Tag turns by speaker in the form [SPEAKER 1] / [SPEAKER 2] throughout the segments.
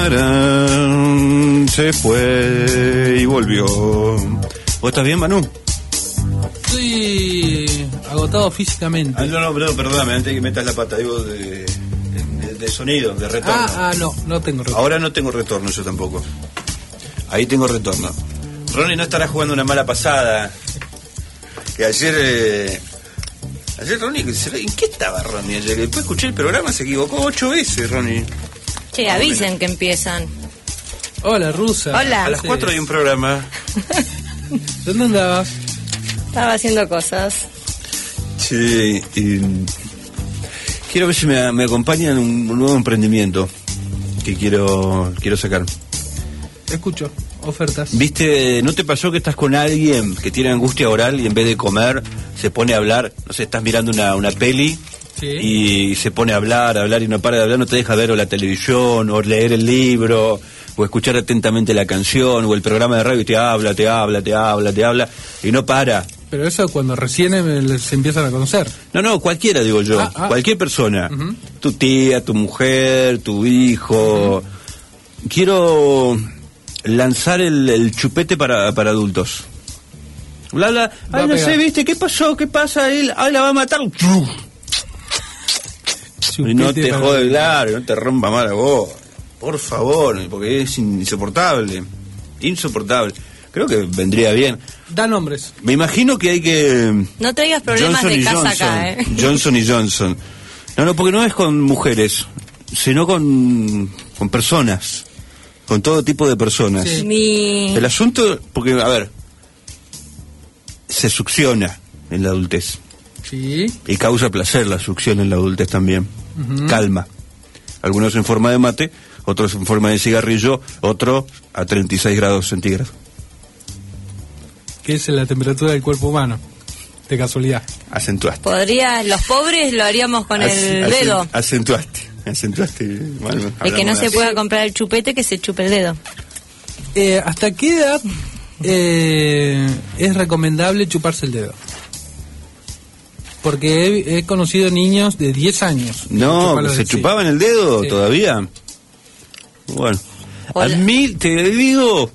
[SPEAKER 1] tararán, se fue y volvió. ¿Vos estás bien, Manu?
[SPEAKER 2] Estoy agotado físicamente.
[SPEAKER 1] No, perdóname, antes que metas la pata, digo de sonido, de retorno.
[SPEAKER 2] No tengo retorno.
[SPEAKER 1] Ahora no tengo retorno, yo tampoco. Ahí tengo retorno. Ronnie no estará jugando una mala pasada. Que ayer Ronnie, ¿en qué estaba Ronnie ayer? Después escuché el programa, se equivocó 8 veces, Ronnie.
[SPEAKER 3] Che, avisen que empiezan.
[SPEAKER 2] Hola, Rusa.
[SPEAKER 3] Hola.
[SPEAKER 1] A las 4 hay un programa.
[SPEAKER 2] ¿Dónde andabas?
[SPEAKER 3] Estaba haciendo cosas.
[SPEAKER 1] Sí, quiero ver si me acompañan un nuevo emprendimiento que quiero sacar.
[SPEAKER 2] Escucho, ofertas.
[SPEAKER 1] ¿Viste? ¿No te pasó que estás con alguien que tiene angustia oral y en vez de comer se pone a hablar? No sé, estás mirando una peli, sí, y se pone a hablar y no para de hablar, no te deja ver o la televisión o leer el libro o escuchar atentamente la canción o el programa de radio y te habla y no para.
[SPEAKER 2] Pero eso cuando recién se empiezan a conocer.
[SPEAKER 1] No, cualquiera, digo yo. Cualquier persona. Uh-huh. Tu tía, tu mujer, tu hijo. Uh-huh. Quiero lanzar el chupete para adultos. Ay, no sé, ¿viste? ¿Qué pasó? ¿Qué pasa? Él la va a matar. Y no te jode, claro, no te rompa mal a vos. Por favor, porque es insoportable. Insoportable. Creo que vendría bien.
[SPEAKER 2] Da nombres.
[SPEAKER 1] Me imagino que hay que...
[SPEAKER 3] No traigas problemas de casa acá,
[SPEAKER 1] Johnson y Johnson. No, porque no es con mujeres, sino con personas. Con todo tipo de personas.
[SPEAKER 3] Sí.
[SPEAKER 1] El asunto, porque, a ver, se succiona en la adultez.
[SPEAKER 2] Sí.
[SPEAKER 1] Y causa placer la succión en la adultez también. Uh-huh. Calma. Algunos en forma de mate, otros en forma de cigarrillo, otro a 36 grados centígrados.
[SPEAKER 2] ¿Qué es la temperatura del cuerpo humano? De casualidad.
[SPEAKER 1] Acentuaste.
[SPEAKER 3] Los pobres lo haríamos con el dedo.
[SPEAKER 1] Acentuaste.
[SPEAKER 3] Bueno, el que no se pueda comprar el chupete, que se chupe el dedo.
[SPEAKER 2] ¿Hasta qué edad es recomendable chuparse el dedo? Porque he conocido niños de 10 años.
[SPEAKER 1] No, ¿se chupaban el dedo todavía? Bueno,
[SPEAKER 3] hola.
[SPEAKER 1] A mí te digo,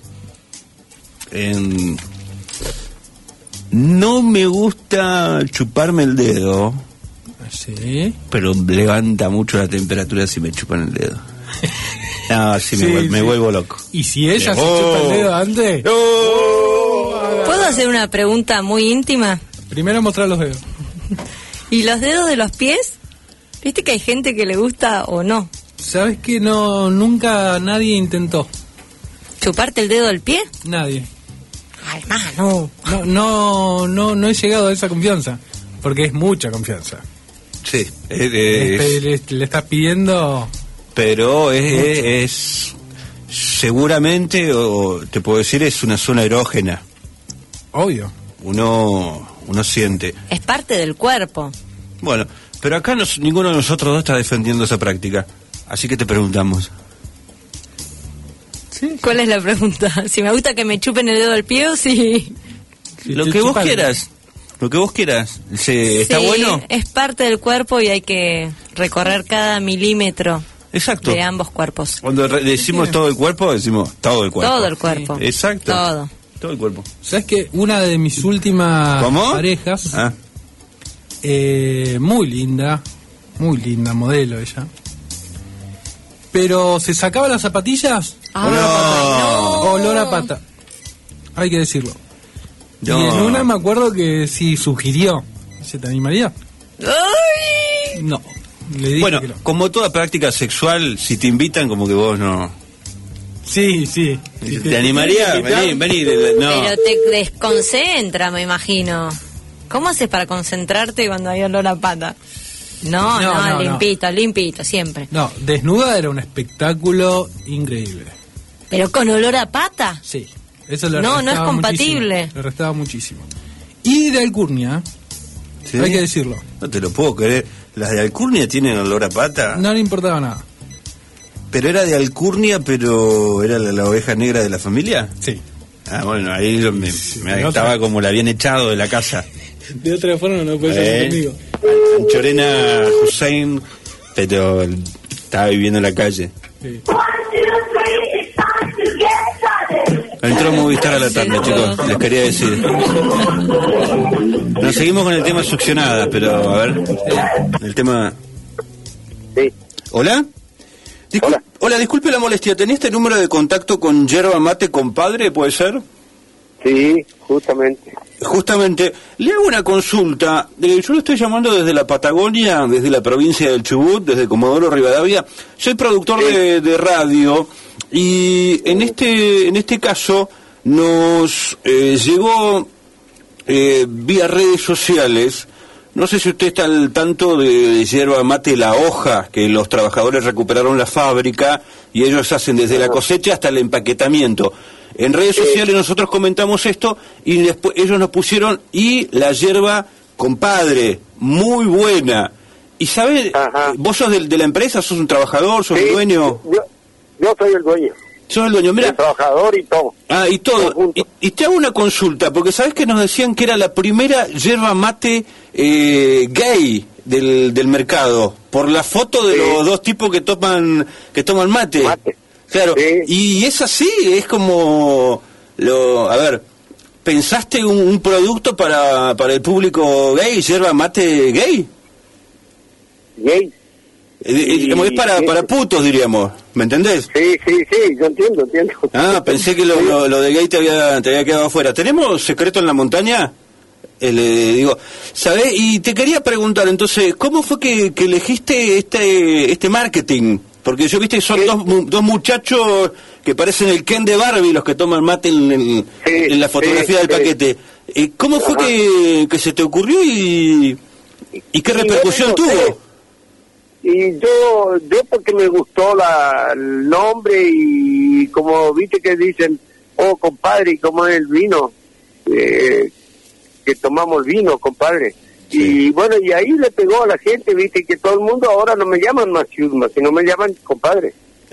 [SPEAKER 1] no me gusta chuparme el dedo.
[SPEAKER 2] Sí.
[SPEAKER 1] Pero levanta mucho la temperatura si me chupan el dedo. No, sí, me vuelvo loco.
[SPEAKER 2] ¿Y si ella se chupa el dedo antes?
[SPEAKER 3] ¿Puedo hacer una pregunta muy íntima?
[SPEAKER 2] Primero mostrar los dedos.
[SPEAKER 3] ¿Y los dedos de los pies? ¿Viste que hay gente que le gusta o no?
[SPEAKER 2] ¿Sabes que nunca nadie intentó?
[SPEAKER 3] ¿Chuparte el dedo del pie?
[SPEAKER 2] Nadie.
[SPEAKER 3] Ay, no.
[SPEAKER 2] No he llegado a esa confianza, porque es mucha confianza.
[SPEAKER 1] Sí.
[SPEAKER 2] Le estás pidiendo...
[SPEAKER 1] Pero es seguramente, o te puedo decir, es una zona erógena.
[SPEAKER 2] Obvio.
[SPEAKER 1] Uno siente.
[SPEAKER 3] Es parte del cuerpo.
[SPEAKER 1] Bueno, pero acá ninguno de nosotros dos está defendiendo esa práctica. Así que te preguntamos.
[SPEAKER 3] ¿Sí? ¿Cuál es la pregunta? ¿Si me gusta que me chupen el dedo del pie o si...?
[SPEAKER 1] Lo que vos quieras. Lo que vos quieras. ¿Está bueno?
[SPEAKER 3] Es parte del cuerpo y hay que recorrer cada milímetro.
[SPEAKER 1] Exacto.
[SPEAKER 3] De ambos cuerpos.
[SPEAKER 1] Cuando decimos todo el cuerpo, decimos todo el cuerpo.
[SPEAKER 3] Todo el cuerpo.
[SPEAKER 1] Sí. Exacto.
[SPEAKER 3] Todo
[SPEAKER 1] el cuerpo.
[SPEAKER 2] ¿Sabes que una de mis últimas parejas, muy linda modelo ella, pero se sacaba las zapatillas, olor a pata, hay que decirlo. No. Y en una me acuerdo que sí sugirió, ¿se te animaría?
[SPEAKER 3] ¡Ay!
[SPEAKER 2] No. Le dije
[SPEAKER 1] bueno,
[SPEAKER 2] que no.
[SPEAKER 1] Como toda práctica sexual, si te invitan, como que vos no.
[SPEAKER 2] Sí.
[SPEAKER 1] ¿Te animaría? Vení. No.
[SPEAKER 3] Pero te desconcentra, me imagino. ¿Cómo haces para concentrarte cuando hay olor a pata? No, limpito, siempre.
[SPEAKER 2] No, desnuda era un espectáculo increíble.
[SPEAKER 3] ¿Pero con olor a pata?
[SPEAKER 2] Sí. Eso le
[SPEAKER 3] no es compatible.
[SPEAKER 2] Muchísimo, le restaba muchísimo. Y de alcurnia, ¿sí? Hay que decirlo.
[SPEAKER 1] No te lo puedo creer. ¿Las de alcurnia tienen olor a pata?
[SPEAKER 2] No le importaba nada.
[SPEAKER 1] ¿Pero era de alcurnia, pero era la oveja negra de la familia?
[SPEAKER 2] Sí.
[SPEAKER 1] Ah, bueno, ahí me estaba como la habían echado de la casa.
[SPEAKER 2] De otra forma no puede ser conmigo.
[SPEAKER 1] Anchorena Hussein, pero estaba viviendo en la calle.
[SPEAKER 2] Sí.
[SPEAKER 1] Entró Movistar a la tarde, chicos, les quería decir. Nos seguimos con el tema succionada, pero a ver, el tema...
[SPEAKER 4] Sí.
[SPEAKER 1] ¿Hola? Hola, disculpe la molestia, ¿tenés este número de contacto con Yerba Mate Compadre, puede ser?
[SPEAKER 4] Sí, justamente.
[SPEAKER 1] Le hago una consulta. Yo lo estoy llamando desde la Patagonia, desde la provincia del Chubut, desde Comodoro Rivadavia. Soy productor de radio y en este caso nos llegó vía redes sociales. No sé si usted está al tanto de Yerba Mate La Hoja, que los trabajadores recuperaron la fábrica y ellos hacen desde la cosecha hasta el empaquetamiento. En redes sociales nosotros comentamos esto y después ellos nos pusieron y la yerba Compadre, muy buena. Y ¿sabes? ¿Vos sos de la empresa? ¿Sos un trabajador? ¿Sos el dueño?
[SPEAKER 4] Yo soy el dueño.
[SPEAKER 1] Sos el dueño, mira.
[SPEAKER 4] El trabajador y todo.
[SPEAKER 1] Y todo. Y te hago una consulta, porque sabes que nos decían que era la primera yerba mate gay del mercado, por la foto de los dos tipos que toman mate. Claro, y es así, es como, a ver, ¿pensaste un producto para el público gay, yerba mate gay?
[SPEAKER 4] Gay.
[SPEAKER 1] Es para putos, diríamos, ¿me entendés?
[SPEAKER 4] Sí, yo entiendo.
[SPEAKER 1] Pensé que lo de gay te había quedado afuera. ¿Tenemos secreto en la montaña? Digo, ¿sabés? Y te quería preguntar, entonces, ¿cómo fue que elegiste este marketing? Porque yo viste que son dos muchachos que parecen el Ken de Barbie, los que toman mate en la fotografía del paquete. ¿Cómo fue que se te ocurrió y qué repercusión tuvo?
[SPEAKER 4] Y yo porque me gustó el nombre y como viste que dicen, compadre, y como es el vino, que tomamos vino, compadre. Sí. Y bueno, y ahí le pegó a la gente, viste, que todo el mundo ahora no me llaman más Chusma, sino me llaman compadre.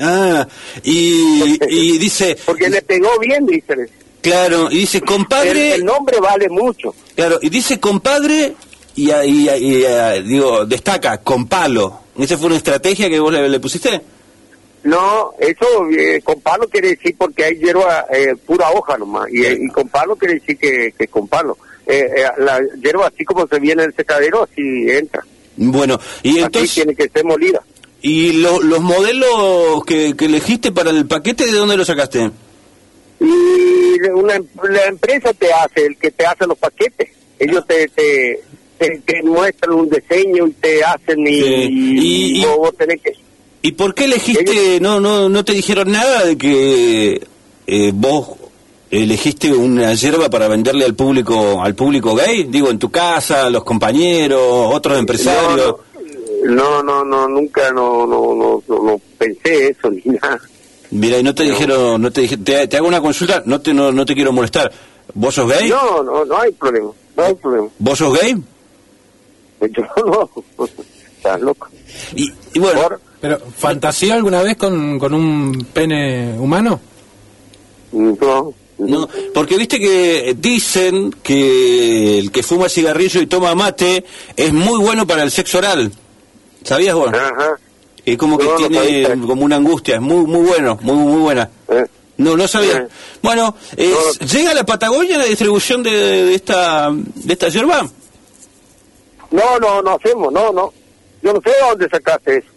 [SPEAKER 1] Y dice...
[SPEAKER 4] Porque le pegó bien, dice.
[SPEAKER 1] Claro, y dice compadre...
[SPEAKER 4] El nombre vale mucho.
[SPEAKER 1] Claro, y dice compadre y digo, destaca, con palo. ¿Esa fue una estrategia que vos le pusiste?
[SPEAKER 4] No, eso con palo quiere decir porque hay hierba pura hoja nomás, y con palo quiere decir que con palo. La hierba así como se viene del secadero, así entra.
[SPEAKER 1] Bueno, y entonces...
[SPEAKER 4] Así tiene que ser molida.
[SPEAKER 1] ¿Y los modelos que elegiste para el paquete, de dónde los sacaste?
[SPEAKER 4] Y la empresa te hace los paquetes. Ellos te muestran un diseño y te hacen y vos tenés que...
[SPEAKER 1] ¿Y por qué elegiste, no te dijeron nada de que vos elegiste una yerba para venderle al público gay? Digo, en tu casa, los compañeros, otros empresarios.
[SPEAKER 4] No, nunca no pensé eso ni nada.
[SPEAKER 1] Mira, y no te dijeron, te hago una consulta, no te quiero molestar. ¿Vos sos gay?
[SPEAKER 4] No hay problema,
[SPEAKER 1] ¿Vos sos gay?
[SPEAKER 4] Yo no, estás loco.
[SPEAKER 1] Y bueno...
[SPEAKER 2] ¿Pero fantaseó alguna vez con un pene humano?
[SPEAKER 1] No, porque viste que dicen que el que fuma cigarrillo y toma mate es muy bueno para el sexo oral. ¿Sabías vos?
[SPEAKER 4] Ajá.
[SPEAKER 1] Es como que tiene como una angustia, es muy buena. No sabía. Bueno, ¿llega a la Patagonia la distribución de esta yerba?
[SPEAKER 4] No hacemos, no. Yo no sé de dónde sacaste eso.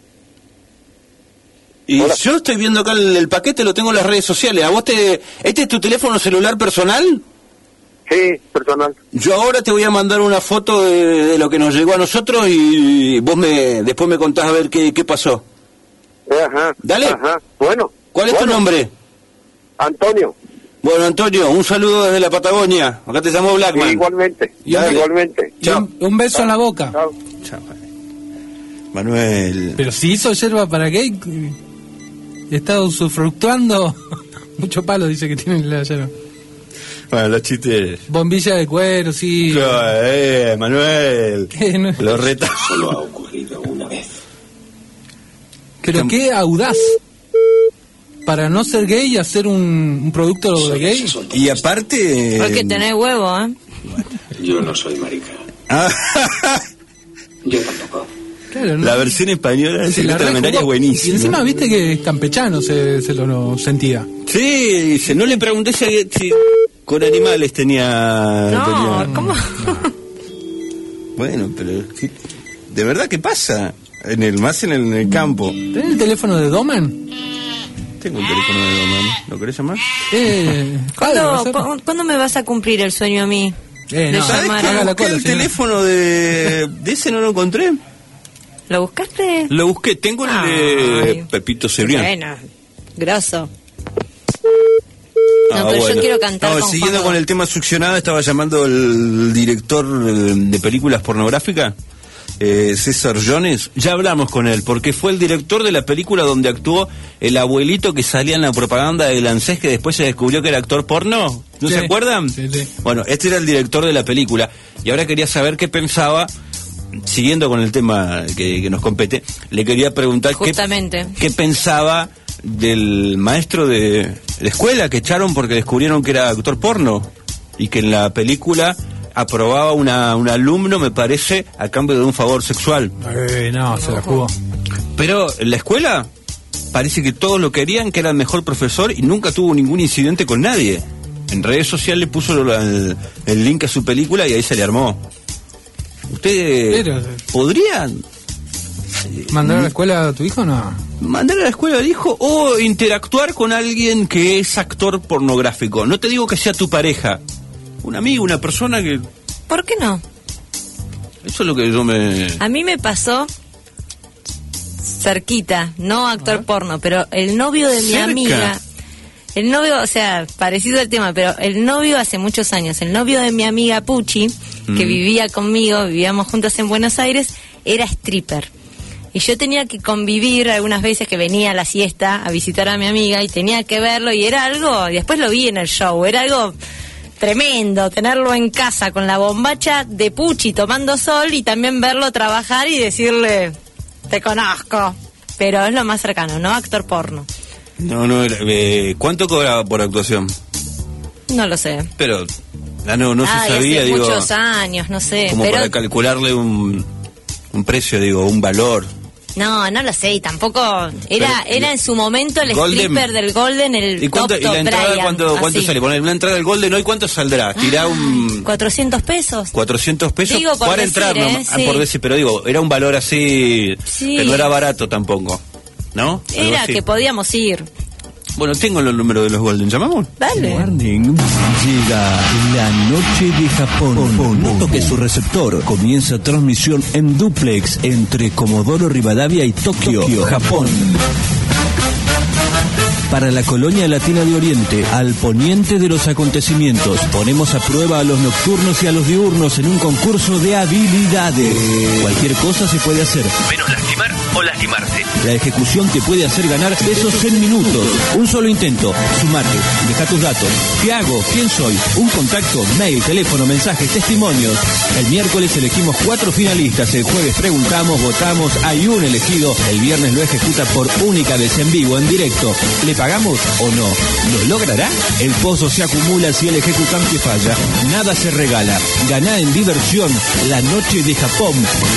[SPEAKER 1] Y yo estoy viendo acá el paquete, lo tengo en las redes sociales. ¿A vos ¿este es tu teléfono celular personal?
[SPEAKER 4] Sí, personal.
[SPEAKER 1] Yo ahora te voy a mandar una foto de lo que nos llegó a nosotros y vos después me contás a ver qué pasó.
[SPEAKER 4] Ajá.
[SPEAKER 1] Dale.
[SPEAKER 4] Ajá. Bueno.
[SPEAKER 1] ¿Cuál es tu nombre?
[SPEAKER 4] Antonio.
[SPEAKER 1] Bueno, Antonio, un saludo desde la Patagonia. Acá te llamo Blackman.
[SPEAKER 4] Sí, igualmente. Igualmente.
[SPEAKER 2] Chao. Un beso en la boca.
[SPEAKER 1] Chao. Manuel.
[SPEAKER 2] Pero si hizo yerba para gay, está usufructuando. Mucho palo dice que tiene la yerba.
[SPEAKER 1] Bueno, los chistes.
[SPEAKER 2] Bombilla de cuero, sí.
[SPEAKER 1] Manuel.
[SPEAKER 2] No?
[SPEAKER 1] Lo reta.
[SPEAKER 5] Solo ha ocurrido una vez.
[SPEAKER 2] Pero qué audaz. Para no ser gay y hacer un producto de gay.
[SPEAKER 1] Y aparte...
[SPEAKER 3] Hay que tener huevo,
[SPEAKER 5] Yo no soy marica. Yo tampoco.
[SPEAKER 2] Claro,
[SPEAKER 1] la versión española de Secreto de Almendaria es buenísima.
[SPEAKER 2] Y encima viste que es campechano, se lo sentía.
[SPEAKER 1] Sí, dice, no le pregunté si con animales tenía...
[SPEAKER 3] No, ¿cómo?
[SPEAKER 1] Bueno, pero ¿de verdad qué pasa? Más en el campo.
[SPEAKER 2] ¿Tenés el teléfono de Doman?
[SPEAKER 1] Tengo el teléfono de Doman. ¿Lo querés llamar?
[SPEAKER 3] ¿Cuándo me vas a cumplir el sueño a mí?
[SPEAKER 1] No, ¿sabés que el teléfono de ese no lo encontré?
[SPEAKER 3] ¿Lo buscaste?
[SPEAKER 1] Lo busqué, tengo el de Pepito Cebrián.
[SPEAKER 3] Bueno, grosso. No, pero yo quiero cantar con
[SPEAKER 1] siguiendo con el tema succionado, estaba llamando el director de películas pornográficas, César Jones. Ya hablamos con él, porque fue el director de la película donde actuó el abuelito que salía en la propaganda de Lancés, que después se descubrió que era actor porno. ¿No se acuerdan?
[SPEAKER 2] Sí.
[SPEAKER 1] Bueno, este era el director de la película. Y ahora quería saber qué pensaba, siguiendo con el tema que nos compete, le quería preguntar qué pensaba del maestro de la escuela que echaron porque descubrieron que era actor porno y que en la película aprobaba un alumno, me parece, a cambio de un favor sexual.
[SPEAKER 2] No, se la jugó.
[SPEAKER 1] Pero en la escuela parece que todos lo querían, que era el mejor profesor y nunca tuvo ningún incidente con nadie. En redes sociales puso el link a su película y ahí se le armó. ¿Ustedes podrían
[SPEAKER 2] mandar a la escuela a tu hijo o no?
[SPEAKER 1] Mandar a la escuela al hijo o interactuar con alguien que es actor pornográfico. No te digo que sea tu pareja, un amigo, una persona que...
[SPEAKER 3] ¿Por qué no?
[SPEAKER 1] Eso es lo que
[SPEAKER 3] A mí me pasó cerquita, no actor porno, pero el novio de mi amiga... El novio, o sea, parecido al tema, pero el novio hace muchos años, el novio de mi amiga Puchi, que vivía conmigo, vivíamos juntos en Buenos Aires, era stripper. Y yo tenía que convivir algunas veces que venía a la siesta a visitar a mi amiga y tenía que verlo y era algo, y después lo vi en el show, era algo tremendo tenerlo en casa con la bombacha de Puchi tomando sol y también verlo trabajar y decirle, te conozco, pero es lo más cercano, ¿no? Actor porno.
[SPEAKER 1] No, ¿cuánto cobraba por actuación?
[SPEAKER 3] No lo sé.
[SPEAKER 1] Pero, no se sabía,
[SPEAKER 3] hace muchos años, no sé.
[SPEAKER 1] Como para calcularle un precio, un valor.
[SPEAKER 3] No lo sé, y tampoco era en su momento el
[SPEAKER 1] Golden,
[SPEAKER 3] stripper del Golden, el
[SPEAKER 1] ¿y cuánto,
[SPEAKER 3] top
[SPEAKER 1] y la entrada
[SPEAKER 3] Brian,
[SPEAKER 1] cuánto sale? Poner una entrada del Golden hoy, ¿cuánto saldrá? Tirá un...
[SPEAKER 3] ¿400 pesos?
[SPEAKER 1] ¿400 pesos?
[SPEAKER 3] Digo, por
[SPEAKER 1] para
[SPEAKER 3] decir,
[SPEAKER 1] entrar,
[SPEAKER 3] sí.
[SPEAKER 1] por decir, pero era un valor así, que no era barato tampoco, ¿no?
[SPEAKER 3] Era que podíamos ir.
[SPEAKER 1] Bueno, tengo los números de los Golden, ¿llamamos?
[SPEAKER 3] Dale.
[SPEAKER 6] Warning. Llega la noche de Japón. No toque su receptor. Comienza transmisión en duplex entre Comodoro Rivadavia y Tokio, Japón. Para la colonia latina de Oriente, al poniente de los acontecimientos, ponemos a prueba a los nocturnos y a los diurnos en un concurso de habilidades. Cualquier cosa se puede hacer,
[SPEAKER 1] menos lastimar o lastimarse.
[SPEAKER 6] La ejecución te puede hacer ganar pesos en minutos. Un solo intento. Sumate, deja tus datos. ¿Qué hago? ¿Quién soy? Un contacto, mail, teléfono, mensajes, testimonios. El miércoles elegimos 4 finalistas. El jueves preguntamos, votamos, hay un elegido. El viernes lo ejecuta por única vez en vivo, en directo. ¿Le pagamos o no? ¿Lo logrará? El pozo se acumula si el ejecutante falla. Nada se regala. Ganá en diversión la noche de Japón.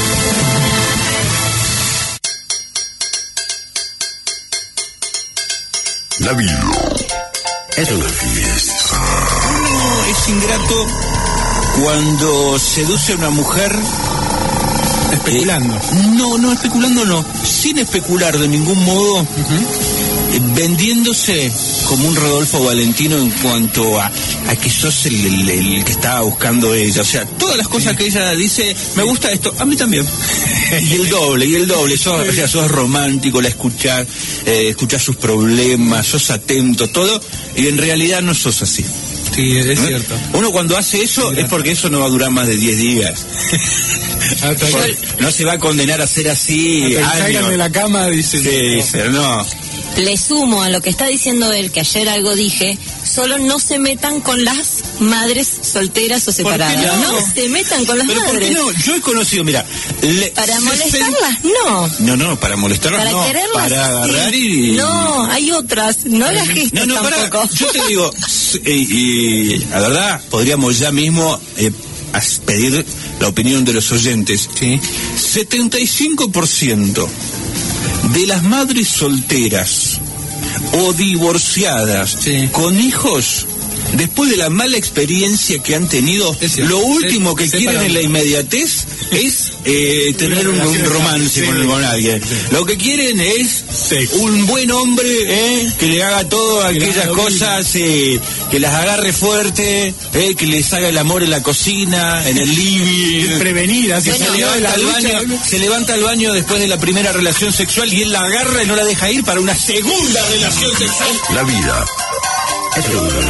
[SPEAKER 5] La vida es una fiesta.
[SPEAKER 1] Uno es ingrato cuando seduce a una mujer
[SPEAKER 2] especulando.
[SPEAKER 1] No especulando no, sin especular de ningún modo, vendiéndose como un Rodolfo Valentino en cuanto a que sos el que estaba buscando ella. O sea, todas las cosas que ella dice, me gusta esto, a mí también. Y el doble, sos romántico, la escuchás sus problemas, sos atento, todo, y en realidad no sos así.
[SPEAKER 2] Sí, es cierto.
[SPEAKER 1] Uno cuando hace eso es porque eso no va a durar más de 10 días. No se va a condenar a ser así.
[SPEAKER 2] Salgan de la cama, dice.
[SPEAKER 1] Sí, pero no.
[SPEAKER 3] Le sumo a lo que está diciendo él, que ayer algo dije, solo no se metan con las madres solteras o separadas. No se metan con las madres.
[SPEAKER 1] ¿Por qué no? Yo he conocido, mira...
[SPEAKER 3] ¿Para molestarlas? No.
[SPEAKER 1] No, para molestarlas
[SPEAKER 3] ¿Para
[SPEAKER 1] no.
[SPEAKER 3] quererlas?
[SPEAKER 1] Para agarrar
[SPEAKER 3] sí. No, hay otras. No las gestas tampoco.
[SPEAKER 1] Yo te digo, y la verdad, podríamos ya mismo... pedir la opinión de los oyentes.
[SPEAKER 2] Sí.
[SPEAKER 7] 75% de las madres solteras o divorciadas con hijos, después de la mala experiencia que han tenido, lo último que quieren en la inmediatez es tener un romance con alguien. Lo que quieren es un buen hombre que le haga todas aquellas cosas, que las agarre fuerte, que les haga el amor en la cocina, en el living.
[SPEAKER 2] Prevenida, si
[SPEAKER 7] se levanta al baño después de la primera relación sexual y él la agarra y no la deja ir para una segunda relación sexual.
[SPEAKER 5] La vida es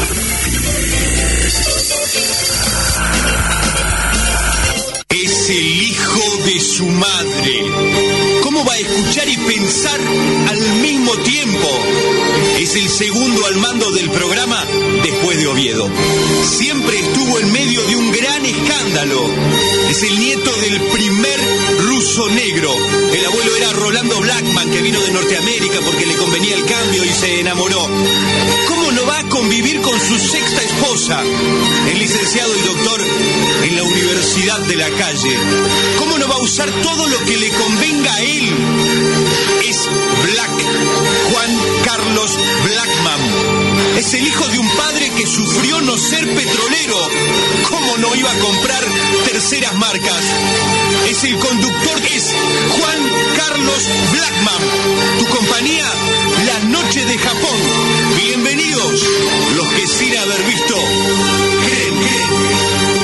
[SPEAKER 7] Es el hijo de su madre. ¿Cómo va a escuchar y pensar al mismo tiempo? Es el segundo al mando del programa después de Oviedo. Siempre estuvo en medio de un gran escándalo. Es el nieto del primer ruso negro. El abuelo era Rolando Blackman, que vino de Norteamérica porque le convenía el cambio y se enamoró. ¿Cómo no va a convivir con su sexta esposa? Es licenciado y doctor en la Universidad de la Calle. ¿Cómo no va a usar todo lo que le convenga a él? Es Juan Carlos Blackman. Es el hijo de un padre que sufrió no ser petrolero. ¿Cómo no iba a comprar terceras marcas? Es el conductor, es Juan Carlos Blackman. Tu compañía, La Noche de Japón. Bienvenidos, los que sin haber visto creen.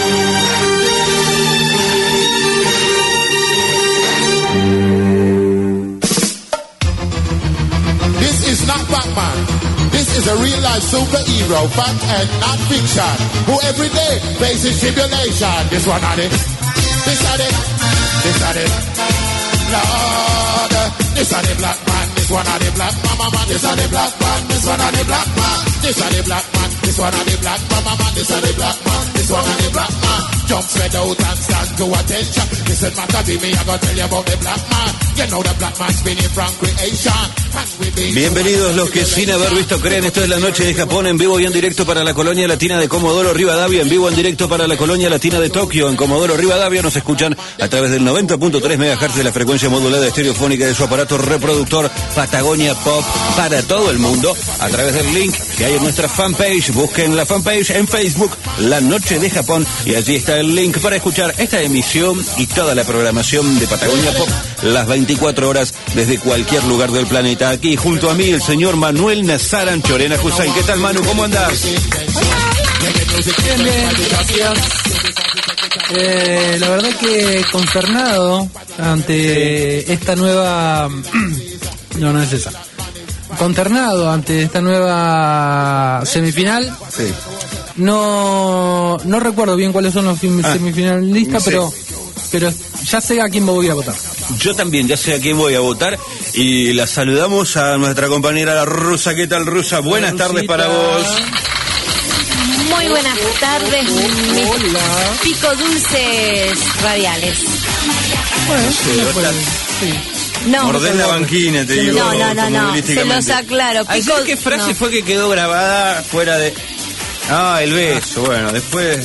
[SPEAKER 8] Not Batman. This is a real life superhero, fact and not fiction, who every day faces tribulation. This one on it, this on it, this on it. Lord, this on the black man, this one on the black mama man, this on the black man, this one on the black man, this on the black man, this one on the black mama man, this on the black man, this one on the black man. Jump spread out and stand to attention. Listen, Maca, be me, I gotta tell you about the black man. You know the black man's been in from creation.
[SPEAKER 1] Bienvenidos los que sin haber visto creen. Esto es La Noche de Japón, en vivo y en directo para la colonia latina de Comodoro Rivadavia, en vivo en directo para la colonia latina de Tokio. En Comodoro Rivadavia nos escuchan a través del 90.3 MHz de la frecuencia modulada estereofónica de su aparato reproductor Patagonia Pop para todo el mundo, a través del link que hay en nuestra fanpage. Busquen la fanpage en Facebook, La Noche de Japón, y allí está el link para escuchar esta emisión y toda la programación de Patagonia Pop las 24 horas desde cualquier lugar del planeta. Aquí junto a mí el señor Manuel Nazaran Chorena Hussein. ¿Qué tal, Manu? ¿Cómo andás?
[SPEAKER 2] Bien, gracias. La verdad que consternado ante esta nueva... No es esa. Consternado ante esta nueva semifinal.
[SPEAKER 1] Sí.
[SPEAKER 2] No recuerdo bien cuáles son los semifinalistas, sí. pero ya sé a quién voy a votar.
[SPEAKER 1] Yo también, ya sé a quién voy a votar, y la saludamos a nuestra compañera la Rusa. ¿Qué tal, Rusa? Buenas tardes para vos.
[SPEAKER 3] Muy buenas tardes, mis pico dulces radiales.
[SPEAKER 2] Bueno,
[SPEAKER 3] No,
[SPEAKER 1] mordés la banquina, te digo.
[SPEAKER 3] No, se los aclaro.
[SPEAKER 1] ¿Qué frase fue que quedó grabada fuera de...? El beso, bueno, después...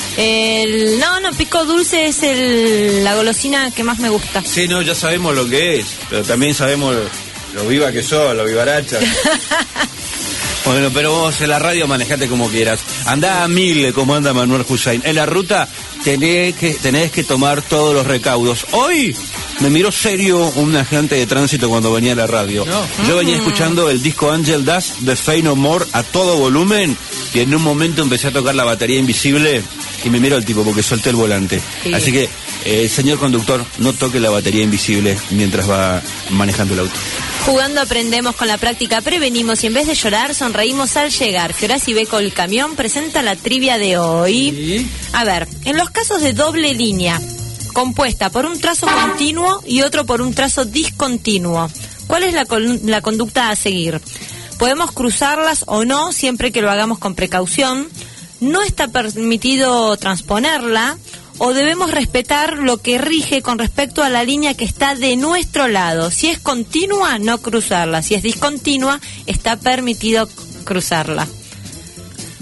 [SPEAKER 3] pico dulce es la golosina que más me gusta.
[SPEAKER 1] Sí, no, ya sabemos lo que es, pero también sabemos lo viva que sos, lo vivaracha. Bueno, pero vos en la radio manejate como quieras. Andá a 1000, como anda Manuel Hussein. En la ruta tenés que tomar todos los recaudos. Hoy me miró serio un agente de tránsito cuando venía a la radio. Yo venía escuchando el disco Angel Dust de Faith No More a todo volumen, y en un momento empecé a tocar La Batería Invisible y me miró el tipo porque solté el volante. Sí. Así que, señor conductor, no toque La Batería Invisible mientras va manejando el auto.
[SPEAKER 3] Jugando aprendemos, con la práctica prevenimos, y en vez de llorar sonreímos al llegar. Fioraz y Beco el camión presenta la trivia de hoy. ¿Sí? A ver, en los casos de doble línea compuesta por un trazo continuo y otro por un trazo discontinuo, ¿cuál es la conducta a seguir? Podemos cruzarlas o no, siempre que lo hagamos con precaución. No está permitido transponerla, o debemos respetar lo que rige con respecto a la línea que está de nuestro lado. Si es continua, no cruzarla. Si es discontinua, está permitido cruzarla.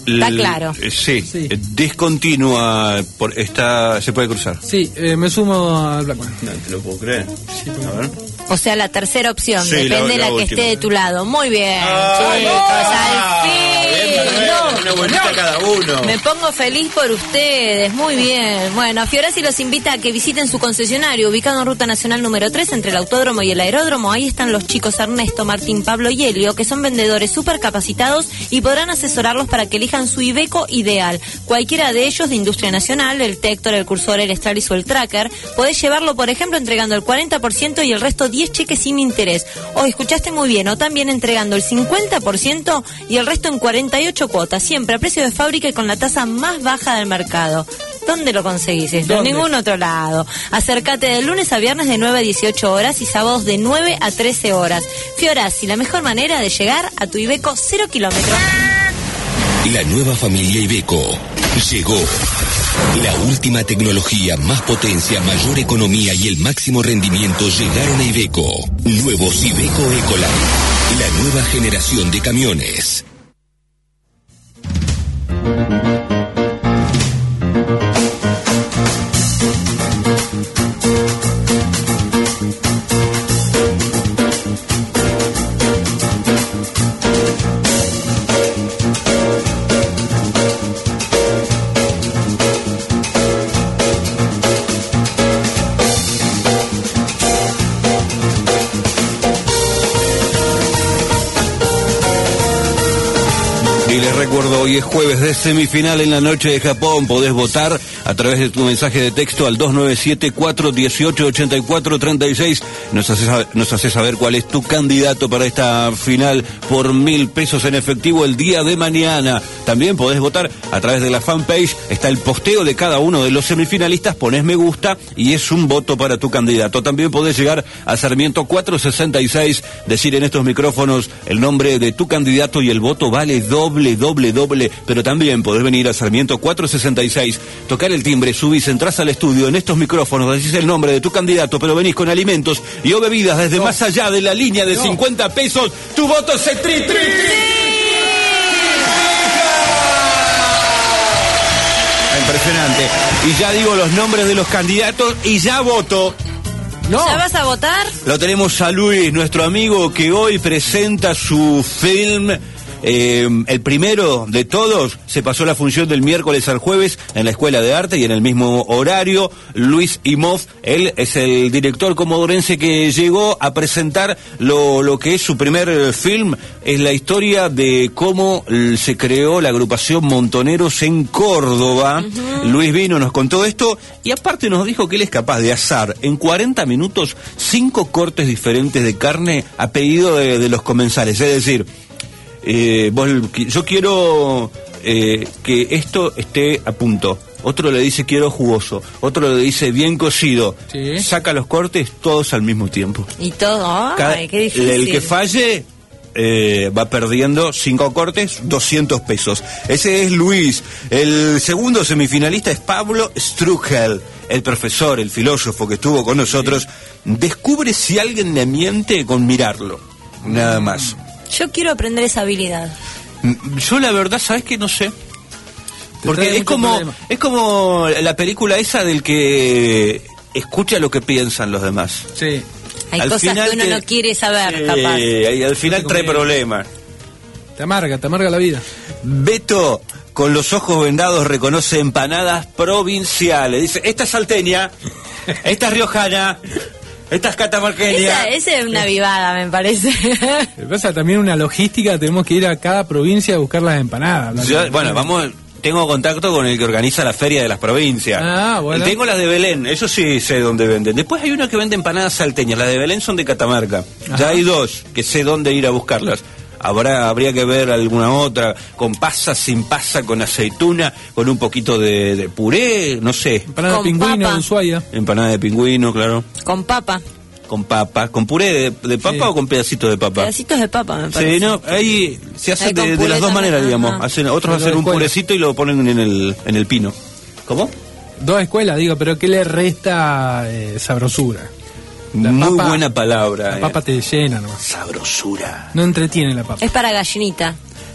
[SPEAKER 3] Está claro.
[SPEAKER 1] Sí, discontinua, se puede cruzar.
[SPEAKER 2] Sí, me sumo al Blackman.
[SPEAKER 1] No te lo puedo creer.
[SPEAKER 2] Sí,
[SPEAKER 1] a ver.
[SPEAKER 3] O sea, la tercera opción,
[SPEAKER 1] sí,
[SPEAKER 3] depende de la que esté de tu lado. Muy bien, chicos, al fin.
[SPEAKER 1] Una vueltita cada uno.
[SPEAKER 3] Me pongo feliz por ustedes, muy bien. Bueno, Fiorasi los invita a que visiten su concesionario, ubicado en Ruta Nacional número 3, entre el autódromo y el aeródromo. Ahí están los chicos Ernesto, Martín, Pablo y Helio, que son vendedores súper capacitados y podrán asesorarlos para que elijan su Iveco ideal. Cualquiera de ellos de industria nacional, el Tector, el Cursor, el Stralis o el Tracker. Podés llevarlo, por ejemplo, entregando el 40% y el resto 10 cheques sin interés. O escuchaste muy bien, o también entregando el 50% y el resto en 48 cuotas, siempre a precio de fábrica y con la tasa más baja del mercado. ¿Dónde lo conseguís esto? En ningún otro lado. Acércate de lunes a viernes de 9 a 18 horas y sábados de 9 a 13 horas. Fiorasi, la mejor manera de llegar a tu Iveco 0 kilómetros.
[SPEAKER 7] La nueva familia Iveco llegó. La última tecnología, más potencia, mayor economía y el máximo rendimiento llegaron a Iveco. Nuevos Iveco Ecoline. La nueva generación de camiones.
[SPEAKER 1] Recuerdo, hoy es jueves de semifinal en la noche de Japón. Podés votar a través de tu mensaje de texto al 297-418-8436. Nos haces saber cuál es tu candidato para esta final por 1.000 pesos en efectivo el día de mañana. También podés votar a través de la fanpage. Está el posteo de cada uno de los semifinalistas. Ponés me gusta y es un voto para tu candidato. También podés llegar a Sarmiento 466, decir en estos micrófonos el nombre de tu candidato y el voto vale doble, pero también podés venir a Sarmiento 466, tocar el timbre, subís, entrás al estudio, en estos micrófonos decís el nombre de tu candidato, pero venís con alimentos y o bebidas desde más allá de la línea de 50 pesos, tu voto se triplica. Impresionante. Y ya digo los nombres de los candidatos y ya voto.
[SPEAKER 3] No. ¿Ya vas a votar?
[SPEAKER 1] Lo tenemos a Luis, nuestro amigo que hoy presenta su film. El primero de todos, se pasó la función del miércoles al jueves en la Escuela de Arte y en el mismo horario. Luis Imhoff, él es el director comodorense que llegó a presentar lo que es su primer film. Es la historia de cómo se creó la agrupación Montoneros en Córdoba. Luis vino, nos contó esto y aparte nos dijo que él es capaz de asar en 40 minutos 5 cortes diferentes de carne a pedido de los comensales. Es decir, yo quiero que esto esté a punto. Otro le dice quiero jugoso, otro le dice bien cocido. ¿Sí? Saca los cortes todos al mismo tiempo.
[SPEAKER 3] Y todo, qué difícil.
[SPEAKER 1] El que falle va perdiendo 5 cortes, 200 pesos. Ese es Luis. El segundo semifinalista es Pablo Struhel, el profesor, el filósofo que estuvo con nosotros. Sí. Descubre si alguien le miente con mirarlo, nada más.
[SPEAKER 3] Yo quiero aprender esa habilidad.
[SPEAKER 1] Yo la verdad, ¿sabes qué? No sé. Porque es como la película esa del que escucha lo que piensan los demás.
[SPEAKER 2] Sí.
[SPEAKER 3] Hay cosas que uno no quiere saber, capaz.
[SPEAKER 1] Y al final trae problemas.
[SPEAKER 2] Te amarga la vida.
[SPEAKER 1] Beto, con los ojos vendados, reconoce empanadas provinciales. Dice, esta es salteña, esta es riojana, esta es catamarqueña.
[SPEAKER 3] Esa es una vivada, me parece.
[SPEAKER 2] Pasa también una logística, tenemos que ir a cada provincia a buscar las empanadas.
[SPEAKER 1] Tengo contacto con el que organiza la feria de las provincias.
[SPEAKER 2] Bueno.
[SPEAKER 1] Tengo las de Belén, eso sí sé dónde venden. Después hay una que vende empanadas salteñas, las de Belén son de Catamarca. Ajá. Ya hay 2 que sé dónde ir a buscarlas. Habría que ver alguna otra, con pasa, sin pasa, con aceituna, con un poquito de puré, no sé.
[SPEAKER 2] Empanada de pingüino de Ushuaia.
[SPEAKER 1] Empanada de pingüino, claro.
[SPEAKER 3] Con papa.
[SPEAKER 1] Con papa, ¿con puré de papa sí. o con pedacitos de papa?
[SPEAKER 3] Pedacitos de papa, me parece.
[SPEAKER 1] Sí, no, ahí se hace de las dos maneras, digamos. Otros hacen un purecito y lo ponen en el pino. ¿Cómo?
[SPEAKER 2] 2 escuelas, digo, pero ¿qué le resta sabrosura?
[SPEAKER 1] Muy buena palabra.
[SPEAKER 2] La papa te llena nomás.
[SPEAKER 1] Sabrosura.
[SPEAKER 2] No entretiene la papa.
[SPEAKER 3] Es para gallinita.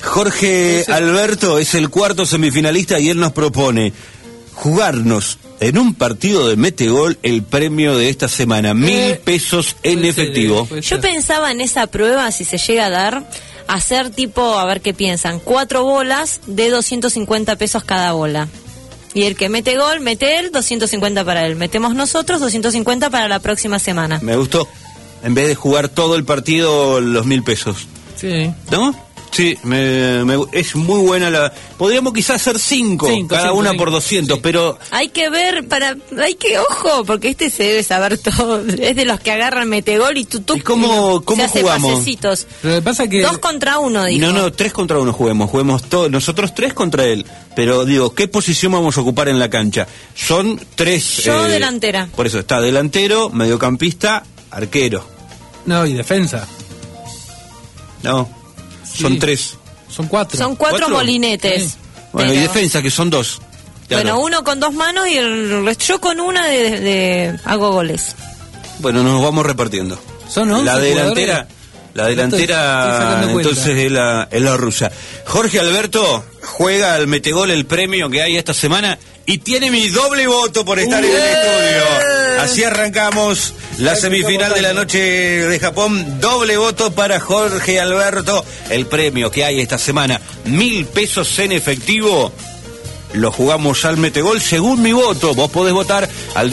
[SPEAKER 1] Jorge Alberto es el cuarto semifinalista y él nos propone jugarnos en un partido de Metegol el premio de esta semana, 1.000 pesos en efectivo.
[SPEAKER 3] Yo pensaba en esa prueba, si se llega a dar, hacer tipo, a ver qué piensan, 4 bolas de 250 pesos cada bola. Y el que mete gol, mete él, 250 para él. Metemos nosotros, 250 para la próxima semana.
[SPEAKER 1] Me gustó. En vez de jugar todo el partido, los 1.000 pesos.
[SPEAKER 2] Sí.
[SPEAKER 1] ¿No? Sí, es muy buena la... Podríamos quizás hacer 5, cada una por 200, sí. Pero...
[SPEAKER 3] Hay que ver, ojo, porque este se debe saber todo. Es de los que agarran metegol y tú
[SPEAKER 1] ¿Y cómo
[SPEAKER 3] se
[SPEAKER 1] jugamos?
[SPEAKER 3] Hace pasecitos.
[SPEAKER 2] Pero pasa que...
[SPEAKER 3] 2 contra 1, digo.
[SPEAKER 1] No, 3 contra 1 juguemos todos, nosotros 3 contra él. Pero digo, ¿qué posición vamos a ocupar en la cancha? Son 3...
[SPEAKER 3] Yo delantera.
[SPEAKER 1] Por eso está delantero, mediocampista, arquero.
[SPEAKER 2] No, y defensa.
[SPEAKER 1] No. Son 3.
[SPEAKER 2] Son 4.
[SPEAKER 3] Son 4 molinetes.
[SPEAKER 2] Sí.
[SPEAKER 1] Bueno, y defensa, que son 2. Claro.
[SPEAKER 3] Bueno, uno con 2 manos y el resto. Yo con una hago goles.
[SPEAKER 1] Bueno, nos vamos repartiendo.
[SPEAKER 2] Son 11
[SPEAKER 1] La delantera estoy entonces es la rusa. Jorge Alberto juega al Metegol el premio que hay esta semana y tiene mi doble voto por estar en el estudio. Así arrancamos la semifinal de la noche de Japón. Doble voto para Jorge Alberto. El premio que hay esta semana, 1.000 pesos en efectivo. Lo jugamos al Metegol según mi voto. Vos podés votar al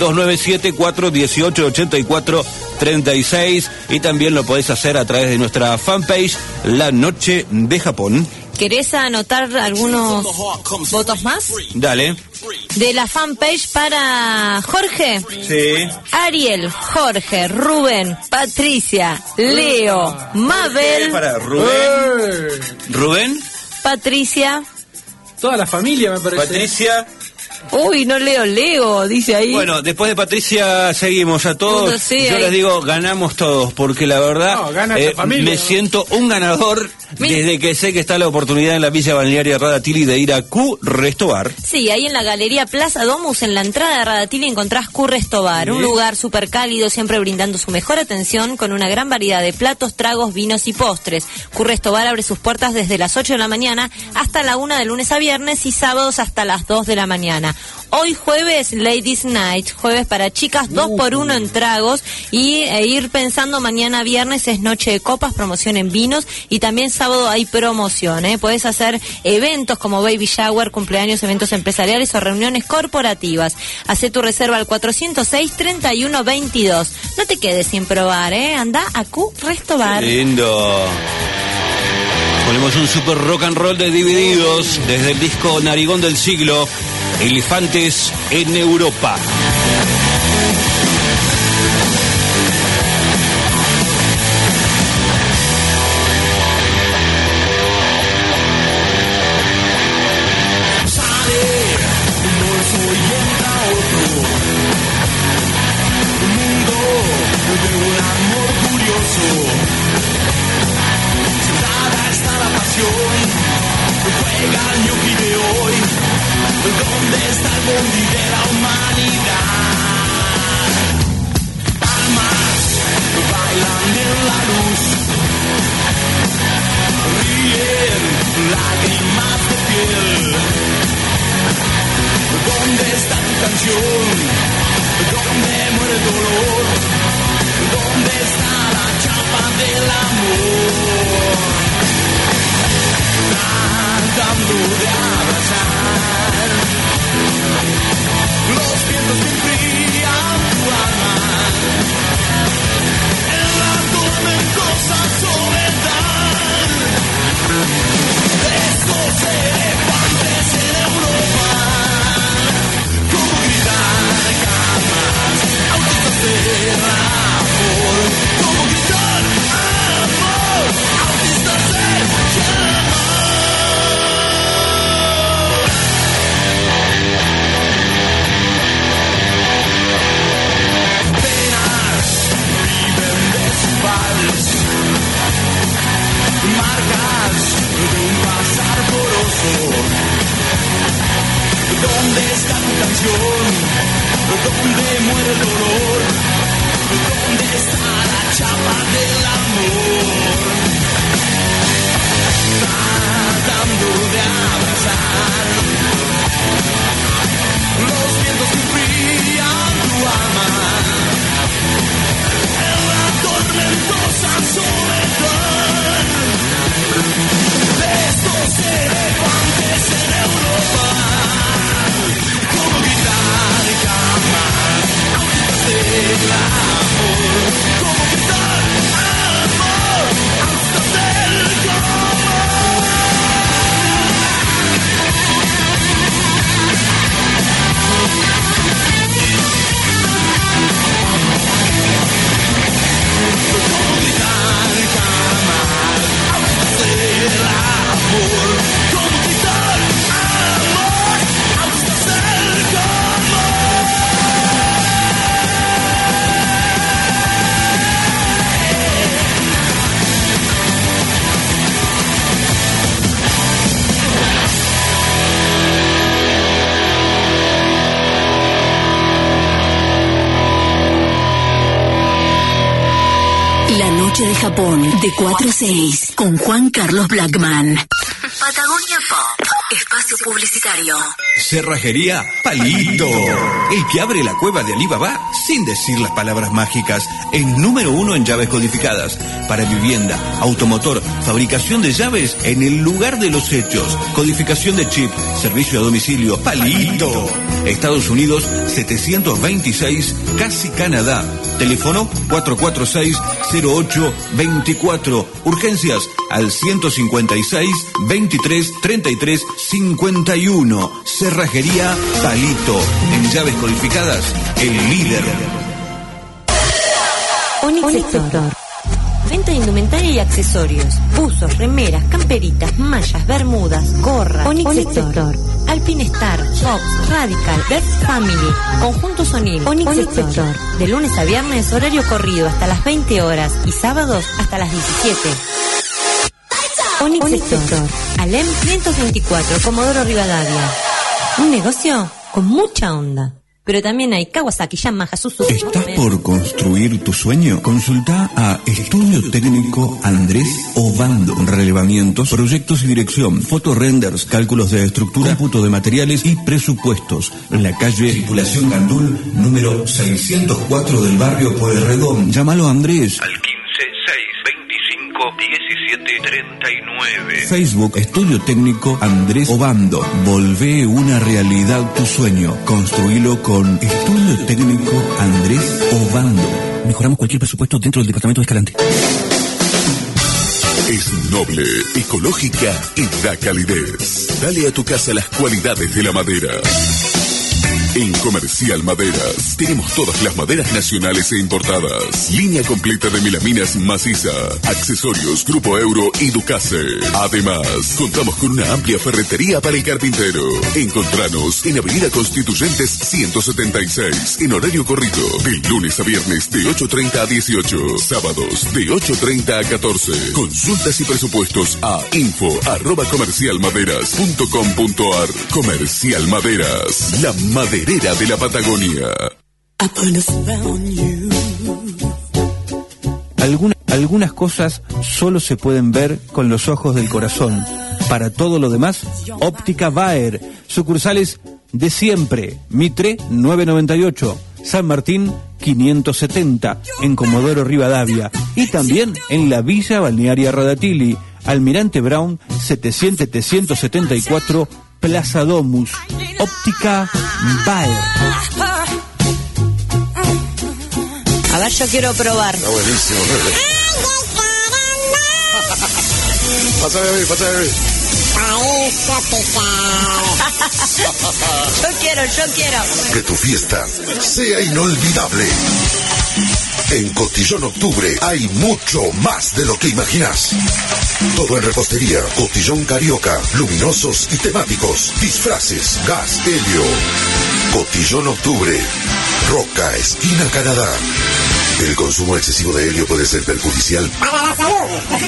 [SPEAKER 1] 297-418-84-36 y también lo podés hacer a través de nuestra fanpage La Noche de Japón.
[SPEAKER 3] ¿Querés anotar algunos votos más?
[SPEAKER 1] Dale.
[SPEAKER 3] De la fanpage para Jorge.
[SPEAKER 1] Sí.
[SPEAKER 3] Ariel, Jorge, Rubén, Patricia, Leo, Mabel.
[SPEAKER 1] Para Rubén. Rubén.
[SPEAKER 3] Patricia.
[SPEAKER 2] Toda la familia, me parece.
[SPEAKER 1] Patricia.
[SPEAKER 3] Uy, no Leo, dice ahí.
[SPEAKER 1] Bueno, después de Patricia seguimos a todos.
[SPEAKER 3] Sí,
[SPEAKER 1] yo les digo, ganamos todos, porque la verdad me siento un ganador desde que sé que está la oportunidad en la Villa Balnearia Radatili de ir a Q Resto Bar.
[SPEAKER 3] Sí, ahí en la Galería Plaza Domus, en la entrada de Radatili, encontrás Q Resto Bar, un lugar súper cálido, siempre brindando su mejor atención, con una gran variedad de platos, tragos, vinos y postres. Q Resto Bar abre sus puertas desde las 8 de la mañana hasta la 1 de lunes a viernes y sábados hasta las 2 de la mañana. Hoy jueves, Ladies Night, jueves para chicas, 2x1 en tragos y ir pensando mañana viernes es noche de copas, promoción en vinos y también sábado hay promoción, Podés hacer eventos como baby shower, cumpleaños, eventos empresariales o reuniones corporativas. Hacé tu reserva al 406-3122. No te quedes sin probar, Andá a Q Resto Bar.
[SPEAKER 1] Lindo. Ponemos un super rock and roll de Divididos desde el disco Narigón del Siglo, Elefantes en Europa.
[SPEAKER 9] ¿Dónde está el bondi de la humanidad? Almas bailan en la luz, ríen lágrimas de piel. ¿Dónde está tu canción? ¿Dónde muere el dolor? ¿Dónde está la chapa del amor? Tratando de abrazar los vientos que enfrían tu alma en la tormentosa soledad de estos elefantes en Europa. ¿Cómo gritar jamás autistas del amor? ¿Cómo gritar amor autistas del amor? Marcas de un pasar poroso. ¿Dónde está tu canción? ¿Dónde muere el dolor? ¿Dónde está la chapa del amor?
[SPEAKER 10] Noche de Japón, de 4 a 6, con Juan Carlos Blackman. Patagonia Pop, espacio publicitario.
[SPEAKER 7] Cerrajería Palito, el que abre la cueva de Alibaba sin decir las palabras mágicas. El número 1 en llaves codificadas para vivienda, automotor, fabricación de llaves en el lugar de los hechos, codificación de chip, servicio a domicilio. Palito, Estados Unidos 726, casi Canadá. Teléfono 446-0824. Urgencias al 156 23 33 51. Cerrajería Palito. En llaves codificadas, el líder.
[SPEAKER 3] Onix Sector. Venta de indumentaria y accesorios. Buzos, remeras, camperitas, mallas, bermudas, gorras. Onix Sector. Alpinestar, Fox, Radical, Best Family, Conjuntos O'Neill. Onix Sector. De lunes a viernes, horario corrido hasta las 20 horas y sábados hasta las 17. Onix Sector. Alem 524, Comodoro Rivadavia. Un negocio con mucha onda. Pero también hay Kawasaki, Yamaha, Suzuki.
[SPEAKER 7] ¿Estás por construir tu sueño? Consulta a Estudio Técnico Andrés Obando. Relevamientos, proyectos y dirección, fotorenders, cálculos de estructura, cómputo de materiales y presupuestos. En la calle Tripulación Gandul, número 604 del barrio Pueyrredón. Llámalo a Andrés al 15-625-1739. Facebook, Estudio Técnico Andrés Obando. Volvé una realidad tu sueño. Construílo con Estudio Técnico Andrés Obando. Mejoramos cualquier presupuesto dentro del departamento de Escalante.
[SPEAKER 11] Es noble, ecológica y da calidez. Dale a tu casa las cualidades de la madera. En Comercial Maderas tenemos todas las maderas nacionales e importadas. Línea completa de melaminas maciza, accesorios Grupo Euro y Ducase. Además, contamos con una amplia ferretería para el carpintero. Encontranos en Avenida Constituyentes 176, en horario corrido, de lunes a viernes de 8:30 a 18, sábados de 8:30 a 14. Consultas y presupuestos a info@comercialmaderas.com.ar. Comercial Maderas, la maderera de la Patagonia.
[SPEAKER 1] Algunas cosas solo se pueden ver con los ojos del corazón. Para todo lo demás, Óptica Baer. Sucursales de siempre. Mitre 998. San Martín 570. En Comodoro Rivadavia. Y también en la Villa Balnearia Radatili. Almirante Brown 774. Plaza Domus. Óptica Baer.
[SPEAKER 3] A ver, yo quiero probar.
[SPEAKER 11] Está buenísimo. Pásame a ver.
[SPEAKER 3] Yo quiero.
[SPEAKER 11] Que tu fiesta sea inolvidable. En Cotillón Octubre hay mucho más de lo que imaginas. Todo en repostería, cotillón carioca, luminosos y temáticos, disfraces, gas, helio. Cotillón Octubre, Roca, esquina Canadá. El consumo excesivo de helio puede ser perjudicial para la salud.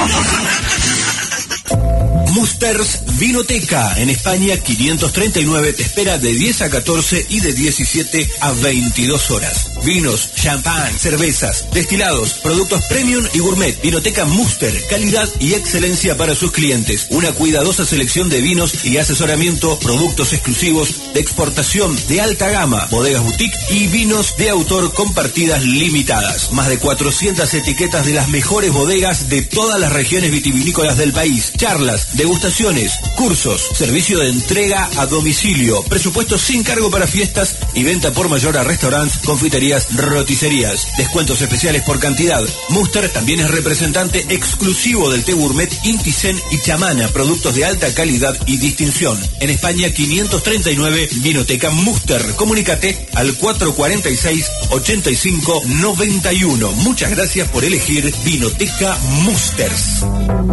[SPEAKER 7] Musters Vinoteca, en España 539, te espera de 10 a 14 y de 17 a 22 horas. Vinos, champán, cervezas, destilados, productos premium y gourmet. Vinoteca Muster, calidad y excelencia para sus clientes. Una cuidadosa selección de vinos y asesoramiento, productos exclusivos de exportación de alta gama, bodegas boutique y vinos de autor con partidas limitadas. Más de 400 etiquetas de las mejores bodegas de todas las regiones vitivinícolas del país. Charlas, degustaciones, cursos, servicio de entrega a domicilio, presupuestos sin cargo para fiestas y venta por mayor a restaurantes, confiterías, roticerías. Descuentos especiales por cantidad. Muster también es representante exclusivo del té gourmet Intisen y Chamana, productos de alta calidad y distinción. En España 539, Vinoteca Muster. Comunícate al 446-8591. Muchas gracias por elegir Vinoteca Musters.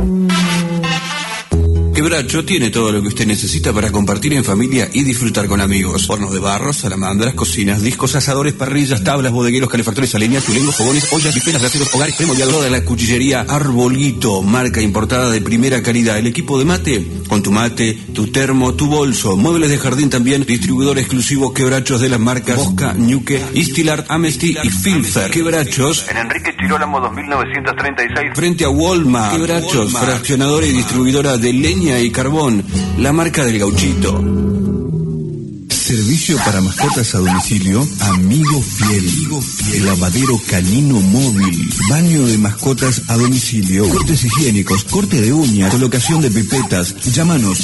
[SPEAKER 7] Quebracho tiene todo lo que usted necesita para compartir en familia y disfrutar con amigos. Hornos de barro, salamandras, cocinas, discos, asadores, parrillas, tablas, bodegueros, calefactores, aleñas, tulengos, fogones, ollas, bifenas, braseros, hogares, premodial, toda la cuchillería Arbolito, marca importada de primera calidad. El equipo de mate, con tu mate, tu termo, tu bolso. Muebles de jardín también, distribuidor exclusivo Quebrachos de las marcas Bosca, Ñuque, Istilart, Amnesty y Filfer. Quebrachos en Enrique
[SPEAKER 1] Girolamo 2936. Frente a Walmart, Quebrachos, fraccionadora y distribuidora de leña y carbón, la marca del gauchito.
[SPEAKER 12] Servicio para mascotas a domicilio, Amigo Fiel. Lavadero canino móvil. Baño de mascotas a domicilio. Cortes higiénicos, corte de uñas, colocación de pipetas. Llámanos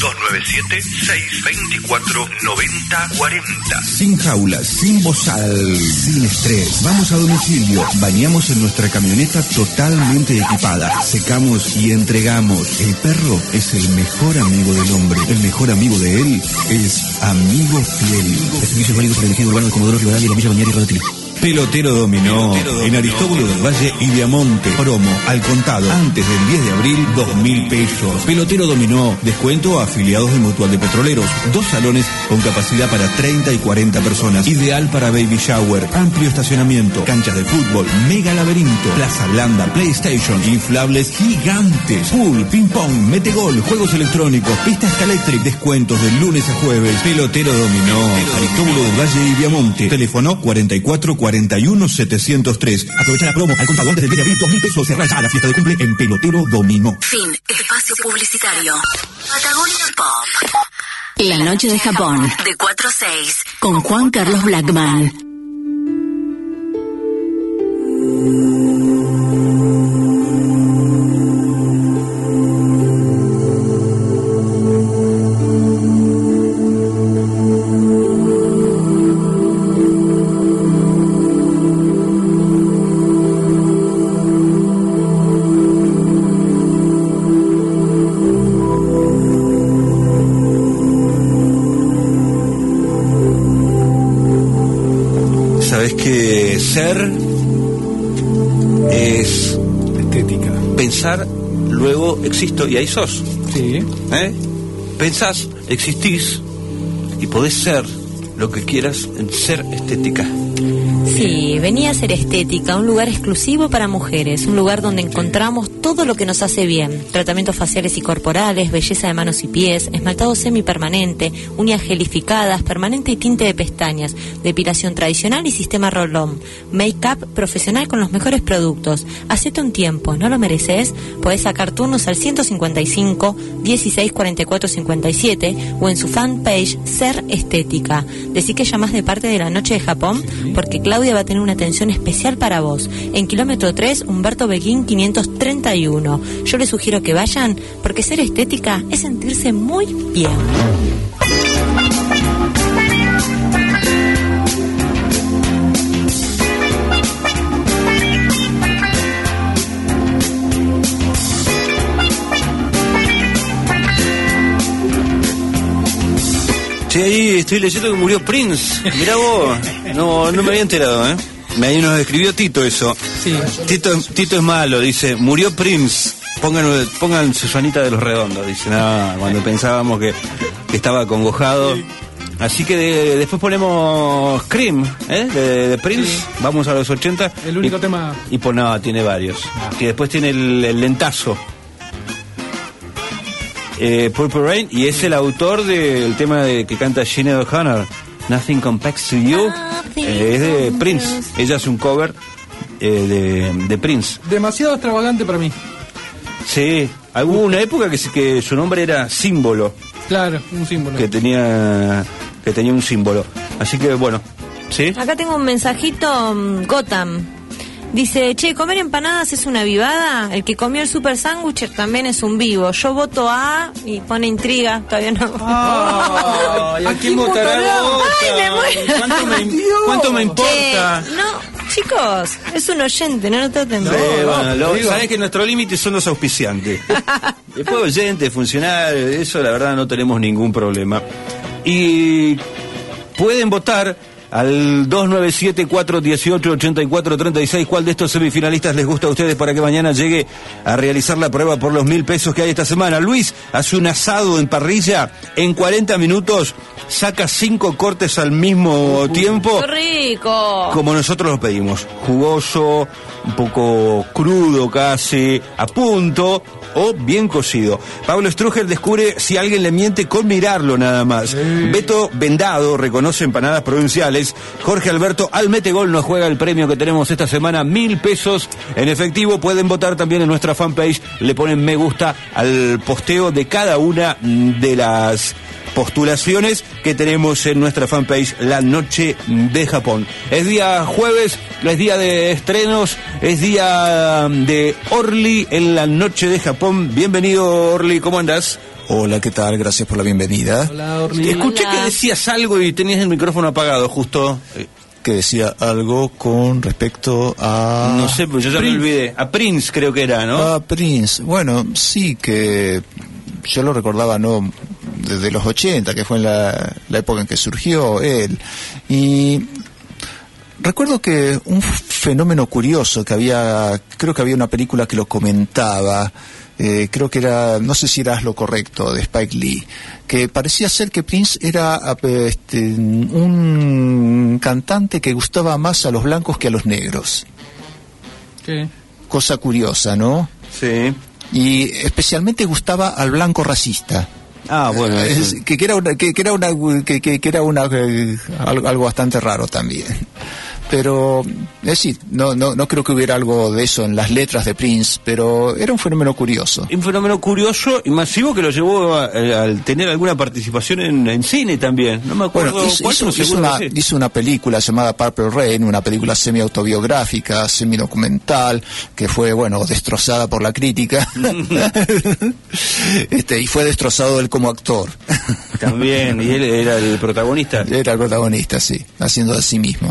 [SPEAKER 11] 297-624-9040.
[SPEAKER 12] Sin jaulas, sin bozal, sin estrés. Vamos a domicilio. Bañamos en nuestra camioneta totalmente equipada. Secamos y entregamos. El perro es el mejor amigo del hombre. El mejor amigo de él es Amigo Fiel. Servicios válidos para el ejido urbano de Comodoro Rivadavia y la Villa Bañera y Rodatilí.
[SPEAKER 6] Pelotero Dominó, en Aristóbulo del Valle y Viamonte. Promo al contado, antes del 10 de abril, 2.000 pesos. Pelotero Dominó, descuento a afiliados de Mutual de Petroleros. 2 salones con capacidad para 30 y 40 personas. Ideal para baby shower, amplio estacionamiento, canchas de fútbol, mega laberinto, plaza blanda, PlayStation, inflables gigantes, pool, ping pong, metegol, juegos electrónicos, pista Scalectric, descuentos de lunes a jueves. Pelotero Dominó, Aristóbulo del Valle y Viamonte. Teléfono 44-41-703. Aprovecha la promo al contado antes del 10 de abril, 2.000 pesos. Cerrar ya la fiesta de cumple en Pelotero Dominó.
[SPEAKER 10] Fin. Espacio publicitario. Patagonia Pop. La noche de Japón. De 4 a 6. Con Juan Carlos Blackman.
[SPEAKER 1] Ser es
[SPEAKER 2] estética.
[SPEAKER 1] Pensar, luego existo y ahí sos.
[SPEAKER 2] Sí.
[SPEAKER 1] Pensás, existís y podés ser lo que quieras en Ser Estética.
[SPEAKER 3] Sí, venía a Ser Estética, un lugar exclusivo para mujeres, un lugar donde encontramos todo lo que nos hace bien: tratamientos faciales y corporales, belleza de manos y pies, esmaltado semipermanente, uñas gelificadas, permanente y tinte de pestañas, depilación tradicional y sistema roll-on, make-up profesional con los mejores productos. Hacete un tiempo, ¿no lo mereces? Podés sacar turnos al 155 16 44 57 o en su fanpage Ser Estética. Decí que llamás de parte de la Noche de Japón, porque Claudia va a tener una atención especial para vos. En kilómetro 3, Humberto Beguín 531. Yo les sugiero que vayan, porque Ser Estética es sentirse muy bien.
[SPEAKER 1] Sí, ahí estoy leyendo que murió Prince. Mirá vos, no me había enterado, Ahí nos escribió Tito eso.
[SPEAKER 2] Sí.
[SPEAKER 1] Tito es malo, dice, murió Prince. Pongan Susanita de los Redondos, dice, cuando pensábamos que estaba acongojado. Así que después ponemos Cream, de Prince, sí. Vamos a los 80.
[SPEAKER 2] El único tema.
[SPEAKER 1] Y pues no, tiene varios. Que después tiene el lentazo. Purple Rain, y es el autor del tema que canta Sinead O'Connor, Nothing Compares to You. Es de Prince. Ella hace un cover de Prince.
[SPEAKER 2] Demasiado extravagante para mí.
[SPEAKER 1] Sí, hubo una época que su nombre era Símbolo.
[SPEAKER 2] Claro, un símbolo.
[SPEAKER 1] Que tenía un símbolo. Así que bueno, ¿sí?
[SPEAKER 3] Acá tengo un mensajito, Gotham. Dice, che, comer empanadas es una vivada. El que comió el super sándwich también es un vivo. Yo voto A y pone intriga. Todavía no.
[SPEAKER 1] ¿A quién votará?
[SPEAKER 3] Ay, me muero.
[SPEAKER 1] ¿Cuánto me importa?
[SPEAKER 3] No, chicos, es un oyente, no lo traten de...
[SPEAKER 1] Sabés que nuestro límite son los auspiciantes. Después oyentes, funcionarios, eso la verdad no tenemos ningún problema. Y pueden votar al 297-418-8436. ¿Cuál de estos semifinalistas les gusta a ustedes para que mañana llegue a realizar la prueba por los 1.000 pesos que hay esta semana? Luis hace un asado en parrilla, en 40 minutos saca 5 cortes al mismo tiempo.
[SPEAKER 3] ¡Qué rico!
[SPEAKER 1] Como nosotros lo pedimos, jugoso, un poco crudo casi, a punto, o bien cocido. Pablo Strugel descubre si alguien le miente con mirarlo nada más. Beto Vendado reconoce empanadas provinciales. Jorge Alberto Almetegol nos juega el premio que tenemos esta semana, 1.000 pesos en efectivo. Pueden votar también en nuestra fanpage, le ponen me gusta al posteo de cada una de las postulaciones que tenemos en nuestra fanpage La Noche de Japón. Es día jueves, es día de estrenos, es día de Orly en La Noche de Japón. Bienvenido, Orly, ¿cómo andás?
[SPEAKER 13] Hola, ¿qué tal? Gracias por la bienvenida.
[SPEAKER 2] Hola, Orly.
[SPEAKER 1] Escuché que decías algo y tenías el micrófono apagado justo.
[SPEAKER 13] Que decía algo con respecto a...
[SPEAKER 1] No sé, pues yo ya me olvidé. A Prince creo que era, ¿no?
[SPEAKER 13] A Prince. Bueno, sí, que yo lo recordaba, ¿no?, desde los 80, que fue en la época en que surgió él. Y recuerdo que un fenómeno curioso que había, creo que había una película que lo comentaba, creo que era, no sé si era lo correcto, de Spike Lee, que parecía ser que Prince era un cantante que gustaba más a los blancos que a los negros.
[SPEAKER 2] ¿Qué?
[SPEAKER 13] Cosa curiosa, ¿no?
[SPEAKER 1] Sí.
[SPEAKER 13] Y especialmente gustaba al blanco racista.
[SPEAKER 1] Ah, bueno,
[SPEAKER 13] que era algo bastante raro también. Pero, es decir, no creo que hubiera algo de eso en las letras de Prince, pero era un fenómeno curioso.
[SPEAKER 1] Un fenómeno curioso y masivo que lo llevó al tener alguna participación en cine también. No me acuerdo.
[SPEAKER 13] Bueno, hizo una película llamada Purple Rain, una película semi-autobiográfica, semi-documental, que fue, bueno, destrozada por la crítica. Y fue destrozado él como actor.
[SPEAKER 1] También, y él era el protagonista.
[SPEAKER 13] Era el protagonista, sí, haciendo de sí mismo.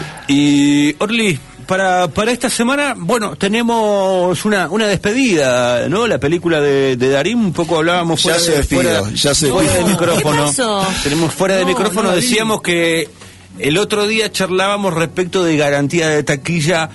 [SPEAKER 1] Y Orly, para esta semana, bueno, tenemos una despedida, ¿no? La película de Darín, un poco hablábamos fuera de micrófono. Tenemos fuera de micrófono, decíamos que el otro día charlábamos respecto de garantía de taquilla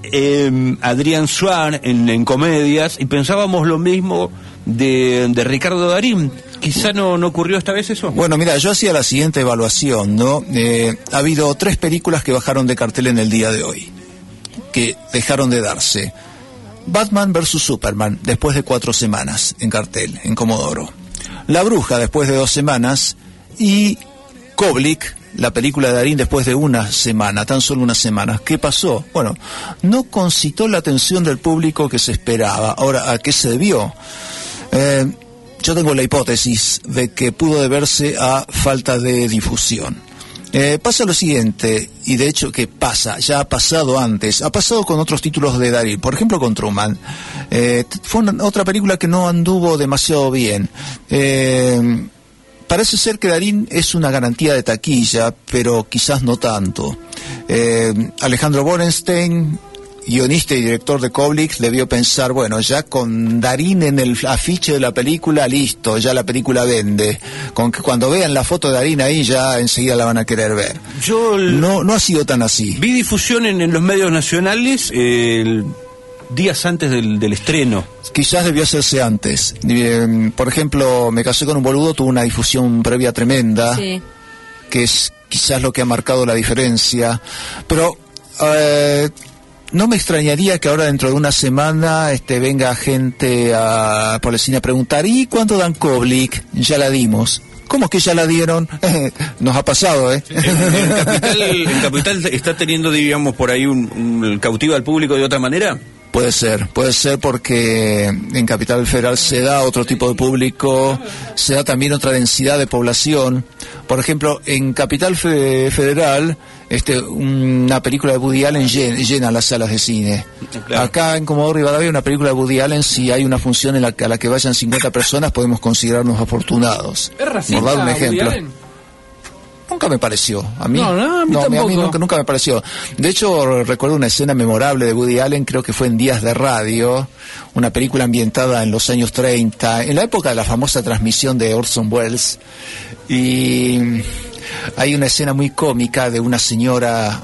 [SPEAKER 1] Adrián Suárez en comedias y pensábamos lo mismo de Ricardo Darín. Quizá no ocurrió esta vez eso.
[SPEAKER 13] Bueno, mira, yo hacía la siguiente evaluación, ¿no? Ha habido 3 películas que bajaron de cartel en el día de hoy, que dejaron de darse. Batman vs Superman, después de 4 semanas en cartel, en Comodoro. La Bruja, después de 2 semanas. Y Koblik, la película de Darín, después de 1 semana, tan solo 1 semana. ¿Qué pasó? Bueno, no concitó la atención del público que se esperaba. Ahora, ¿a qué se debió? Yo tengo la hipótesis de que pudo deberse a falta de difusión. Pasa lo siguiente, y de hecho que pasa, ya ha pasado antes, ha pasado con otros títulos de Darín, por ejemplo con Truman. Fue otra película que no anduvo demasiado bien. Parece ser que Darín es una garantía de taquilla, pero quizás no tanto. Alejandro Borenstein, guionista y director de Koblik, debió pensar, bueno, ya con Darín en el afiche de la película, listo, ya la película vende. Con que cuando vean la foto de Darín ahí, ya enseguida la van a querer ver. No ha sido tan así.
[SPEAKER 1] Vi difusión en los medios nacionales días antes del estreno.
[SPEAKER 13] Quizás debió hacerse antes. Por ejemplo, Me casé con un boludo, tuvo una difusión previa tremenda, sí, que es quizás lo que ha marcado la diferencia. Pero no me extrañaría que ahora dentro de 1 semana venga gente por el cine a preguntar, ¿y cuándo dan Koblik? Ya la dimos. ¿Cómo que ya la dieron? Nos ha pasado, ¿eh?
[SPEAKER 1] ¿En Capital está teniendo, digamos, por ahí un cautiva al público de otra manera?
[SPEAKER 13] Puede ser porque en Capital Federal se da otro tipo de público, se da también otra densidad de población. Por ejemplo, en Capital Federal, una película de Woody Allen llena las salas de cine. Claro. Acá en Comodoro Rivadavia, una película de Woody Allen, si hay una función a la que vayan 50 personas, podemos considerarnos afortunados.
[SPEAKER 2] ¿Es racista,
[SPEAKER 13] por dar un ejemplo?
[SPEAKER 2] Woody Allen?
[SPEAKER 13] Nunca me pareció. A mí
[SPEAKER 2] tampoco.
[SPEAKER 13] Nunca me pareció. De hecho, recuerdo una escena memorable de Woody Allen, creo que fue en Días de Radio, una película ambientada en los años 30, en la época de la famosa transmisión de Orson Welles, y hay una escena muy cómica de una señora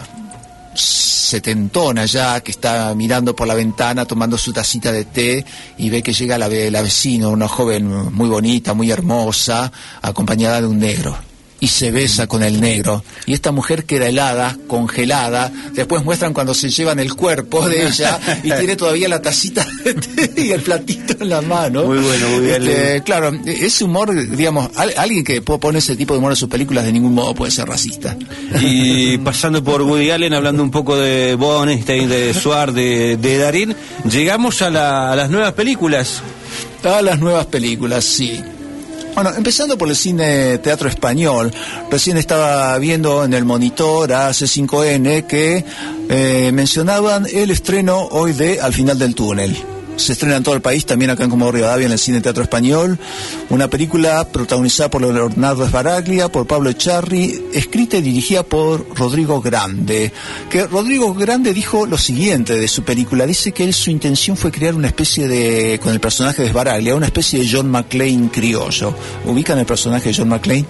[SPEAKER 13] setentona ya, que está mirando por la ventana tomando su tacita de té y ve que llega la vecina, una joven muy bonita, muy hermosa, acompañada de un negro. y se besa con el negro. Y esta mujer queda helada, congelada. Después muestran cuando se llevan el cuerpo de ella y tiene todavía la tacita de té y el platito en la mano.
[SPEAKER 1] Muy bueno, muy bien.
[SPEAKER 13] Claro, ese humor, digamos, alguien que pone ese tipo de humor en sus películas de ningún modo puede ser racista.
[SPEAKER 1] Y pasando por Woody Allen, hablando un poco de Bernstein, de Suar, de Darín, llegamos a las nuevas películas.
[SPEAKER 13] A las nuevas películas, sí. Bueno, empezando por el cine teatro español, recién estaba viendo en el monitor a C5N que mencionaban el estreno hoy de Al final del túnel. Se estrena en todo el país, también acá en Comodoro Rivadavia, en el cine teatro español, una película protagonizada por Leonardo Sbaraglia, por Pablo Echarri, escrita y dirigida por Rodrigo Grande. Que Rodrigo Grande dijo lo siguiente de su película, dice que su intención fue crear una especie de, con el personaje de Sbaraglia, una especie de John McClane criollo. ¿Ubican el personaje de John McClane?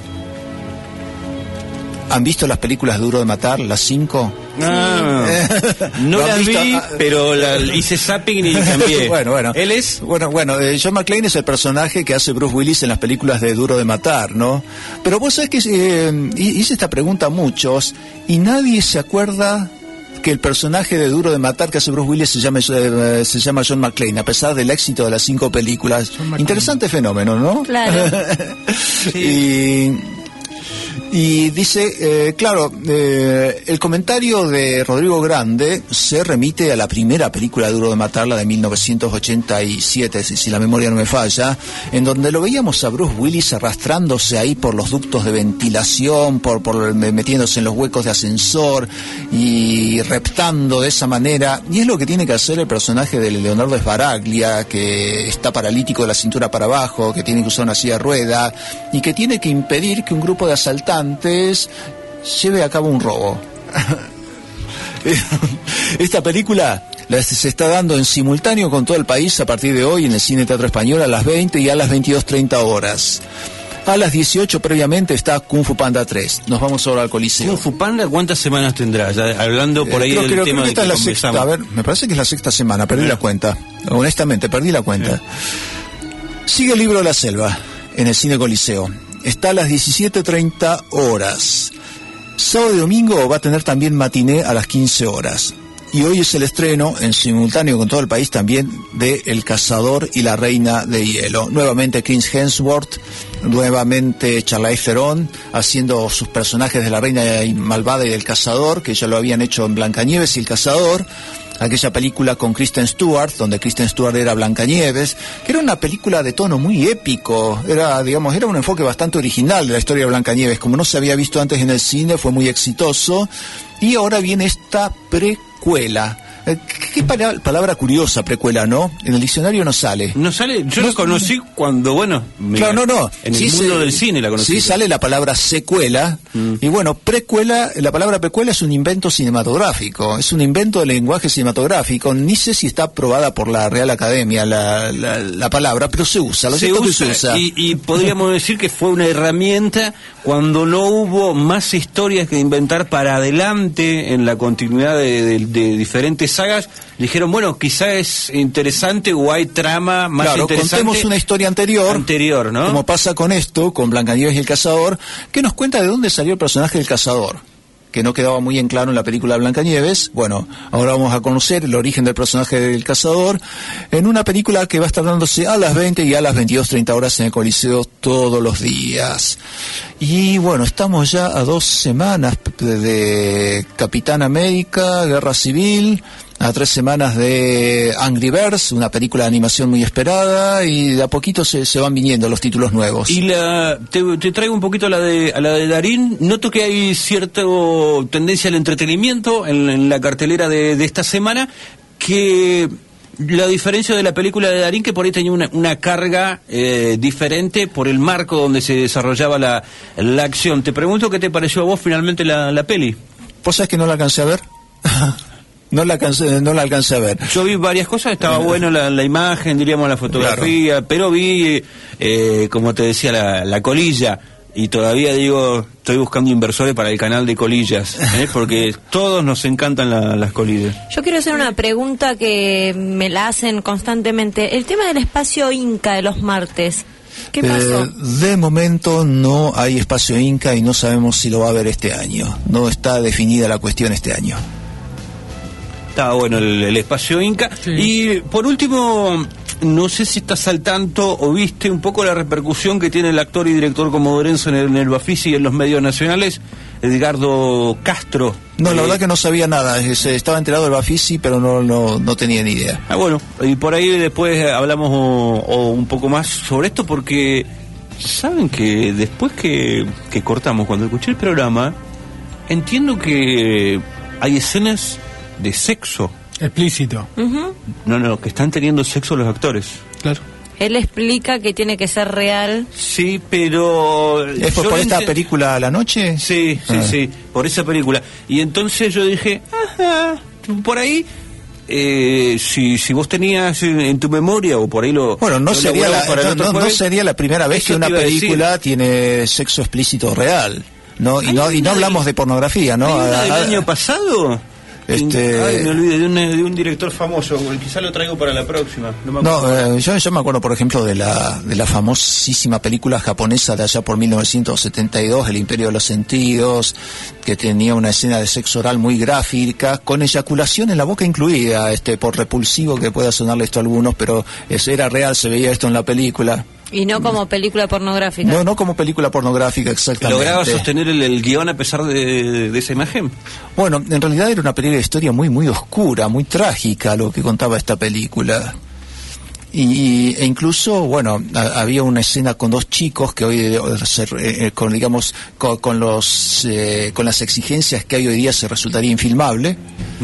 [SPEAKER 13] ¿Han visto las películas Duro de Matar, las 5?
[SPEAKER 1] No las vi, pero hice zapping y cambié.
[SPEAKER 13] Bueno.
[SPEAKER 1] ¿Él es?
[SPEAKER 13] Bueno, John McClane es el personaje que hace Bruce Willis en las películas de Duro de Matar, ¿no? Pero vos sabés que hice esta pregunta a muchos y nadie se acuerda que el personaje de Duro de Matar que hace Bruce Willis se llama John McClane, a pesar del éxito de las 5 películas. Interesante fenómeno, ¿no?
[SPEAKER 3] Claro.
[SPEAKER 13] Sí. Y dice, el comentario de Rodrigo Grande se remite a la primera película Duro de Matar, la de 1987, si la memoria no me falla, en donde lo veíamos a Bruce Willis arrastrándose ahí por los ductos de ventilación, metiéndose en los huecos de ascensor y reptando de esa manera. Y es lo que tiene que hacer el personaje de Leonardo Sbaraglia, que está paralítico de la cintura para abajo, que tiene que usar una silla de rueda y que tiene que impedir que un grupo de asaltantes lleve a cabo un robo. Esta película se está dando en simultáneo con todo el país a partir de hoy en el Cine Teatro Español a las 20 y a las 22:30 horas. A las 18 previamente está Kung Fu Panda 3. Nos vamos ahora al Coliseo.
[SPEAKER 1] Kung Fu Panda, ¿cuántas semanas tendrá? Ya, hablando por ahí del tema de que
[SPEAKER 13] la sexta, a ver, me parece que es la 6ª semana, perdí la cuenta. Honestamente, perdí la cuenta. Sigue El Libro de la Selva en el Cine Coliseo. Está a las 17:30 horas. Sábado y domingo va a tener también matiné a las 15 horas. Y hoy es el estreno, en simultáneo con todo el país también, de El Cazador y la Reina de Hielo. Nuevamente Chris Hemsworth, nuevamente Charlize Theron, haciendo sus personajes de la Reina Malvada y del Cazador, que ya lo habían hecho en Blancanieves y El Cazador. Aquella película con Kristen Stewart, donde Kristen Stewart era Blancanieves, que era una película de tono muy épico, era un enfoque bastante original de la historia de Blancanieves, como no se había visto antes en el cine, fue muy exitoso, y ahora viene esta precuela. ¿Qué palabra curiosa, precuela, ¿no? En el diccionario no sale.
[SPEAKER 1] ¿No sale? Yo lo conocí cuando,
[SPEAKER 13] Claro, no.
[SPEAKER 1] En el mundo del cine la conocí.
[SPEAKER 13] Sí, sale la palabra secuela. Y bueno, precuela, la palabra precuela es un invento cinematográfico. Es un invento del lenguaje cinematográfico. Ni sé si está aprobada por la Real Academia la palabra, pero se usa.
[SPEAKER 1] Se usa. Y podríamos decir que fue una herramienta cuando no hubo más historias que inventar para adelante en la continuidad de diferentes sagas. Dijeron, bueno, quizá es interesante o hay trama más interesante.
[SPEAKER 13] Contemos una historia anterior,
[SPEAKER 1] ¿no?
[SPEAKER 13] Como pasa con esto, con Blancanieves y el Cazador, que nos cuenta de dónde salió el personaje del Cazador, que no quedaba muy en claro en la película Blancanieves. Bueno, ahora vamos a conocer el origen del personaje del Cazador en una película que va a estar dándose a las 20 y a las 22:30 horas en el Coliseo todos los días. Y bueno, estamos ya a 2 semanas de Capitán América, Guerra Civil, a 3 semanas de Angry Birds, una película de animación muy esperada, y de a poquito se van viniendo los títulos nuevos.
[SPEAKER 1] Y te traigo un poquito a la de Darín. Noto que hay cierta tendencia al entretenimiento en la cartelera de esta semana, que la diferencia de la película de Darín, que por ahí tenía una carga diferente por el marco donde se desarrollaba la acción. Te pregunto qué te pareció a vos finalmente la peli.
[SPEAKER 13] ¿Vos sabés que no la alcancé a ver? No la alcancé a ver.
[SPEAKER 1] Yo vi varias cosas, estaba bueno la imagen, diríamos la fotografía, claro. Pero vi, como te decía, la colilla. Y todavía estoy buscando inversores para el canal de colillas, porque todos nos encantan las colillas.
[SPEAKER 3] Yo quiero hacer una pregunta que me la hacen constantemente. El tema del espacio Inca de los martes, ¿Qué pasó?
[SPEAKER 13] De momento no hay espacio Inca y no sabemos si lo va a haber este año. No está definida la cuestión este año.
[SPEAKER 1] Está bueno el espacio Inca. Sí. Y por último, no sé si estás al tanto o viste un poco la repercusión que tiene el actor y director comodorense en el Bafisi y en los medios nacionales, Edgardo Castro.
[SPEAKER 13] No, la verdad que no sabía nada. Estaba enterado del Bafisi, pero no tenía ni idea.
[SPEAKER 1] Bueno, y por ahí después hablamos o un poco más sobre esto, porque saben que después que cortamos, cuando escuché el programa, entiendo que hay escenas de sexo
[SPEAKER 2] explícito.
[SPEAKER 1] No, que están teniendo sexo los actores.
[SPEAKER 2] Claro.
[SPEAKER 3] Él explica que tiene que ser real.
[SPEAKER 1] Sí, pero...
[SPEAKER 13] ¿Es por esta película La Noche?
[SPEAKER 1] Sí, por esa película. Y entonces yo dije, por ahí, si vos tenías en tu memoria o por ahí lo...
[SPEAKER 13] Bueno, no sería la primera vez que una película tiene sexo explícito real, ¿no? Y no hablamos de pornografía, ¿no?
[SPEAKER 1] ¿Hay una del año pasado? Me olvidé de un director famoso, quizá lo traigo para la próxima.
[SPEAKER 13] Yo me acuerdo, por ejemplo, de la famosísima película japonesa de allá por 1972, El Imperio de los Sentidos, que tenía una escena de sexo oral muy gráfica, con eyaculación en la boca incluida, por repulsivo que pueda sonarle esto a algunos, pero eso era real, se veía esto en la película.
[SPEAKER 3] Y no como película pornográfica.
[SPEAKER 13] No como película pornográfica, exactamente.
[SPEAKER 1] ¿Lograba sostener el guión a pesar de esa imagen?
[SPEAKER 13] Bueno, en realidad era una película de historia muy, muy oscura, muy trágica lo que contaba esta película. E incluso, bueno, había una escena con dos chicos que hoy, con las exigencias que hay hoy día se resultaría infilmable.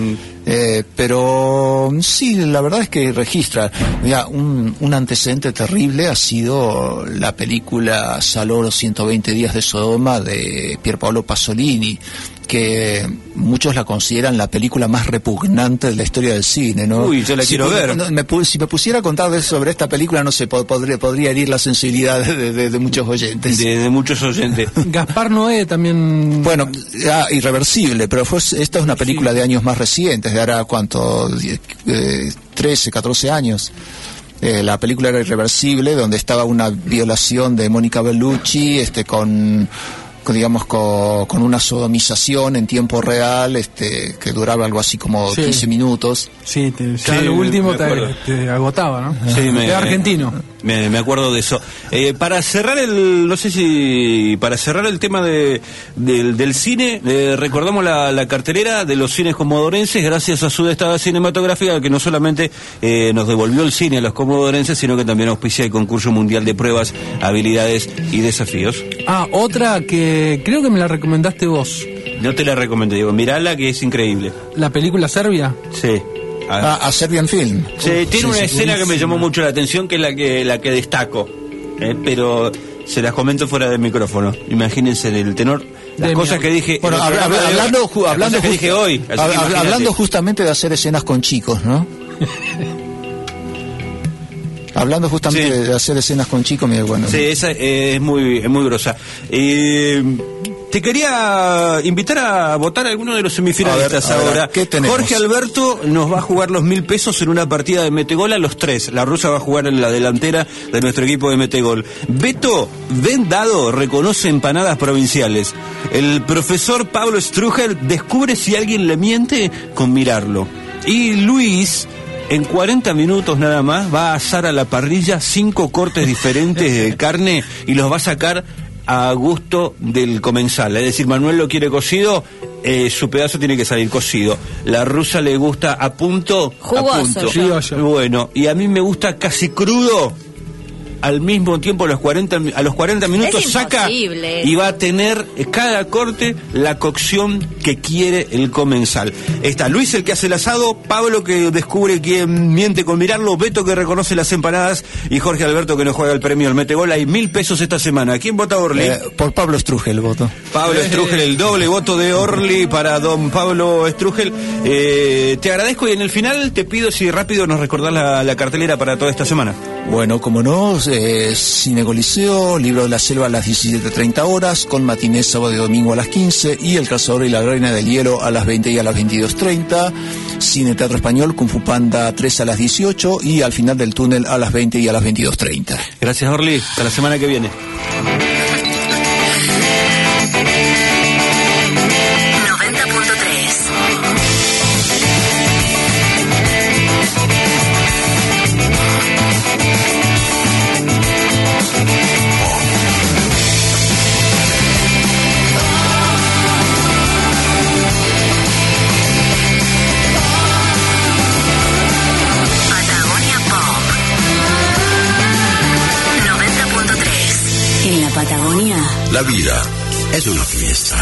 [SPEAKER 13] Pero sí, la verdad es que registra. Mira, un antecedente terrible ha sido la película Saló los 120 días de Sodoma de Pier Paolo Pasolini, que muchos la consideran la película más repugnante de la historia del cine, ¿no?
[SPEAKER 1] Uy, yo la quiero ver.
[SPEAKER 13] Si me pusiera a contar sobre esta película, no sé, podría herir la sensibilidad de muchos oyentes.
[SPEAKER 1] De muchos oyentes.
[SPEAKER 2] Gaspar Noé también...
[SPEAKER 13] Bueno, Irreversible, pero esta es una película de años más recientes, de ahora, ¿cuánto? 13, 14 años. La película era Irreversible, donde estaba una violación de Mónica Bellucci, con una sodomización en tiempo real, que duraba algo así como 15 minutos.
[SPEAKER 2] Sí, lo último te agotaba, ¿no?
[SPEAKER 1] Sí,
[SPEAKER 2] de argentino.
[SPEAKER 1] Me acuerdo de eso. Para cerrar para cerrar el tema del cine, recordamos la cartelera de los cines comodorenses, gracias a Sudestada Cinematográfica, que no solamente nos devolvió el cine a los comodorenses, sino que también auspicia el concurso mundial de pruebas, habilidades y desafíos.
[SPEAKER 2] Otra que creo que me la recomendaste vos.
[SPEAKER 1] No te la recomendé, digo, mirala, que es increíble.
[SPEAKER 2] ¿La película serbia?
[SPEAKER 1] Sí.
[SPEAKER 13] A Serbian Film.
[SPEAKER 1] Sí, tiene una escena que me llamó mucho la atención, que es la que destaco, pero se las comento fuera del micrófono. Imagínense el tenor, las cosas que dije.
[SPEAKER 13] Bueno, hablando
[SPEAKER 1] que dije hoy.
[SPEAKER 13] Hablando justamente de hacer escenas con chicos, ¿no? Hablando justamente de hacer escenas con chicos, bueno.
[SPEAKER 1] Sí, esa es muy grosa. Te quería invitar a votar a alguno de los semifinalistas ahora.
[SPEAKER 13] ¿Qué tenemos?
[SPEAKER 1] Jorge Alberto nos va a jugar los 1.000 pesos en una partida de Metegol a los 3. La rusa va a jugar en la delantera de nuestro equipo de Metegol. Beto Vendado reconoce empanadas provinciales. El profesor Pablo Strugel descubre si alguien le miente con mirarlo. Y Luis, en 40 minutos nada más, va a asar a la parrilla 5 cortes diferentes de carne y los va a sacar a gusto del comensal. Es decir, Manuel lo quiere cocido, su pedazo tiene que salir cocido. La rusa le gusta a punto.
[SPEAKER 3] Jugoso.
[SPEAKER 1] Bueno, y a mí me gusta casi crudo. Al mismo tiempo, a los 40 minutos saca y va a tener cada corte la cocción que quiere el comensal. Está Luis, el que hace el asado, Pablo, que descubre quién miente con mirarlo, Beto, que reconoce las empanadas, y Jorge Alberto, que nos juega el premio al Metegol. Hay 1.000 pesos esta semana. ¿Quién vota, Orly?
[SPEAKER 13] Por Pablo Strugel voto.
[SPEAKER 1] Pablo Strugel, el doble voto de Orly para don Pablo Strugel. Te agradezco, y en el final te pido si rápido nos recordás la cartelera para toda esta semana.
[SPEAKER 13] Bueno, como no, Cine Coliseo, Libro de la Selva a las 17:30 horas, con matinés sábado y domingo a las 15, y El Cazador y la Reina del Hielo a las 20 y a las 22:30, Cine Teatro Español, Kung Fu Panda 3 a las 18 y Al Final del Túnel a las 20 y a las 22:30.
[SPEAKER 1] Gracias, Orly. Hasta la semana que viene.
[SPEAKER 10] Patagonia.
[SPEAKER 5] La vida es una fiesta.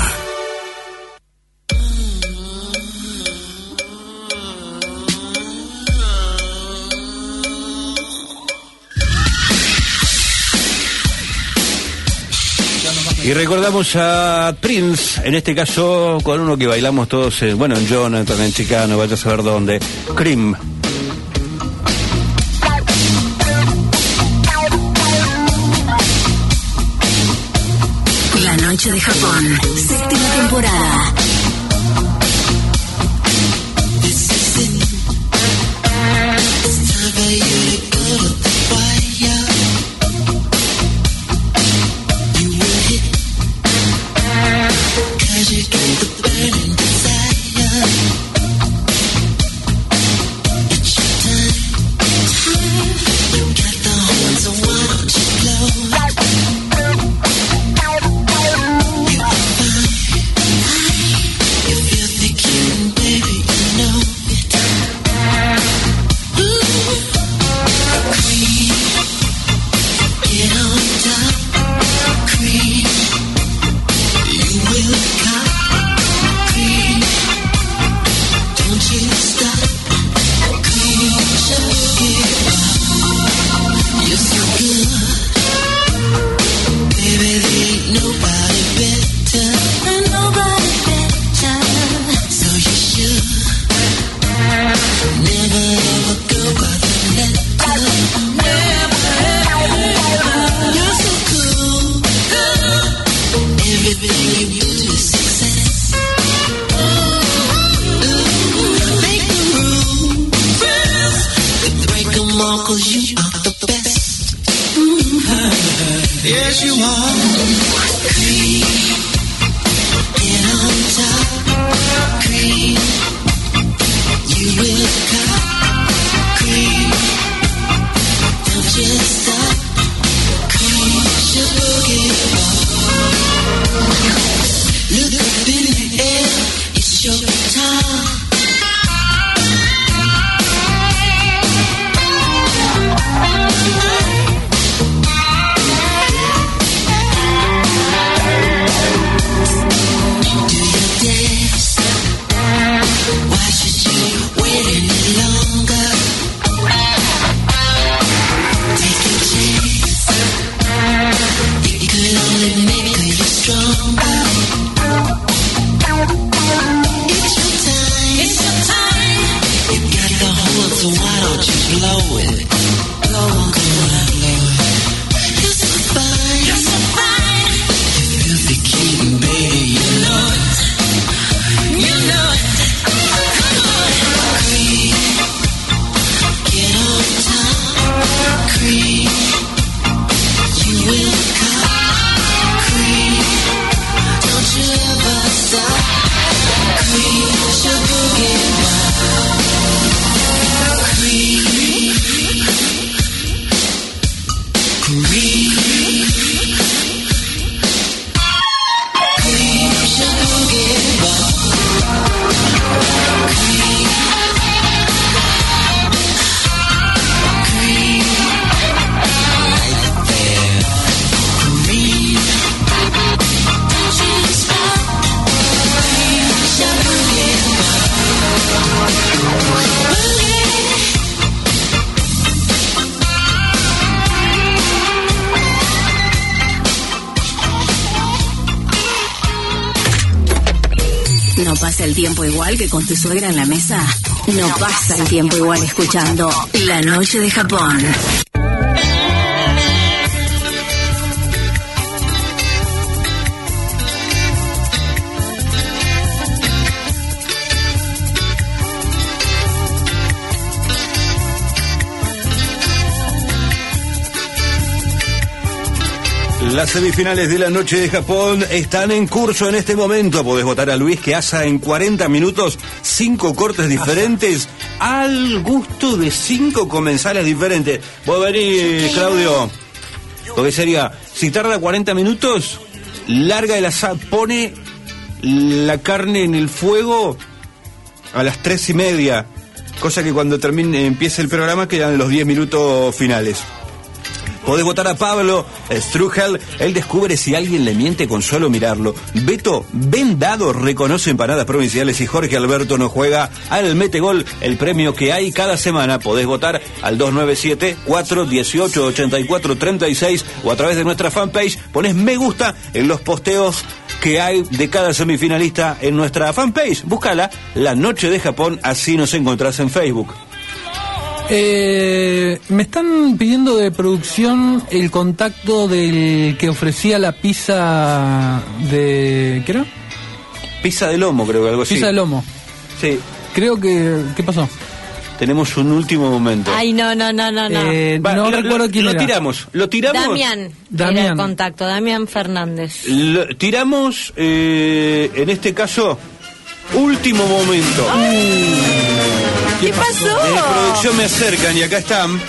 [SPEAKER 1] Y recordamos a Prince, en este caso con uno que bailamos todos, en Jonathan, en Chicano, vaya a saber dónde, Cream.
[SPEAKER 10] La Noche de Japón, 7ª temporada. ¿No pasa el tiempo igual que con tu suegra en la mesa? No pasa el tiempo igual escuchando La Noche de Japón.
[SPEAKER 1] Las semifinales de la noche de Japón están en curso en este momento. Podés votar a Luis, que asa en 40 minutos 5 cortes diferentes al gusto de 5 comensales diferentes. Vos venís, Claudio. Porque sería, si tarda 40 minutos, larga el asado, pone la carne en el fuego a las 3:30. Cosa que cuando empiece el programa quedan los 10 minutos finales. Podés votar a Pablo Strugel. Él descubre si alguien le miente con solo mirarlo. Beto Vendado reconoce empanadas provinciales. Y Jorge Alberto nos juega al Metegol, el premio que hay cada semana. Podés votar al 297-418-8436 o a través de nuestra fanpage. Ponés me gusta en los posteos que hay de cada semifinalista en nuestra fanpage. Búscala, La Noche de Japón, así nos encontrás en Facebook.
[SPEAKER 2] Me están pidiendo de producción el contacto del que ofrecía la pizza de... ¿qué era?
[SPEAKER 1] Pizza de lomo, creo que algo así.
[SPEAKER 2] Pizza de lomo.
[SPEAKER 1] Sí.
[SPEAKER 2] Creo que... ¿qué pasó?
[SPEAKER 1] Tenemos un último momento.
[SPEAKER 3] Ay, no.
[SPEAKER 2] No recuerdo quién era.
[SPEAKER 1] Lo tiramos.
[SPEAKER 3] Damián. Era el contacto, Damián Fernández.
[SPEAKER 1] Tiramos, en este caso, último momento.
[SPEAKER 3] ¿Qué pasó?
[SPEAKER 1] De producción me acercan y acá están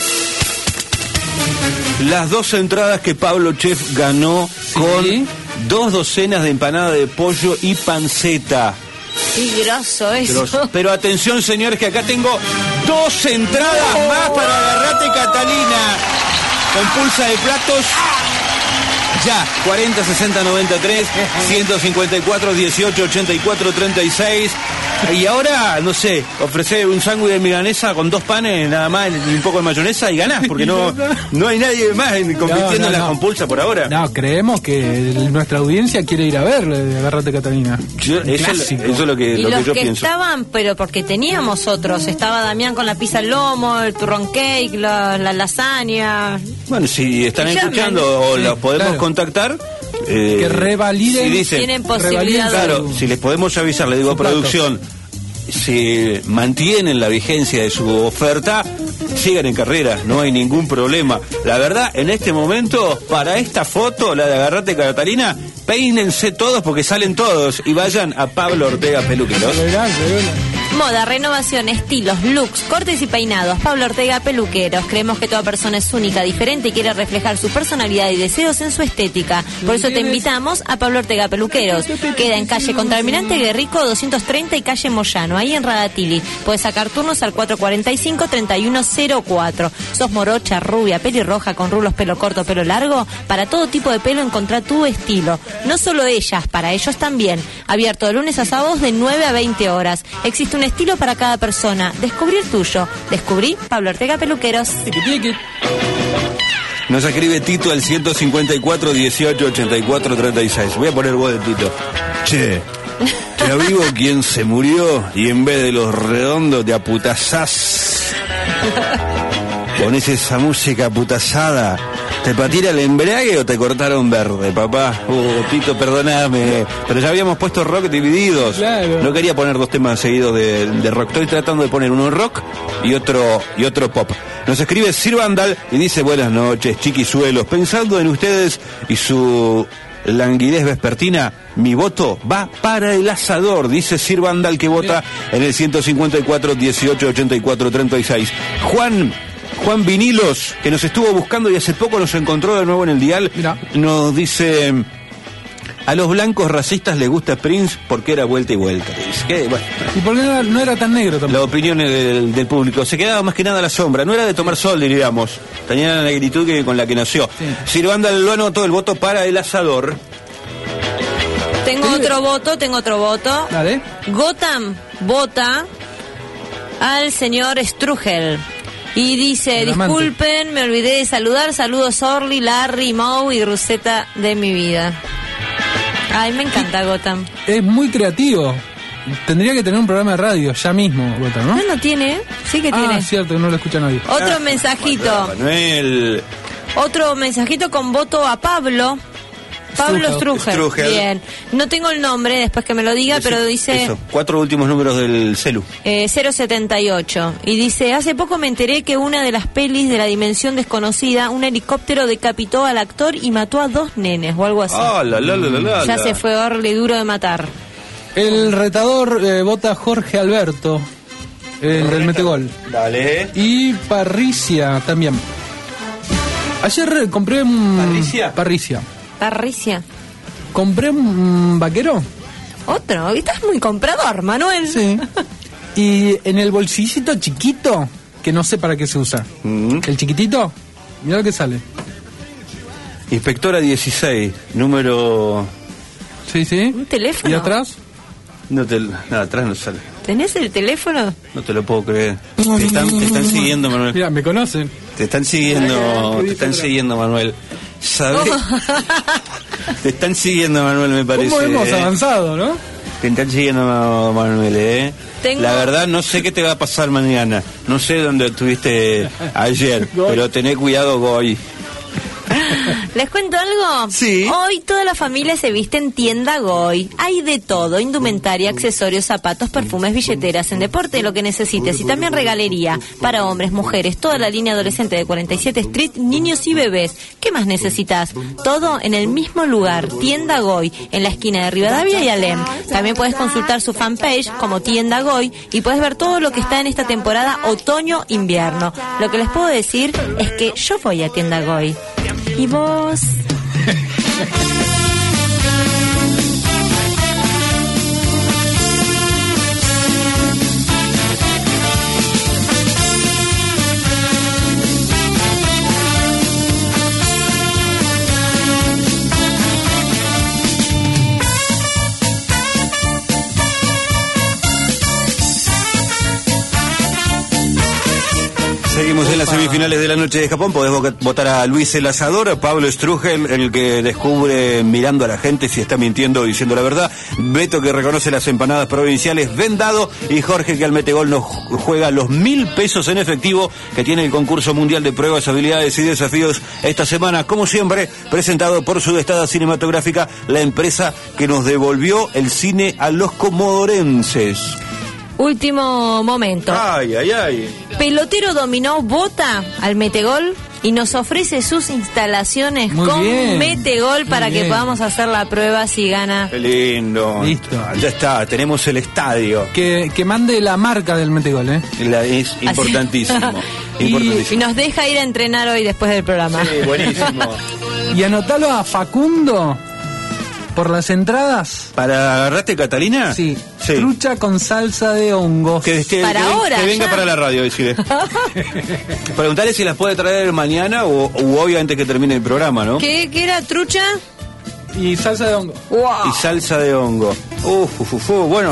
[SPEAKER 1] las 2 entradas que Pablo Chef ganó con 2 docenas de empanada de pollo y panceta.
[SPEAKER 3] Qué grosso eso.
[SPEAKER 1] Pero atención, señores, que acá tengo 2 entradas más para Agarrate Catalina. Con pulsa de platos. Ya, 40 60 93 154 18 84 36. Y ahora, no sé, ofrecer un sándwich de milanesa con 2 panes nada más y un poco de mayonesa y ganás, porque no hay nadie más compitiendo en la compulsa por ahora.
[SPEAKER 2] No, creemos que nuestra audiencia quiere ir a ver Agarrate Catalina.
[SPEAKER 1] Eso es lo que,
[SPEAKER 3] y
[SPEAKER 1] lo
[SPEAKER 3] los
[SPEAKER 1] que yo
[SPEAKER 3] que
[SPEAKER 1] pienso.
[SPEAKER 3] Estaban, pero porque teníamos otros. Estaba Damián con la pizza al lomo, el turrón cake, la lasaña.
[SPEAKER 1] Bueno, si están escuchando o los podemos contactar,
[SPEAKER 2] que revaliden,
[SPEAKER 1] si dicen,
[SPEAKER 3] tienen posibilidad.
[SPEAKER 1] Claro, si les podemos avisar, le digo a producción, si mantienen la vigencia de su oferta, sigan en carrera, no hay ningún problema. La verdad, en este momento, para esta foto, la de Agarrate Catalina, peínense todos porque salen todos y vayan a Pablo Ortega Peluqueros.
[SPEAKER 3] Moda, renovación, estilos, looks, cortes y peinados. Pablo Ortega Peluqueros. Creemos que toda persona es única, diferente y quiere reflejar su personalidad y deseos en su estética. Por eso te invitamos a Pablo Ortega Peluqueros. Queda en calle Contralmirante Guerrico 230 y calle Moyano, ahí en Radatili. Puedes sacar turnos al 445-3104. ¿Sos morocha, rubia, pelirroja, con rulos, pelo corto, pelo largo? Para todo tipo de pelo encontrá tu estilo. No solo ellas, para ellos también. Abierto de lunes a sábados de 9 a 20 horas. Existe un estilo para cada persona. Descubrí el tuyo. Descubrí Pablo Ortega Peluqueros.
[SPEAKER 1] Nos escribe Tito al 154 18 84 36. Voy a poner voz de Tito. Che, ya vivo quien se murió y en vez de los redondos te aputazás. Ponés esa música aputazada. ¿Te patina el embrague o te cortaron verde, papá? Tito, perdoname. Pero ya habíamos puesto rock divididos. Claro. No quería poner 2 temas seguidos de rock. Estoy tratando de poner uno rock y otro pop. Nos escribe Sir Vandal y dice: buenas noches, chiquisuelos. Pensando en ustedes y su languidez vespertina, mi voto va para el asador, dice Sir Vandal, que vota en el 154 18 84 36. Juan Vinilos, que nos estuvo buscando y hace poco nos encontró de nuevo en el dial, nos dice: a los blancos racistas les gusta Prince porque era vuelta y vuelta. Bueno,
[SPEAKER 2] y porque no era tan negro tampoco.
[SPEAKER 1] La opinión del público se quedaba más que nada a la sombra, no era de tomar sol, diríamos, tenía la negritud con la que nació. Sí. Sir Vandal lo anotó, el voto para el asador.
[SPEAKER 3] Tengo otro voto.
[SPEAKER 2] Dale.
[SPEAKER 3] Gotham vota al señor Strugel. Y dice: disculpen, me olvidé de saludar. Saludos Orly, Larry, Moe y Ruseta de mi vida. Ay, me encanta Gotham.
[SPEAKER 2] Es muy creativo. Tendría que tener un programa de radio ya mismo, Gotham, ¿no?
[SPEAKER 3] No tiene, sí que tiene.
[SPEAKER 2] Ah, cierto, que no lo escucha nadie.
[SPEAKER 3] Otro mensajito.
[SPEAKER 1] Manuel.
[SPEAKER 3] Otro mensajito con voto a Pablo. Pablo Strugel. Bien. No tengo el nombre, después que me lo diga, pero dice...
[SPEAKER 1] Eso, 4 últimos números del celu.
[SPEAKER 3] 078. Y dice, hace poco me enteré que una de las pelis de la dimensión desconocida, un helicóptero decapitó al actor y mató a 2 nenes o algo así. Ya se fue Orly duro de matar.
[SPEAKER 2] El retador vota Jorge Alberto, el del Metegol.
[SPEAKER 1] Dale.
[SPEAKER 2] Y Parricia también. Ayer compré un... Parricia. Compré un vaquero.
[SPEAKER 3] Otro, estás muy comprador, Manuel.
[SPEAKER 2] Sí. Y en el bolsillito chiquito, que no sé para qué se usa. El chiquitito, mira lo que sale.
[SPEAKER 1] Inspectora 16, número...
[SPEAKER 2] Sí.
[SPEAKER 3] ¿Un teléfono?
[SPEAKER 2] ¿Y atrás?
[SPEAKER 1] Atrás no sale.
[SPEAKER 3] ¿Tenés el teléfono?
[SPEAKER 1] No te lo puedo creer. Te están siguiendo, Manuel.
[SPEAKER 2] Mira, me conocen.
[SPEAKER 1] Te están siguiendo, Manuel. ¿Sabes? Te están siguiendo, Manuel, me parece.
[SPEAKER 2] ¿Cómo hemos avanzado, no?
[SPEAKER 1] Te están siguiendo, Manuel, La verdad, no sé qué te va a pasar mañana. No sé dónde estuviste ayer, pero tené cuidado, Goy.
[SPEAKER 3] ¿Les cuento algo?
[SPEAKER 1] Sí.
[SPEAKER 3] Hoy toda la familia se viste en tienda Goy. Hay de todo, indumentaria, accesorios, zapatos, perfumes, billeteras, en deporte, lo que necesites. Y también regalería para hombres, mujeres, toda la línea adolescente de 47 Street, niños y bebés. ¿Qué más necesitas? Todo en el mismo lugar, tienda Goy, en la esquina de Rivadavia y Alem. También puedes consultar su fanpage como tienda Goy y puedes ver todo lo que está en esta temporada otoño-invierno. Lo que les puedo decir es que yo voy a tienda Goy. ¿Y vos?
[SPEAKER 1] Seguimos en las semifinales de la noche de Japón. Podés votar a Luis el Asador, a Pablo Strugel, el que descubre mirando a la gente si está mintiendo o diciendo la verdad, Beto, que reconoce las empanadas provinciales, Vendado, y Jorge, que al Metegol nos juega los 1.000 pesos en efectivo que tiene el concurso mundial de pruebas, habilidades y desafíos esta semana, como siempre, presentado por Sudestada Cinematográfica, la empresa que nos devolvió el cine a los comodorenses.
[SPEAKER 3] Último momento.
[SPEAKER 1] Ay.
[SPEAKER 3] Pelotero Dominó vota al Metegol y nos ofrece sus instalaciones Metegol para que podamos hacer la prueba si gana.
[SPEAKER 1] Qué lindo.
[SPEAKER 2] Listo.
[SPEAKER 1] Ya está, tenemos el estadio.
[SPEAKER 2] Que mande la marca del Metegol,
[SPEAKER 1] Es importantísimo.
[SPEAKER 3] Y nos deja ir a entrenar hoy después del programa.
[SPEAKER 1] Sí, buenísimo.
[SPEAKER 2] Y anotalo a Facundo por las entradas.
[SPEAKER 1] ¿Para agarrarte, Catalina?
[SPEAKER 2] Sí. Trucha con salsa de hongos.
[SPEAKER 1] Que venga para la radio, decirle. Preguntarle si las puede traer mañana o hoy antes que termine el programa, ¿no?
[SPEAKER 3] ¿Qué era trucha?
[SPEAKER 2] Y salsa de hongo.
[SPEAKER 3] Wow.
[SPEAKER 1] Y salsa de hongo. Bueno,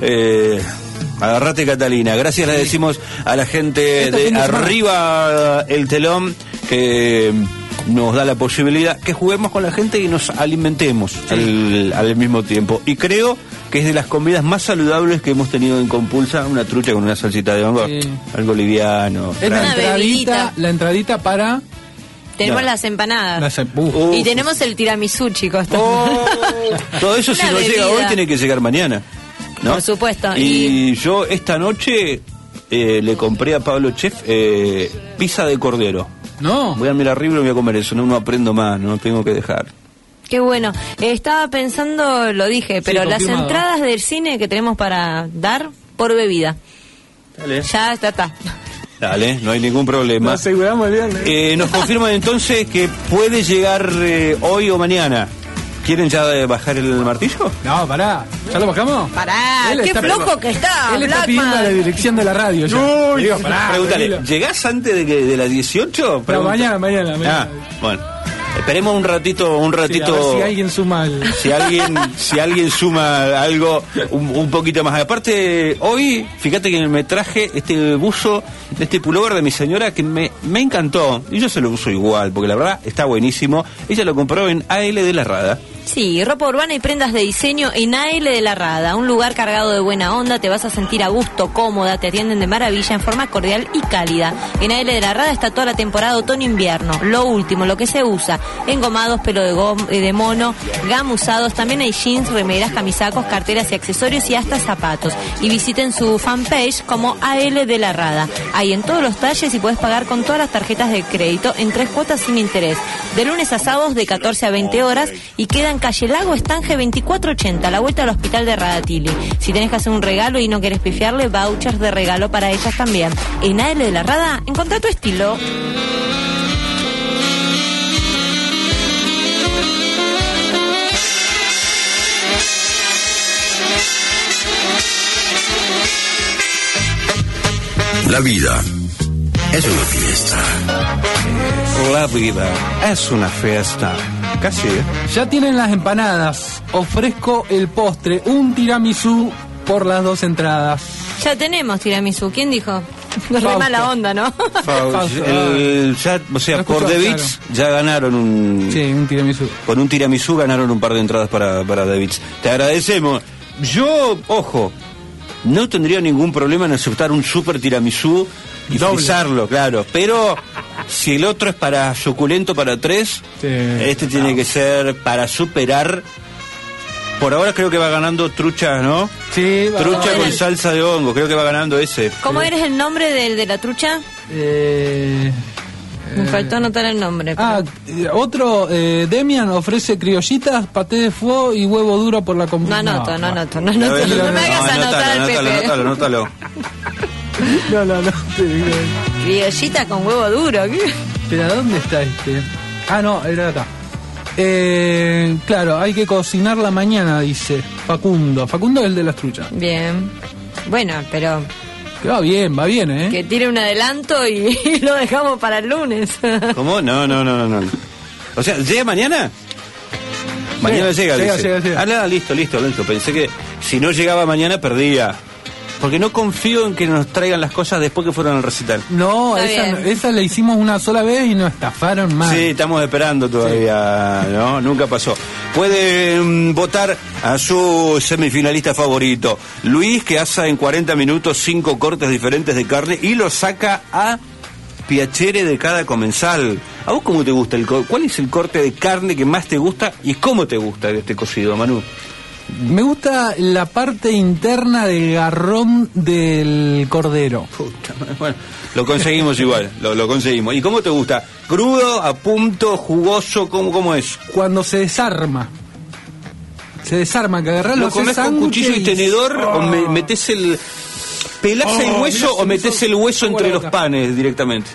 [SPEAKER 1] agarrate, Catalina. Gracias, le decimos a la gente de Arriba el Telón que nos da la posibilidad que juguemos con la gente y nos alimentemos al mismo tiempo. Y creo que es de las comidas más saludables que hemos tenido en Compulsa, una trucha con una salsita de hongo, algo liviano.
[SPEAKER 2] Es la entradita para...
[SPEAKER 3] Tenemos las empanadas. Y tenemos el tiramisú, chicos.
[SPEAKER 1] Todo eso, si no llega hoy, tiene que llegar mañana, ¿no?
[SPEAKER 3] Por supuesto.
[SPEAKER 1] Y yo esta noche le compré a Pablo Chef pizza de cordero.
[SPEAKER 2] No.
[SPEAKER 1] Voy a mirar arriba y voy a comer eso, no aprendo más, no tengo que dejar.
[SPEAKER 3] Qué bueno. Estaba pensando, lo dije, pero las entradas del cine que tenemos para dar por bebida.
[SPEAKER 1] Dale.
[SPEAKER 3] Ya está.
[SPEAKER 1] Dale, no hay ningún problema.
[SPEAKER 2] Nos aseguramos el viernes.
[SPEAKER 1] Nos confirman entonces que puede llegar hoy o mañana. ¿Quieren ya bajar el martillo?
[SPEAKER 2] No, pará. ¿Ya lo bajamos?
[SPEAKER 3] Pará, qué flojo que está.
[SPEAKER 2] Él está pidiendo la dirección de la radio ya.
[SPEAKER 1] Digo, pará. Pregúntale, ¿llegás antes de las 18?
[SPEAKER 2] No, mañana.
[SPEAKER 1] Bueno. Esperemos un ratito.
[SPEAKER 2] Sí, a ver si alguien suma
[SPEAKER 1] si alguien suma algo un poquito más. Aparte, hoy, fíjate que me traje este buzo, este pullover de mi señora que me encantó. Y yo se lo uso igual, porque la verdad está buenísimo. Ella lo compró en AL de la Rada.
[SPEAKER 3] Sí, ropa urbana y prendas de diseño en AL de la Rada, un lugar cargado de buena onda, te vas a sentir a gusto, cómoda, te atienden de maravilla en forma cordial y cálida. En AL de la Rada está toda la temporada otoño-invierno, lo último, lo que se usa, engomados, pelo de mono, gamuzados. También hay jeans, remeras, camisacos, carteras y accesorios y hasta zapatos. Y visiten su fanpage como AL de la Rada. Hay en todos los talles y puedes pagar con todas las tarjetas de crédito en 3 cuotas sin interés. De lunes a sábados de 14 a 20 horas y queda en calle Lago Estange 2480, a la vuelta al hospital de Radatili. Si tenés que hacer un regalo y no querés pifiarle, vouchers de regalo para ellas también. En AL de la Rada, encontrá tu estilo.
[SPEAKER 5] La vida es una fiesta.
[SPEAKER 1] La vida es una fiesta. Casi, ¿eh?
[SPEAKER 2] Ya tienen las empanadas. Ofrezco el postre, un tiramisú por las 2 entradas.
[SPEAKER 3] Ya tenemos tiramisú. ¿Quién dijo? Re mala onda, ¿no?
[SPEAKER 1] O sea, por The Beats ya ganaron un...
[SPEAKER 2] Sí, un tiramisú.
[SPEAKER 1] Con un tiramisú ganaron un par de entradas para The Beats. Te agradecemos. Yo, ojo, no tendría ningún problema en aceptar un super tiramisú y frizarlo, claro. Pero si el otro es para suculento para 3, sí, este tiene que ser para superar. Por ahora creo que va ganando trucha, ¿no?
[SPEAKER 2] Sí, va.
[SPEAKER 1] Trucha con salsa de hongo, creo que va ganando ese.
[SPEAKER 3] ¿Cómo eres el nombre de la trucha? Me faltó anotar el nombre.
[SPEAKER 2] Otro, Demian ofrece criollitas, paté de fuego y huevo duro por la compra.
[SPEAKER 3] No anoto. No me hagas anotar al Pepe.
[SPEAKER 1] Anótalo.
[SPEAKER 2] No.
[SPEAKER 3] Criollita con huevo duro. ¿Qué?
[SPEAKER 2] ¿Pero dónde está este? No, era acá. Claro, hay que cocinarla mañana, dice Facundo. Facundo es el de las truchas.
[SPEAKER 3] Bien. Bueno, pero...
[SPEAKER 2] Que va bien, ¿eh?
[SPEAKER 3] Que tire un adelanto y lo dejamos para el lunes.
[SPEAKER 1] ¿Cómo? No. O sea, ¿llega mañana? Mañana llega. Listo. Pensé que si no llegaba mañana perdía. Porque no confío en que nos traigan las cosas después que fueron al recital.
[SPEAKER 2] No, esa la hicimos una sola vez y nos estafaron mal.
[SPEAKER 1] Sí, estamos esperando todavía, sí. ¿No? Nunca pasó. Pueden votar a su semifinalista favorito. Luis, que asa en 40 minutos 5 cortes diferentes de carne y lo saca a piacere de cada comensal. ¿A vos cómo te gusta cuál es el corte de carne que más te gusta y cómo te gusta este cocido, Manu?
[SPEAKER 2] Me gusta la parte interna del garrón del cordero.
[SPEAKER 1] Puta, bueno, lo conseguimos igual, lo conseguimos. ¿Y cómo te gusta? ¿Crudo, a punto, jugoso? ¿Cómo es?
[SPEAKER 2] Cuando se desarma. Que agarrás
[SPEAKER 1] ¿Lo comes con cuchillo y tenedor o metés el... ¿Pelás el hueso o metés el hueso entre los panes directamente?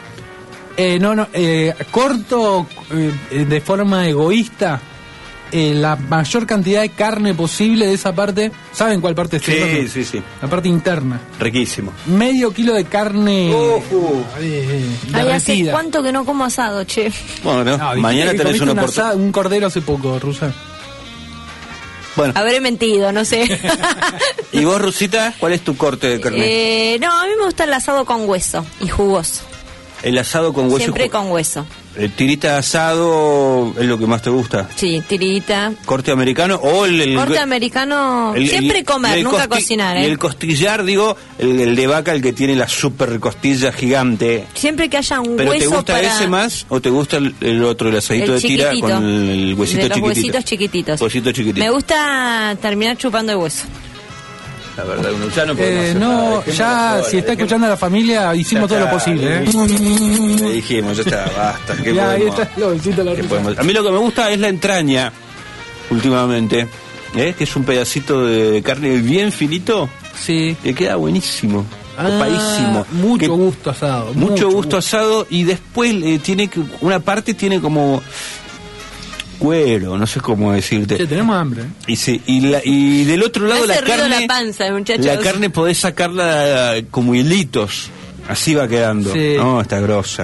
[SPEAKER 2] Corto de forma egoísta la mayor cantidad de carne posible de esa parte. ¿Saben cuál parte es?
[SPEAKER 1] Sí.
[SPEAKER 2] La parte interna.
[SPEAKER 1] Riquísimo.
[SPEAKER 2] Medio kilo de carne
[SPEAKER 3] ¿Hace cuánto que no como asado, che?
[SPEAKER 1] Bueno, mañana tenés una oportunidad.
[SPEAKER 2] Un cordero hace poco, Rusa.
[SPEAKER 1] Bueno.
[SPEAKER 3] Habré mentido, no sé.
[SPEAKER 1] ¿Y vos, Rusita, cuál es tu corte de carne?
[SPEAKER 3] A mí me gusta el asado con hueso y jugoso.
[SPEAKER 1] El asado con hueso.
[SPEAKER 3] Siempre con hueso.
[SPEAKER 1] ¿El tirita asado es lo que más te gusta?
[SPEAKER 3] Sí, tirita.
[SPEAKER 1] ¿Corte americano o el
[SPEAKER 3] corte americano? Siempre comer, nunca cocinar, ¿eh?
[SPEAKER 1] Y el costillar, digo, el de vaca, el que tiene la super costilla gigante.
[SPEAKER 3] Siempre que haya un
[SPEAKER 1] ¿Pero
[SPEAKER 3] hueso.
[SPEAKER 1] ¿Pero te gusta ese más o te gusta el otro, el asadito de tira con el huesito chiquitito?
[SPEAKER 3] Huesitos chiquititos.
[SPEAKER 1] Huesito chiquitito.
[SPEAKER 3] Me gusta terminar chupando el hueso.
[SPEAKER 1] La verdad, ya no podemos hacer nada.
[SPEAKER 2] Si está escuchando a la familia, hicimos todo lo posible,
[SPEAKER 1] Le dijimos, ya está, basta.
[SPEAKER 2] Ahí está el besito,
[SPEAKER 1] a mí lo que me gusta es la entraña, últimamente, que es un pedacito de carne bien finito,
[SPEAKER 2] sí,
[SPEAKER 1] que queda buenísimo. Copadísimo.
[SPEAKER 2] Mucho gusto asado.
[SPEAKER 1] Mucho gusto asado y después una parte tiene como... cuero, no sé cómo decirte.
[SPEAKER 2] Sí, tenemos hambre.
[SPEAKER 1] Y del otro lado la carne,
[SPEAKER 3] la panza, muchachos.
[SPEAKER 1] La carne podés sacarla como hilitos, así va quedando.
[SPEAKER 2] Sí.
[SPEAKER 1] No, está grosa.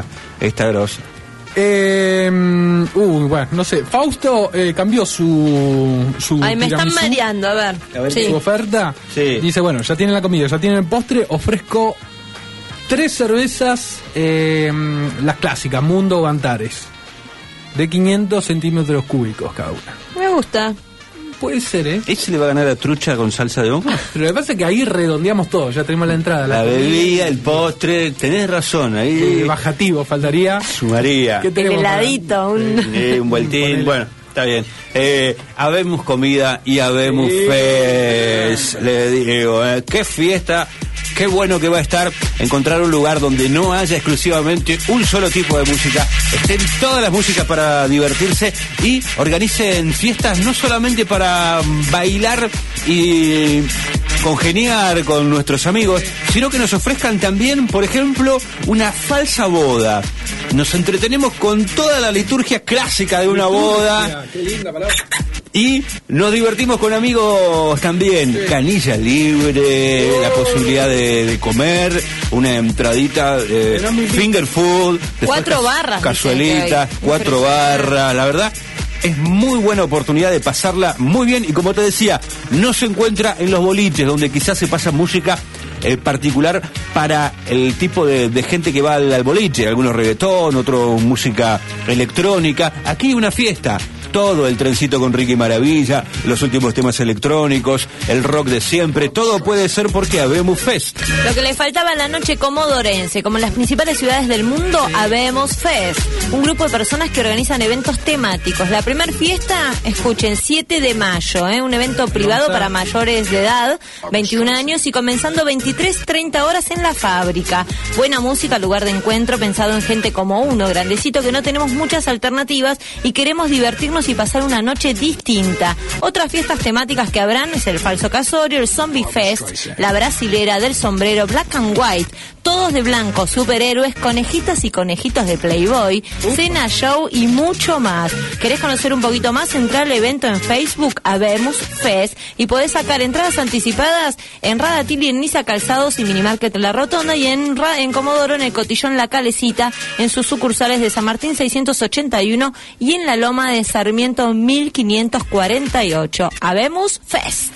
[SPEAKER 2] Bueno, no sé. Fausto cambió su
[SPEAKER 3] Ay, me están mareando, a ver
[SPEAKER 2] su oferta.
[SPEAKER 1] Sí.
[SPEAKER 2] Dice, bueno, ya tienen la comida, ya tienen el postre, ofrezco 3 cervezas, las clásicas, Mundo o Antares, de 500 centímetros cúbicos cada una.
[SPEAKER 3] Me gusta.
[SPEAKER 2] puede ser, ¿eh?
[SPEAKER 1] ¿Ese le va a ganar a trucha con salsa de hongo?
[SPEAKER 2] Pero lo que pasa es que ahí redondeamos todo, ya tenemos la entrada.
[SPEAKER 1] La bebida, el postre, tenés razón, ahí...
[SPEAKER 2] bajativo, faltaría...
[SPEAKER 1] Sumaría.
[SPEAKER 3] El heladito,
[SPEAKER 1] un vueltín, bueno, está bien. Habemos comida y habemos fest, le digo, qué fiesta... Qué bueno que va a estar encontrar un lugar donde no haya exclusivamente un solo tipo de música, estén todas las músicas para divertirse y organicen fiestas no solamente para bailar y congeniar con nuestros amigos, sino que nos ofrezcan también, por ejemplo, una falsa boda. Nos entretenemos con toda la liturgia clásica de una boda.
[SPEAKER 2] Qué linda palabra.
[SPEAKER 1] Y nos divertimos con amigos también. Sí. Canilla libre, la posibilidad de comer, una entradita, finger food,
[SPEAKER 3] 4 barras.
[SPEAKER 1] Cazuelitas, 4 barras, la verdad. Es muy buena oportunidad de pasarla muy bien y como te decía, no se encuentra en los boliches donde quizás se pasa música particular para el tipo de gente que va al boliche, algunos reggaetón, otros música electrónica. Aquí una fiesta. Todo el trencito con Ricky Maravilla, los últimos temas electrónicos, el rock de siempre, todo puede ser porque habemos Fest.
[SPEAKER 3] Lo que le faltaba en la noche comodorense, como en las principales ciudades del mundo, habemos Fest. Un grupo de personas que organizan eventos temáticos. La primera fiesta, escuchen, 7 de mayo, un evento privado para mayores de edad, 21 años y comenzando 23:30 horas en la fábrica. Buena música, lugar de encuentro pensado en gente como uno, grandecito, que no tenemos muchas alternativas y queremos divertirnos y pasar una noche distinta. Otras fiestas temáticas que habrán es el Falso Casorio, el Zombie Fest, la brasilera del sombrero, Black and White, todos de blanco, superhéroes, conejitas y conejitos de Playboy, cena show y mucho más. ¿Querés conocer un poquito más? Entra al evento en Facebook, Habemos Fest, y podés sacar entradas anticipadas en Radatili, en Niza Calzados y Minimarket La Rotonda, y en Comodoro, en el Cotillón La Calecita, en sus sucursales de San Martín 681 y en la Loma de Sarmiento 1548. Habemos Fest.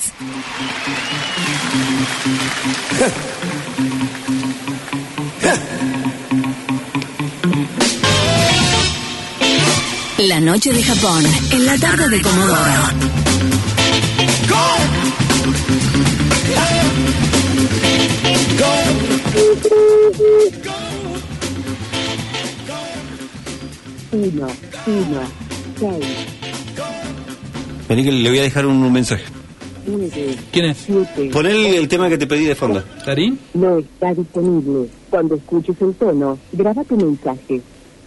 [SPEAKER 10] La noche de Japón, en la tarde de Comodoro.
[SPEAKER 1] Uno. Vení que le voy a dejar un mensaje.
[SPEAKER 2] ¿Quién es?
[SPEAKER 1] Pon el tema que te pedí de fondo.
[SPEAKER 2] ¿Tarín?
[SPEAKER 14] No está disponible. Cuando escuches el tono, graba tu mensaje.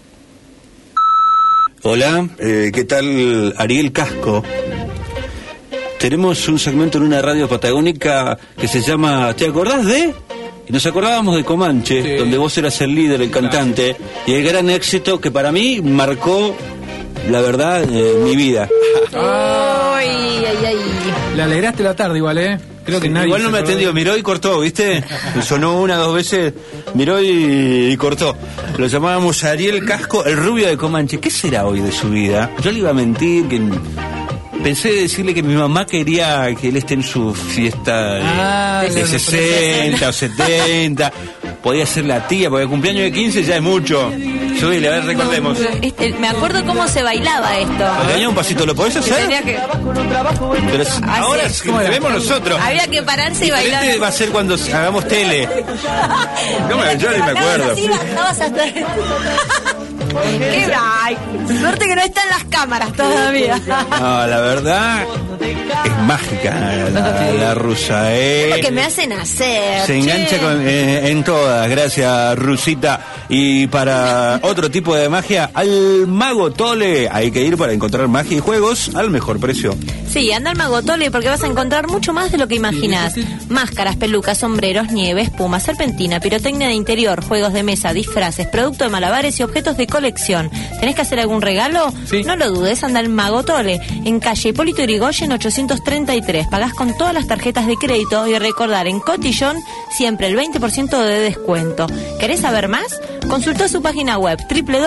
[SPEAKER 1] Hola, ¿qué tal? Ariel Casco. Tenemos un segmento en una radio patagónica que se llama ¿Te acordás de? Y nos acordábamos de Comanche, sí, donde vos eras el líder, el cantante, y el gran éxito que para mí marcó, la verdad, mi vida.
[SPEAKER 3] Ay.
[SPEAKER 2] Le alegraste la tarde igual, ¿eh? Creo que nadie
[SPEAKER 1] igual no me atendió, miró y cortó, ¿viste? Me sonó 1 o 2 veces, miró y cortó. Lo llamábamos Ariel Casco, el rubio de Comanche. ¿Qué será hoy de su vida? Yo le iba a mentir, que pensé decirle que mi mamá quería que él esté en su fiesta de 60 o 70. Podía ser la tía, porque el cumpleaños de 15 ya es mucho. Subile, a ver, recordemos.
[SPEAKER 3] Me acuerdo cómo se bailaba esto.
[SPEAKER 1] Tenía un pasito, ¿lo podés hacer? Pero ahora es como vemos nosotros.
[SPEAKER 3] Había que pararse y bailar.
[SPEAKER 1] Va a ser cuando hagamos tele. Yo ni me acuerdo.
[SPEAKER 3] Así bajabas hasta... ¡Qué ay! Suerte que no están las cámaras todavía.
[SPEAKER 1] No, la verdad es mágica la rusa,
[SPEAKER 3] Es lo que me hacen hacer.
[SPEAKER 1] Se engancha en todas, gracias Rusita. Y para otro tipo de magia, al Mago Tole hay que ir para encontrar magia y juegos al mejor precio.
[SPEAKER 3] Sí, anda al Mago Tole porque vas a encontrar mucho más de lo que imaginás. Máscaras, pelucas, sombreros, nieve, espuma, serpentina, pirotecnia de interior, juegos de mesa, disfraces, producto de malabares y objetos de colección. ¿Tenés que hacer algún regalo? Sí. No lo dudes, anda al Mago Tole, en calle Hipólito Yrigoyen 833. Pagás con todas las tarjetas de crédito y recordar, en Cotillón siempre el 20% de descuento. ¿Querés saber más? Consultá su página web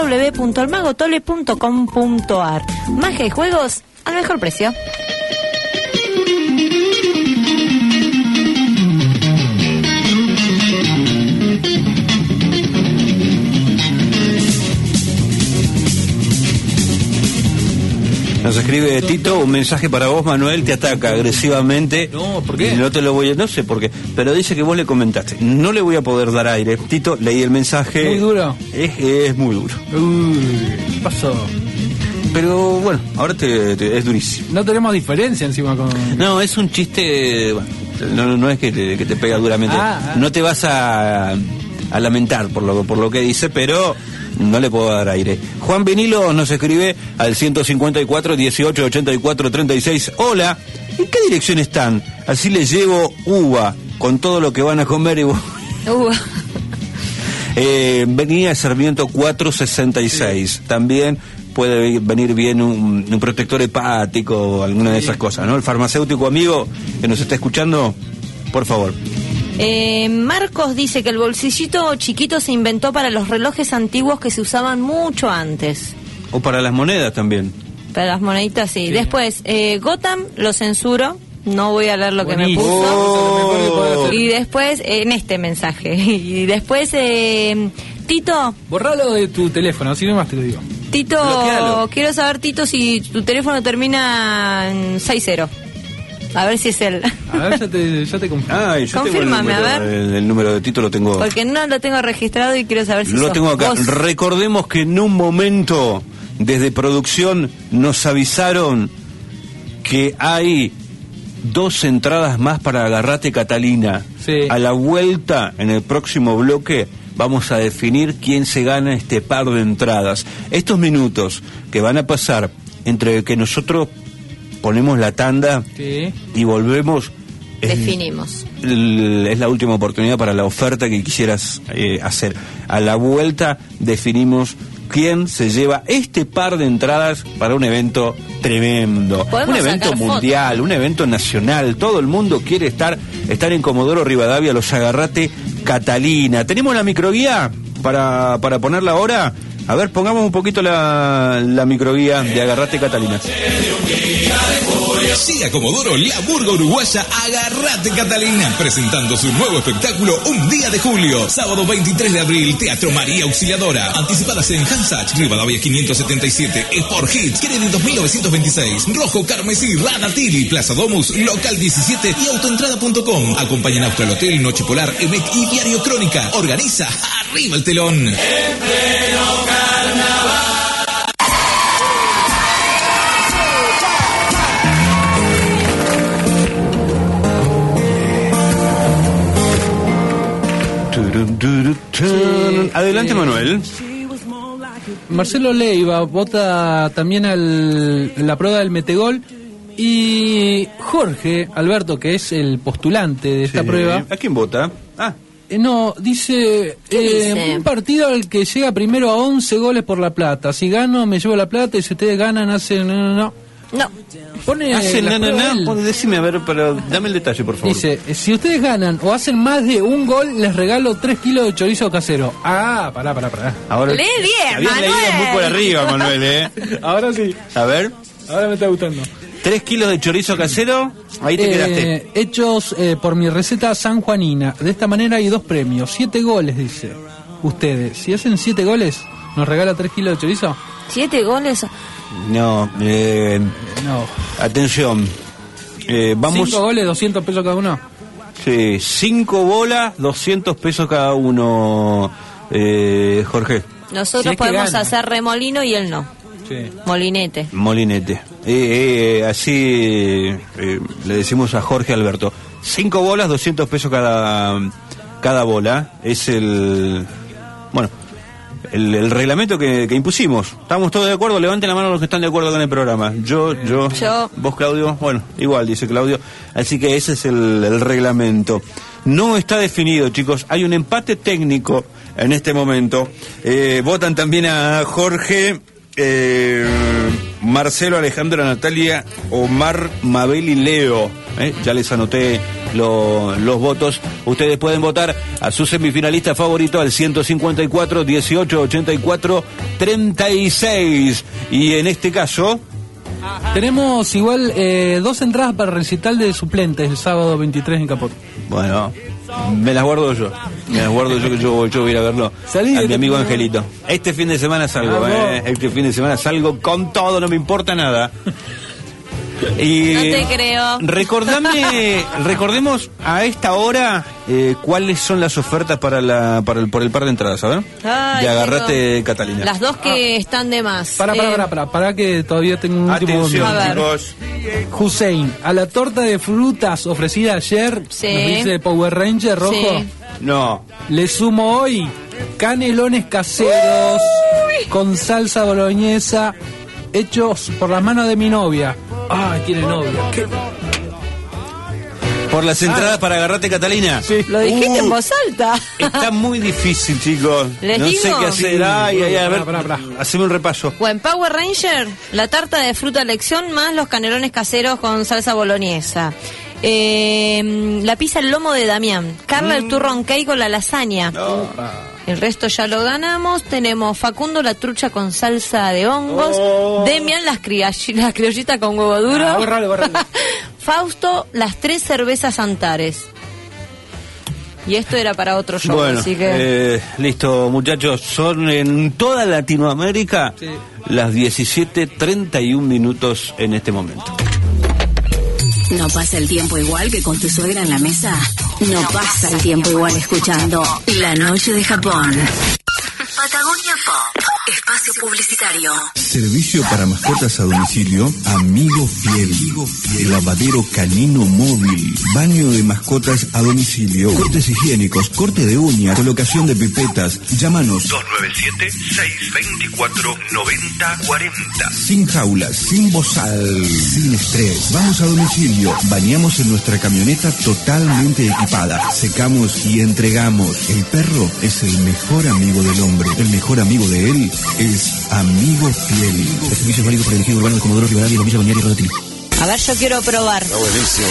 [SPEAKER 3] www.elmagotole.com.ar. Magia y juegos al mejor precio.
[SPEAKER 1] Nos escribe Tito, un mensaje para vos, Manuel, te ataca agresivamente.
[SPEAKER 2] No, ¿por qué?
[SPEAKER 1] No te lo voy a... No sé por qué, pero dice que vos le comentaste. No le voy a poder dar aire. Tito, leí el mensaje.
[SPEAKER 2] ¿Muy duro?
[SPEAKER 1] Es muy duro.
[SPEAKER 2] ¿Qué pasó?
[SPEAKER 1] Pero bueno, ahora es durísimo.
[SPEAKER 2] No tenemos diferencia encima con...
[SPEAKER 1] No, es un chiste... Bueno, no es que te pega duramente. No te vas a lamentar por lo que dice, pero... No le puedo dar aire. Juan Vinilo nos escribe al 154 18 84 36. Hola, ¿en qué dirección están? Así les llevo uva con todo lo que van a comer y uva. Venía Sarmiento 466. Sí. También puede venir bien un protector hepático o alguna de esas cosas, ¿no? El farmacéutico amigo que nos está escuchando, por favor.
[SPEAKER 3] Marcos dice que el bolsillito chiquito se inventó para los relojes antiguos que se usaban mucho antes.
[SPEAKER 1] O para las monedas también.
[SPEAKER 3] Para las moneditas, sí. Después, Gotham lo censuro. No voy a leer lo que me puso. Y después, en este mensaje. Y después, Tito.
[SPEAKER 2] Borralo de tu teléfono, así nomás te lo digo.
[SPEAKER 3] Tito, bloquealo. Quiero saber, Tito, si tu teléfono termina en 60. A ver si es él.
[SPEAKER 2] A ver, ya te confirmo.
[SPEAKER 3] Confírmame, a ver.
[SPEAKER 1] El número de Tito lo tengo.
[SPEAKER 3] Porque no lo tengo registrado y quiero saber si
[SPEAKER 1] lo tengo acá.
[SPEAKER 3] Vos.
[SPEAKER 1] Recordemos que en un momento desde producción nos avisaron que hay 2 entradas más para Agarrate Catalina.
[SPEAKER 2] Sí.
[SPEAKER 1] A la vuelta, en el próximo bloque, vamos a definir quién se gana este par de entradas. Estos minutos que van a pasar entre que nosotros ponemos la tanda y volvemos.
[SPEAKER 3] Definimos.
[SPEAKER 1] Es la última oportunidad para la oferta que quisieras hacer. A la vuelta definimos quién se lleva este par de entradas para un evento tremendo. Un evento mundial, fotos. Un evento nacional. Todo el mundo quiere estar en Comodoro Rivadavia, los Agarrate Catalina. ¿Tenemos la microguía para ponerla ahora? A ver, pongamos un poquito la microguía de Agarrate Catalina.
[SPEAKER 7] Siga Comodoro, la burga uruguaya Agarrate Catalina, presentando su nuevo espectáculo Un Día de Julio, sábado 23 de abril, Teatro María Auxiliadora. Anticipadas en Hansach, Rivadavia 577, Sport Hits, Kennedy 2926, Rojo Carmesí, Radatili, Plaza Domus, Local 17 y autoentrada.com. Acompañan a Austral Hotel, Noche Polar, EMEC y Diario Crónica. Organiza Arriba el Telón. En pleno carnaval.
[SPEAKER 1] Adelante, Manuel.
[SPEAKER 2] Marcelo Leiva vota también la prueba del metegol. Y Jorge Alberto, que es el postulante de esta prueba.
[SPEAKER 1] ¿A quién vota?
[SPEAKER 2] No, dice un partido al que llega primero a 11 goles por la plata. Si gano, me llevo la plata, y si ustedes ganan, hacen... No. Pone
[SPEAKER 1] decime, a ver, pero dame el detalle, por favor.
[SPEAKER 2] Dice, si ustedes ganan o hacen más de un gol, les regalo 3 kilos de chorizo casero. Pará.
[SPEAKER 1] Ahora,
[SPEAKER 3] lee bien,
[SPEAKER 1] habías
[SPEAKER 3] Manuel.
[SPEAKER 1] leído muy por arriba, Manuel,
[SPEAKER 2] Ahora sí.
[SPEAKER 1] A ver.
[SPEAKER 2] Ahora me está gustando.
[SPEAKER 1] 3 kilos de chorizo casero, ahí te quedaste.
[SPEAKER 2] Hechos por mi receta sanjuanina. De esta manera hay 2 premios. 7 goles, dice. Ustedes, si hacen 7 goles, ¿nos regala 3 kilos de chorizo?
[SPEAKER 3] 7 goles.
[SPEAKER 1] No. Atención. Vamos.
[SPEAKER 2] 5 goles, 200 pesos cada uno.
[SPEAKER 1] Sí, 5 bolas, 200 pesos cada uno, Jorge.
[SPEAKER 3] Nosotros podemos hacer remolino y él no.
[SPEAKER 2] Sí.
[SPEAKER 3] Molinete.
[SPEAKER 1] Así le decimos a Jorge Alberto. 5 bolas, 200 pesos cada bola. Es el reglamento que impusimos. ¿Estamos todos de acuerdo? Levanten la mano los que están de acuerdo con el programa. Yo. Vos, Claudio. Bueno, igual, dice Claudio. Así que ese es el reglamento. No está definido, chicos. Hay un empate técnico en este momento. Votan también a Jorge, Marcelo, Alejandra, Natalia, Omar, Mabel y Leo. Ya les anoté los votos. Ustedes pueden votar a su semifinalista favorito al 154 18 84 36. Y en este caso
[SPEAKER 2] tenemos igual 2 entradas para el recital de suplentes el sábado 23 en Capot.
[SPEAKER 1] Bueno, Me las guardo yo que yo voy a ir a verlo. A mi amigo Angelito. Este fin de semana salgo, Este fin de semana salgo con todo, no me importa nada. Y
[SPEAKER 3] no te creo.
[SPEAKER 1] Recordemos a esta hora cuáles son las ofertas por el par de entradas, ¿sabes? De Agarrate, Catalina.
[SPEAKER 3] Las dos que están de más.
[SPEAKER 2] Para que todavía tengo un último
[SPEAKER 1] momento.
[SPEAKER 2] Atención, chicos. Hussein, a la torta de frutas ofrecida ayer, nos dice Power Ranger rojo.
[SPEAKER 1] Sí. No.
[SPEAKER 2] Le sumo hoy canelones caseros con salsa boloñesa hechos por las manos de mi novia. Ah, tiene novia. ¿Qué?
[SPEAKER 1] Por las entradas para Agarrate, Catalina.
[SPEAKER 3] Sí. Lo dijiste en voz alta.
[SPEAKER 1] Está muy difícil, chicos.
[SPEAKER 3] ¿Les
[SPEAKER 1] no
[SPEAKER 3] digo?
[SPEAKER 1] sé qué hacer. A ver, haceme un repaso.
[SPEAKER 3] Bueno, Power Ranger, la tarta de fruta elección más los canelones caseros con salsa boloñesa. La pizza el lomo de Damián. Carla el turrón cake con la lasaña. El resto ya lo ganamos. Tenemos Facundo la trucha con salsa de hongos. Demian las criollitas con huevo duro.
[SPEAKER 2] Bórralo.
[SPEAKER 3] Fausto las 3 cervezas Antares. Y esto era para otro show,
[SPEAKER 1] bueno,
[SPEAKER 3] así que...
[SPEAKER 1] listo, muchachos. Son en toda Latinoamérica las 17:31 minutos en este momento.
[SPEAKER 10] ¿No pasa el tiempo igual que con tu suegra en la mesa? No pasa el tiempo igual escuchando La Noche de Japón.
[SPEAKER 15] Patagonia Pop, espacio publicitario.
[SPEAKER 12] Servicio para mascotas a domicilio, Amigo Fiel. Lavadero canino móvil, baño de mascotas a domicilio, cortes higiénicos, corte de uñas, colocación de pipetas. Llámanos
[SPEAKER 11] 297-624-9040.
[SPEAKER 12] Sin jaulas, sin bozal, sin estrés. Vamos a domicilio, bañamos en nuestra camioneta totalmente equipada, secamos y entregamos. El perro es el mejor amigo del hombre. El mejor amigo de él es Amigo Fiel. El servicio es válido para el ejido urbano de Comodoro Rivadavia y la Villa Balneario Rodatil.
[SPEAKER 3] A ver, yo quiero probar.
[SPEAKER 8] Está buenísimo.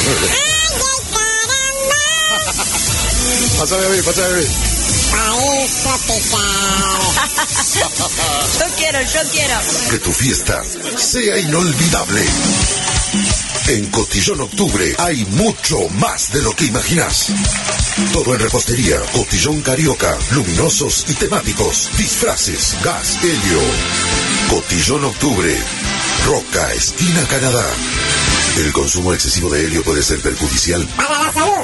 [SPEAKER 8] Pásame a ver.
[SPEAKER 3] Yo quiero.
[SPEAKER 11] Que tu fiesta sea inolvidable. En Cotillón Octubre hay mucho más de lo que imaginas. Todo en repostería, cotillón carioca, luminosos y temáticos, disfraces, gas, helio. Cotillón Octubre, Roca, esquina Canadá. El consumo excesivo de helio puede ser perjudicial
[SPEAKER 16] para la salud.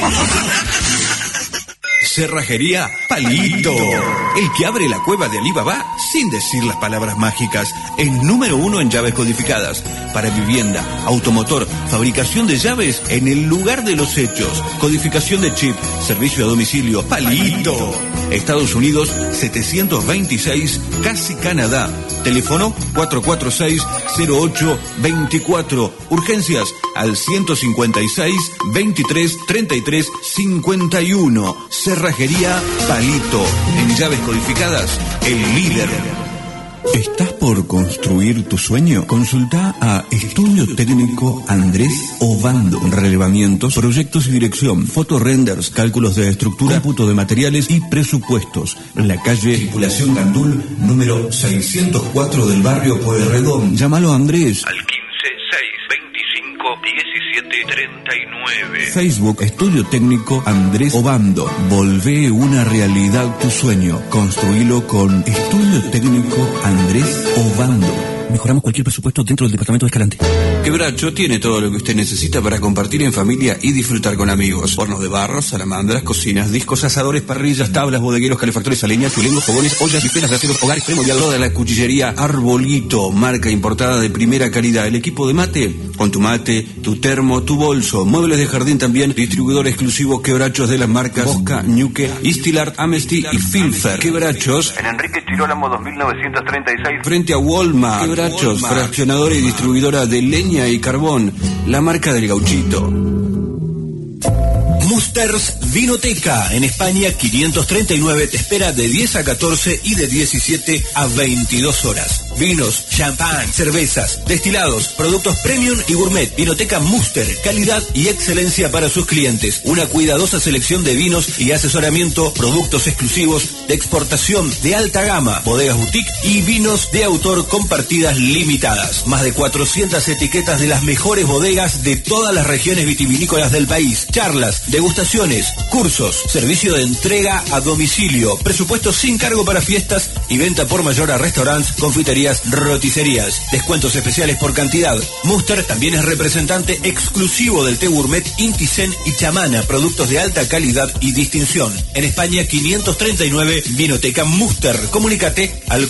[SPEAKER 6] Cerrajería Palito, el que abre la cueva de Alibaba sin decir las palabras mágicas. El número 1 en llaves codificadas para vivienda, automotor, fabricación de llaves en el lugar de los hechos, codificación de chip, servicio a domicilio. Palito, Estados Unidos 726, Casi Canadá. Teléfono 446-0824. Urgencias al 156-23-33-51. Cerrajería Palito. En llaves codificadas, el líder.
[SPEAKER 12] ¿Estás por construir tu sueño? Consulta a Estudio Técnico Andrés Obando. Relevamientos, proyectos y dirección, fotorenders, cálculos de estructura, cómputo de materiales y presupuestos. La calle Tripulación Gandul, número 604 del barrio Pueyrredón. Llámalo a Andrés
[SPEAKER 11] al 15-625-1739.
[SPEAKER 12] Facebook Estudio Técnico Andrés Obando. Volvé una realidad tu sueño. Construílo con Estudio Técnico Andrés Obando. Mejoramos cualquier presupuesto dentro del departamento de Escalante.
[SPEAKER 6] Quebracho tiene todo lo que usted necesita para compartir en familia y disfrutar con amigos. Hornos de barro, salamandras, cocinas, discos, asadores, parrillas, tablas, bodegueros, calefactores a leña, chulengos, fogones, ollas, bifelas, aceros, hogares, primordial, toda la cuchillería Arbolito, marca importada de primera calidad. El equipo de mate, con tu mate, tu termo, tu bolso. Muebles de jardín también, distribuidor exclusivo Quebrachos de las marcas Bosca, Ñuque, Istilart, Amnesty y Filfer. Quebrachos
[SPEAKER 17] en Enrique Chirolamo 2936
[SPEAKER 6] frente a Walmart. Quebrachos, fraccionadora y distribuidora de leña y carbón, la marca del gauchito.
[SPEAKER 18] Musters Vinoteca, en España 539, te espera de 10 a 14 y de 17 a 22 horas. Vinos, champán, cervezas, destilados, productos premium y gourmet. Vinoteca Muster, calidad y excelencia para sus clientes. Una cuidadosa selección de vinos y asesoramiento, productos exclusivos de exportación de alta gama, bodegas boutique y vinos de autor con partidas limitadas. Más de 400 etiquetas de las mejores bodegas de todas las regiones vitivinícolas del país. Charlas, degustaciones, cursos, servicio de entrega a domicilio, presupuesto sin cargo para fiestas y venta por mayor a restaurantes, confiterías, roticerías. Descuentos especiales por cantidad. Muster también es representante exclusivo del té gourmet Inti Zen y Chamana, productos de alta calidad y distinción. En España 539, Vinoteca Muster. Comunícate al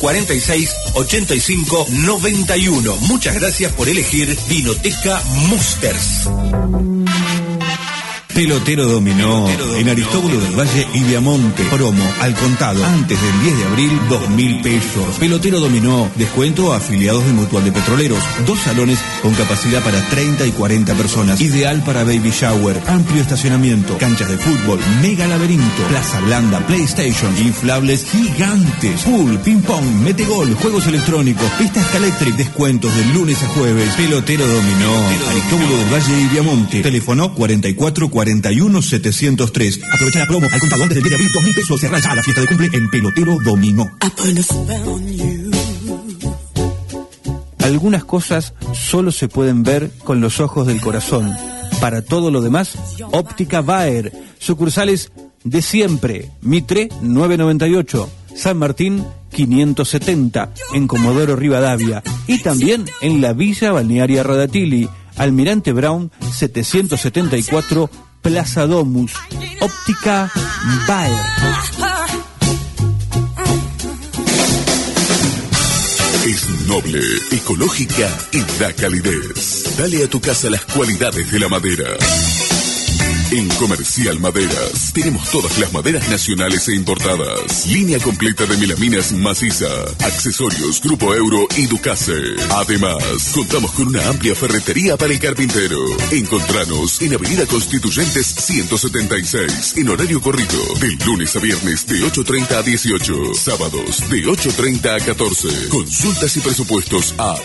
[SPEAKER 18] 446-8591. Muchas gracias por elegir Vinoteca Musters.
[SPEAKER 12] Pelotero Dominó, en Aristóbulo del Valle y Viamonte. Promo al contado antes del 10 de abril, 2.000 pesos. Pelotero Dominó, descuento a afiliados de Mutual de Petroleros. 2 salones con capacidad para 30 y 40 personas. Ideal para baby shower. Amplio estacionamiento, canchas de fútbol, mega laberinto, plaza blanda, PlayStation, inflables gigantes, pool, ping pong, metegol, juegos electrónicos, pista Escalectric, descuentos de lunes a jueves. Pelotero Dominó, Aristóbulo del Valle y Viamonte. Teléfono 44-41-703. Aprovecha la promo al contado antes del 10 de abril, 2.000 pesos. Cerrá ya la fiesta de cumple en Pelotero Dominó.
[SPEAKER 2] Algunas cosas solo se pueden ver con los ojos del corazón. Para todo lo demás, Óptica Baer. Sucursales de siempre. Mitre 998. San Martín 570. En Comodoro Rivadavia. Y también en la Villa Balnearia Radatili. Almirante Brown 774, Plaza Domus. Óptica Baer.
[SPEAKER 11] Es noble, ecológica y da calidez. Dale a tu casa las cualidades de la madera. En Comercial Maderas tenemos todas las maderas nacionales e importadas. Línea completa de melaminas maciza, accesorios Grupo Euro y Ducase. Además, contamos con una amplia ferretería para el carpintero. Encontranos en Avenida Constituyentes 176, en horario corrido, de lunes a viernes de 8:30 a 18, sábados de 8:30 a 14. Consultas y presupuestos a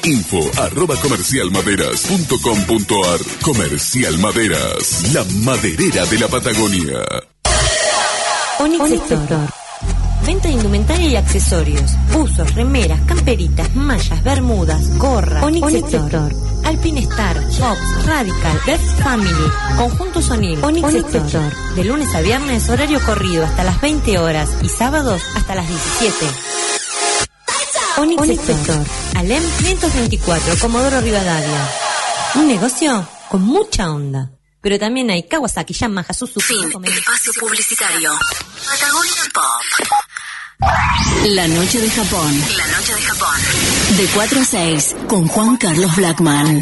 [SPEAKER 11] info@comercialmaderas.com.ar. Comercial Maderas, la maderera de la Patagonia.
[SPEAKER 3] Onix Store. Venta de indumentaria y accesorios. Buzos, remeras, camperitas, mallas, bermudas, gorras. Onix Store. Alpine Star, Fox, Radical, Best Family, Conjuntos O'Neill. Onix Store. De lunes a viernes, horario corrido hasta las 20 horas y sábados hasta las 17. Onix Store. Alem 524, Comodoro Rivadavia. Un negocio con mucha onda. Pero también hay Kawasaki, Yamaha, Suzuki.
[SPEAKER 15] Fin. Espacio publicitario. Patagonia Pop.
[SPEAKER 10] La noche de Japón.
[SPEAKER 15] La noche de Japón.
[SPEAKER 10] De 4 a 6 con Juan Carlos Blackman.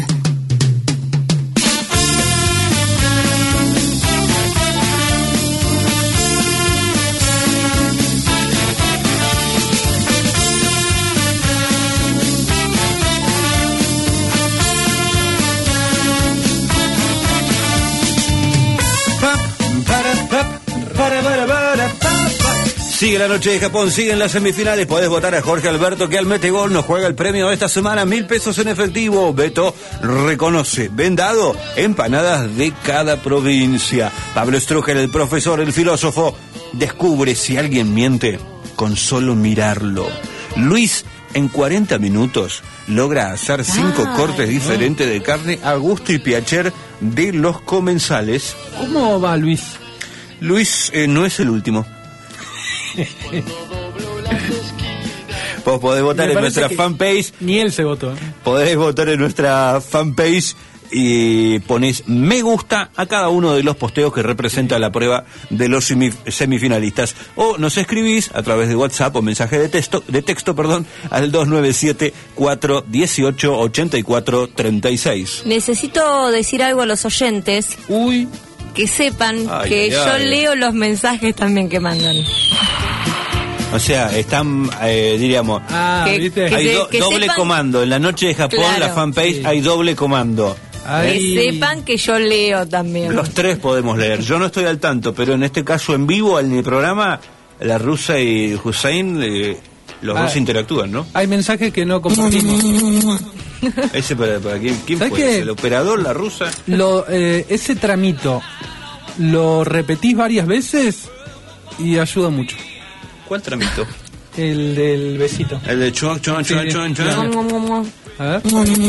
[SPEAKER 1] Sigue la noche de Japón, siguen las semifinales. Podés votar a Jorge Alberto, que al Metegol nos juega el premio de esta semana, 1.000 pesos en efectivo. Beto reconoce, vendado, empanadas de cada provincia. Pablo Struger, el profesor, el filósofo, descubre si alguien miente con solo mirarlo. Luis, en 40 minutos, logra hacer 5 cortes diferentes de carne a gusto y piacer de los comensales.
[SPEAKER 2] ¿Cómo va Luis?
[SPEAKER 1] Luis no es el último. Vos podés votar en nuestra fanpage.
[SPEAKER 2] Ni él se votó.
[SPEAKER 1] Podés votar en nuestra fanpage y ponés me gusta a cada uno de los posteos que representa la prueba de los semifinalistas. O nos escribís a través de WhatsApp o mensaje de texto, al 297-418-8436.
[SPEAKER 3] Necesito decir algo a los oyentes. Que sepan que yo leo los mensajes también que mandan.
[SPEAKER 1] O sea, están, diríamos, hay doble sepan, comando. En la noche de Japón, claro, la fanpage, sí, hay doble comando.
[SPEAKER 3] Que sepan que yo leo también.
[SPEAKER 1] Los tres podemos leer. Yo no estoy al tanto, pero en este caso en vivo, en mi programa, la rusa y Hussein los dos interactúan, ¿no?
[SPEAKER 16] Hay mensajes que no compartimos.
[SPEAKER 1] ¿Ese para quién fue? ¿El operador, la rusa?
[SPEAKER 16] Ese tramito, lo repetís varias veces y ayuda mucho.
[SPEAKER 1] ¿Cuál tramito?
[SPEAKER 16] El del besito.
[SPEAKER 1] El de chuan.
[SPEAKER 16] A ver.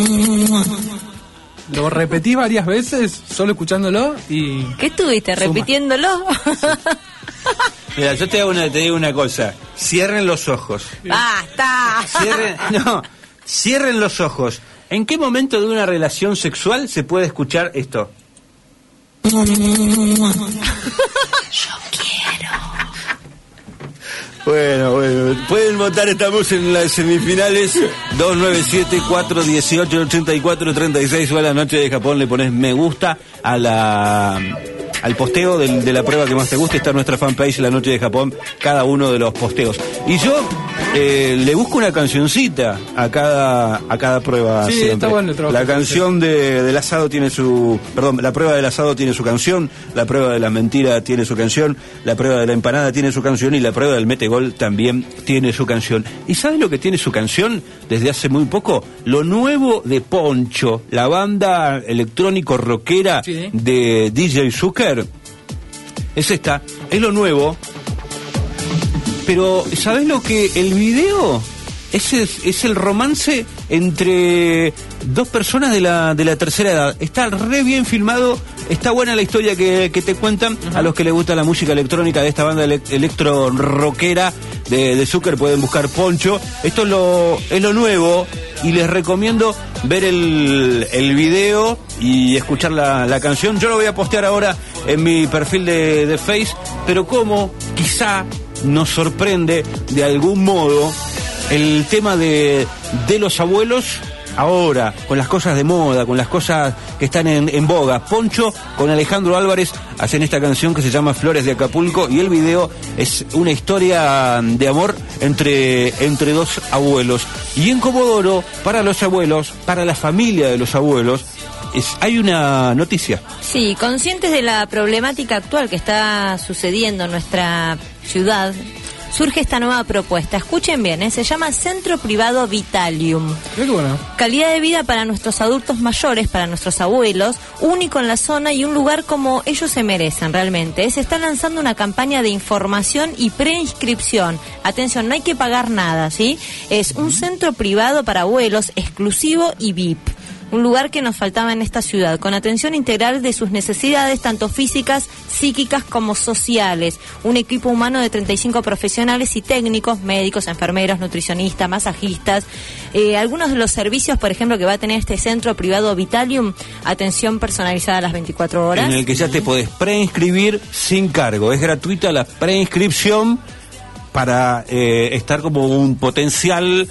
[SPEAKER 16] Lo repetí varias veces, solo escuchándolo y...
[SPEAKER 3] ¿Qué estuviste?
[SPEAKER 16] Suma.
[SPEAKER 3] ¿Repitiéndolo?
[SPEAKER 1] Mira, yo te digo una cosa. Cierren los ojos.
[SPEAKER 3] ¡Basta!
[SPEAKER 1] Cierren los ojos. ¿En qué momento de una relación sexual se puede escuchar esto?
[SPEAKER 3] Yo quiero.
[SPEAKER 1] Bueno, pueden votar, estamos en las semifinales. 297-418-84-36. O a la noche de Japón le pones me gusta al posteo de la prueba que más te guste. Está en nuestra fanpage La Noche de Japón, cada uno de los posteos. Y yo le busco una cancioncita a cada prueba.
[SPEAKER 16] Sí,
[SPEAKER 1] siempre.
[SPEAKER 16] está bueno el trabajo.
[SPEAKER 1] La canción del asado tiene su... Perdón, la prueba del asado tiene su canción, la prueba de la mentira tiene su canción, la prueba de la empanada tiene su canción y la prueba del metegol también tiene su canción. ¿Y sabes lo que tiene su canción desde hace muy poco? Lo nuevo de Poncho, la banda electrónico rockera de DJ Zucker. Es lo nuevo. Pero, ¿sabés lo que? El video es el romance entre dos personas de la tercera edad. Está re bien filmado, está buena la historia que te cuentan. A los que les gusta la música electrónica de esta banda electro rockera de Zucker pueden buscar Poncho. Esto es lo nuevo y les recomiendo ver el video y escuchar la canción. Yo lo voy a postear ahora en mi perfil de Face, pero como quizá nos sorprende de algún modo el tema de los abuelos ahora, con las cosas de moda, con las cosas que están en boga. Poncho con Alejandro Álvarez hacen esta canción que se llama Flores de Acapulco y el video es una historia de amor entre dos abuelos. Y en Comodoro, para los abuelos, para la familia de los abuelos, hay una noticia.
[SPEAKER 3] Sí, conscientes de la problemática actual que está sucediendo en nuestra ciudad, surge esta nueva propuesta. Escuchen bien, se llama Centro Privado Vitalium.
[SPEAKER 16] Qué bueno.
[SPEAKER 3] Calidad de vida para nuestros adultos mayores, para nuestros abuelos, único en la zona y un lugar como ellos se merecen realmente. Se está lanzando una campaña de información y preinscripción. Atención, no hay que pagar nada, ¿sí? Es un centro privado para abuelos, exclusivo y VIP. Un lugar que nos faltaba en esta ciudad, con atención integral de sus necesidades, tanto físicas, psíquicas como sociales. Un equipo humano de 35 profesionales y técnicos, médicos, enfermeros, nutricionistas, masajistas. Algunos de los servicios, por ejemplo, que va a tener este centro privado Vitalium, atención personalizada a las 24 horas.
[SPEAKER 1] En el que ya te podés preinscribir sin cargo. Es gratuita la preinscripción para estar como un potencial...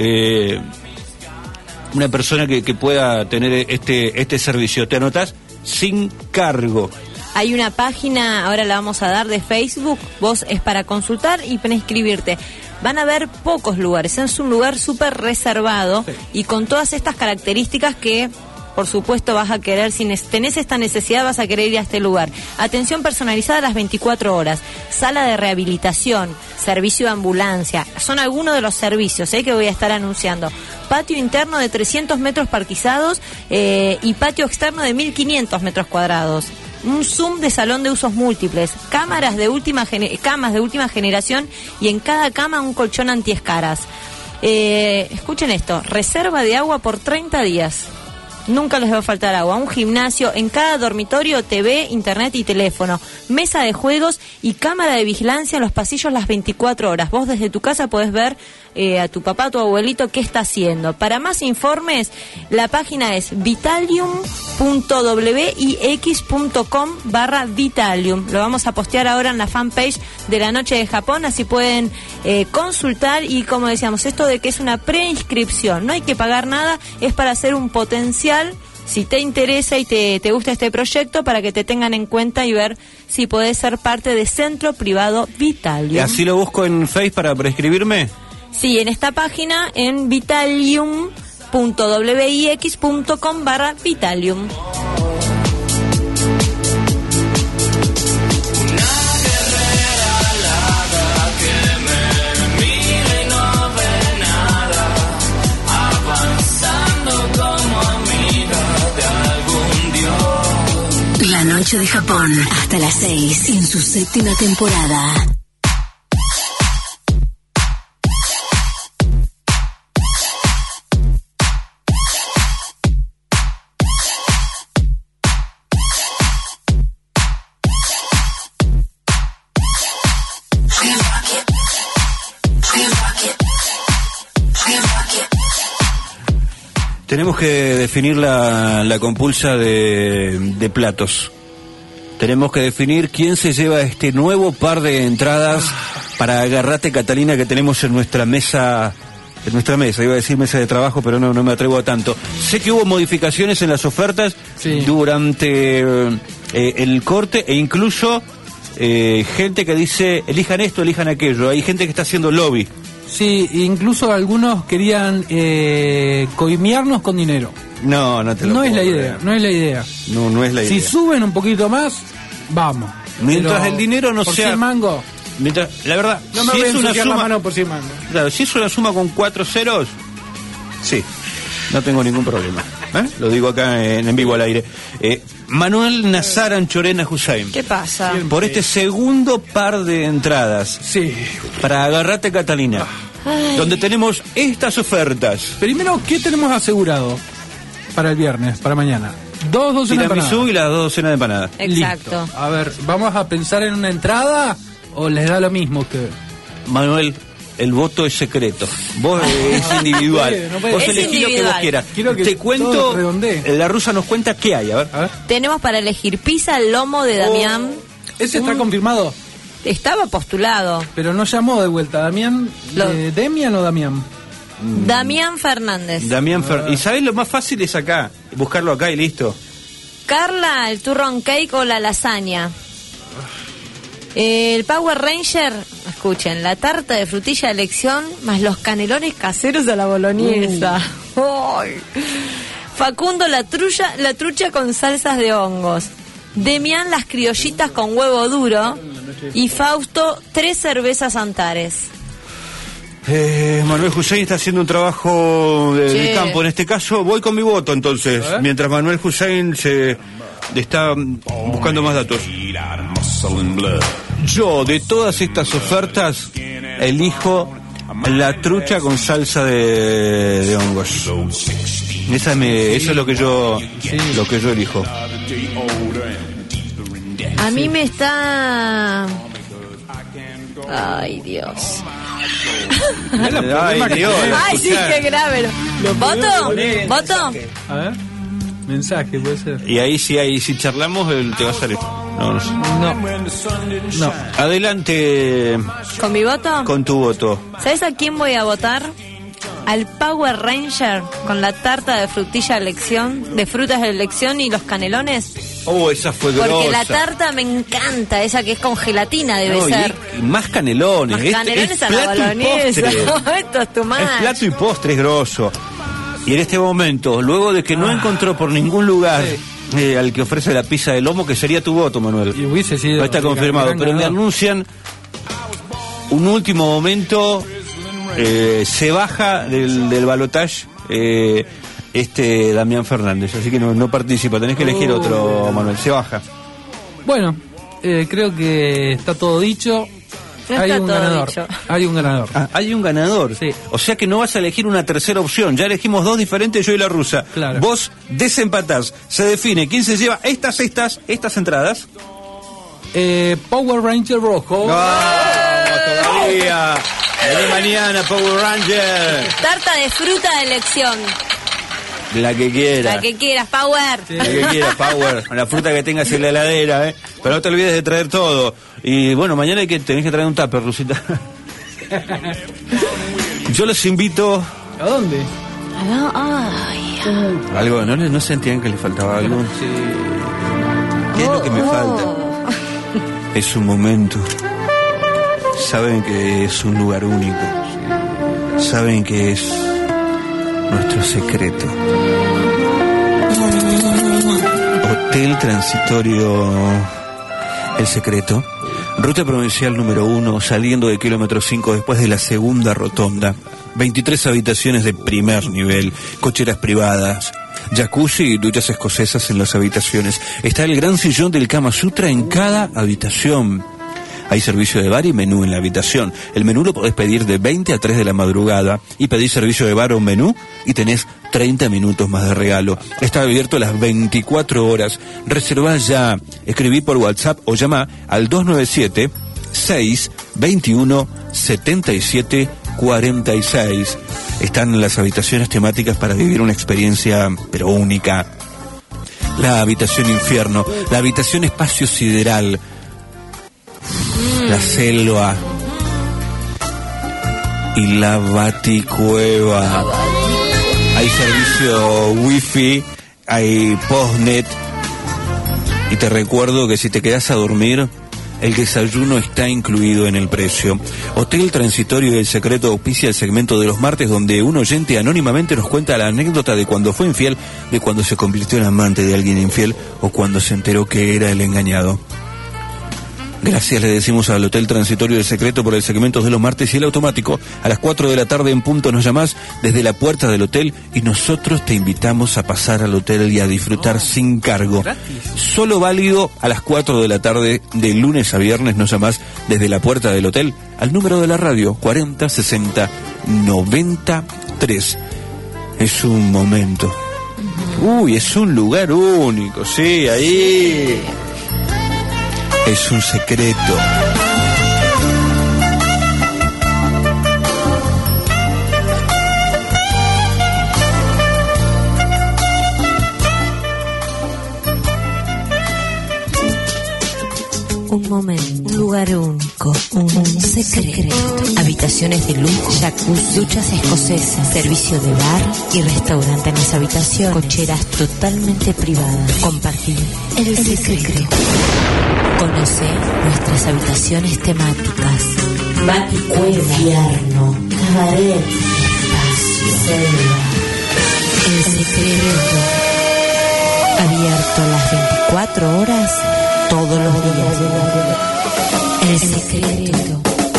[SPEAKER 1] una persona que pueda tener este servicio. Te anotás sin cargo.
[SPEAKER 3] Hay una página, ahora la vamos a dar, de Facebook. Vos es para consultar y preinscribirte. Van a haber pocos lugares. Es un lugar súper reservado y con todas estas características que... Por supuesto vas a querer, si tenés esta necesidad, vas a querer ir a este lugar. Atención personalizada a las 24 horas. Sala de rehabilitación, servicio de ambulancia. Son algunos de los servicios que voy a estar anunciando. Patio interno de 300 metros parquizados y patio externo de 1.500 metros cuadrados. Un Zoom de salón de usos múltiples. Camas de última generación y en cada cama un colchón antiescaras. Escuchen esto. Reserva de agua por 30 días. Nunca les va a faltar agua. Un gimnasio, en cada dormitorio, TV, internet y teléfono. Mesa de juegos y cámara de vigilancia en los pasillos las 24 horas. Vos desde tu casa podés ver a tu papá, a tu abuelito, qué está haciendo. Para más informes, la página es vitalium.wix.com/vitalium. Lo vamos a postear ahora en la fanpage de La Noche de Japón, así pueden consultar. Y como decíamos, esto de que es una preinscripción, no hay que pagar nada, es para hacer un potencial, si te interesa y te gusta este proyecto, para que te tengan en cuenta y ver si podés ser parte de Centro Privado Vitalium.
[SPEAKER 1] ¿Y así lo busco en Face para prescribirme?
[SPEAKER 3] Sí, en esta página, en vitalium.wix.com/vitalium.
[SPEAKER 10] Noche de Japón, hasta las 6, en su 7ª temporada.
[SPEAKER 1] Tenemos que definir la compulsa de platos. Tenemos que definir quién se lleva este nuevo par de entradas para Agarrate Catalina que tenemos en nuestra mesa. En nuestra mesa, iba a decir mesa de trabajo, pero no me atrevo a tanto. Sé que hubo modificaciones en las ofertas durante el corte e incluso gente que dice elijan esto, elijan aquello. Hay gente que está haciendo lobby.
[SPEAKER 16] Sí, incluso algunos querían coimearnos con dinero.
[SPEAKER 1] No es la idea.
[SPEAKER 16] No es la idea.
[SPEAKER 1] No es la idea.
[SPEAKER 16] Si suben un poquito más, vamos.
[SPEAKER 1] Mientras
[SPEAKER 16] pero
[SPEAKER 1] el dinero no
[SPEAKER 16] por
[SPEAKER 1] sea...
[SPEAKER 16] 100 mangos.
[SPEAKER 1] Mientras, la verdad,
[SPEAKER 16] no me
[SPEAKER 1] si
[SPEAKER 16] voy
[SPEAKER 1] es
[SPEAKER 16] a
[SPEAKER 1] una suma,
[SPEAKER 16] la mano por 100 mangos.
[SPEAKER 1] Claro, si es una suma con 4 ceros, sí, no tengo ningún problema. Lo digo acá en vivo al aire. Manuel Nazar Anchorena Hussein.
[SPEAKER 3] ¿Qué pasa?
[SPEAKER 1] Por este segundo par de entradas.
[SPEAKER 16] Sí.
[SPEAKER 1] Para Agarrate Catalina.
[SPEAKER 3] Ay.
[SPEAKER 1] Donde tenemos estas ofertas.
[SPEAKER 16] Primero, ¿qué tenemos asegurado para el viernes, para mañana? 2 docenas de empanadas.
[SPEAKER 1] Tiramisú y las 2 docenas de empanadas.
[SPEAKER 3] Exacto.
[SPEAKER 16] Listo. A ver, ¿vamos a pensar en una entrada o les da lo mismo que...?
[SPEAKER 1] Manuel, el voto es secreto. Vos es individual.
[SPEAKER 3] No puede.
[SPEAKER 1] Vos
[SPEAKER 3] Es
[SPEAKER 1] elegís lo que
[SPEAKER 3] individual.
[SPEAKER 1] vos quieras.
[SPEAKER 16] Quiero que
[SPEAKER 1] te cuento,
[SPEAKER 16] todo redondee.
[SPEAKER 1] la rusa nos cuenta qué hay, a ver.
[SPEAKER 3] Tenemos para elegir pizza al lomo de Damián.
[SPEAKER 16] ¿Ese está confirmado?
[SPEAKER 3] Estaba postulado.
[SPEAKER 16] Pero no llamó de vuelta. ¿Damián? ¿Demian o Damián?
[SPEAKER 3] Damián Fernández.
[SPEAKER 1] ¿Y sabés lo más fácil es acá? Buscarlo acá y listo.
[SPEAKER 3] Carla, el turrón cake o la lasaña. El Power Ranger, escuchen, la tarta de frutilla de elección más los canelones caseros a la boloñesa. ¡Ay! Facundo, la trucha con salsas de hongos. Demián, las criollitas con huevo duro. Y Fausto, 3 cervezas Antares.
[SPEAKER 1] Manuel Hussein está haciendo un trabajo de campo. En este caso, voy con mi voto, entonces. Mientras Manuel Hussein se está buscando más datos. Yo, de todas estas ofertas, elijo la trucha con salsa de hongos. Eso es lo que yo elijo.
[SPEAKER 3] A mí me está... Ay, Dios.
[SPEAKER 1] Ay, Dios.
[SPEAKER 3] Ay, sí, qué grave. ¿Voto? ¿Voto?
[SPEAKER 16] A ver. Mensaje, puede ser.
[SPEAKER 1] Y ahí si charlamos, te va a salir. No. Adelante.
[SPEAKER 3] ¿Con mi voto?
[SPEAKER 1] Con tu voto.
[SPEAKER 3] ¿Sabes a quién voy a votar? Al Power Ranger con la tarta de frutilla de elección, de frutas de elección y los canelones.
[SPEAKER 1] Esa fue grosa.
[SPEAKER 3] Porque la tarta me encanta, esa que es con gelatina debe ser.
[SPEAKER 1] Y más canelones.
[SPEAKER 3] Más canelones
[SPEAKER 1] es
[SPEAKER 3] a la boloñesa. Esto es tu madre.
[SPEAKER 1] Es plato y postre, es grosso. Y en este momento, luego de que no encontró por ningún lugar al que ofrece la pizza de lomo, que sería tu voto, Manuel.
[SPEAKER 16] Y hubiese sido.
[SPEAKER 1] No está confirmado, pero me anuncian un último momento. Se baja del balotaje Damián Fernández, así que no participa, tenés que elegir otro, Manuel, se baja.
[SPEAKER 16] Bueno, creo que está todo dicho. Hay un ganador.
[SPEAKER 1] Hay un ganador.
[SPEAKER 16] Sí.
[SPEAKER 1] O sea que no vas a elegir una tercera opción. Ya elegimos 2 diferentes, yo y la rusa.
[SPEAKER 16] Claro.
[SPEAKER 1] Vos desempatás. Se define quién se lleva estas entradas.
[SPEAKER 16] Power Ranger rojo.
[SPEAKER 1] Todavía. Vení mañana, Power Ranger.
[SPEAKER 3] Tarta de fruta de elección.
[SPEAKER 1] La que quieras.
[SPEAKER 3] La que quieras, Power.
[SPEAKER 1] La que quieras, Power. La fruta que tengas en la heladera, Pero no te olvides de traer todo. Y bueno, mañana tenés que traer un tupper, Rusita. Yo los invito.
[SPEAKER 16] ¿A dónde?
[SPEAKER 1] Algo, ¿no sentían que les faltaba algo? Sí. ¿Qué es lo que me falta? Es un momento. Saben que es un lugar único. Saben que es nuestro secreto. Hotel Transitorio El Secreto. Ruta provincial número 1, saliendo de kilómetro 5 después de la segunda rotonda. 23 habitaciones de primer nivel, cocheras privadas,
[SPEAKER 2] Jacuzzi y duchas escocesas en las habitaciones. Está el gran sillón del Kama Sutra en cada habitación. Hay servicio de bar y menú en la habitación. El menú lo podés pedir de 20 a 3 de la madrugada y pedís servicio de bar o menú y tenés 30 minutos más de regalo. Está abierto las 24 horas. Reservá ya, escribí por WhatsApp o llama al 297-621-7746. Están en las habitaciones temáticas para vivir una experiencia, pero única. La habitación infierno, la habitación espacio sideral, la selva y la baticueva. Hay servicio wifi, hay postnet. Y te recuerdo que si te quedas a dormir, el desayuno está incluido en el precio. Hotel Transitorio y El Secreto auspicia el segmento de los martes donde un oyente anónimamente nos cuenta la anécdota de cuando fue infiel, de cuando se convirtió en amante de alguien infiel o cuando se enteró que era el engañado. Gracias le decimos al Hotel Transitorio del Secreto por el segmento de los martes y el automático. A las 4 de la tarde en punto nos llamás desde la puerta del hotel y nosotros te invitamos a pasar al hotel y a disfrutar sin cargo. Solo válido a las 4 de la tarde de lunes a viernes nos llamás desde la puerta del hotel al número de la radio 406093. Es un momento. Uy, es un lugar único, sí, ahí... Es un secreto.
[SPEAKER 3] Un momento, un lugar único, un secreto. Habitaciones de lujo, jacuzzi, duchas escocesas, servicio de bar y restaurante en las habitaciones, cocheras totalmente privadas. Compartir el secreto. Conoce nuestras habitaciones temáticas. Baticueva, infierno, cabaret, espacio, selva. El secreto. Abierto las 24 horas, todos los días. El secreto.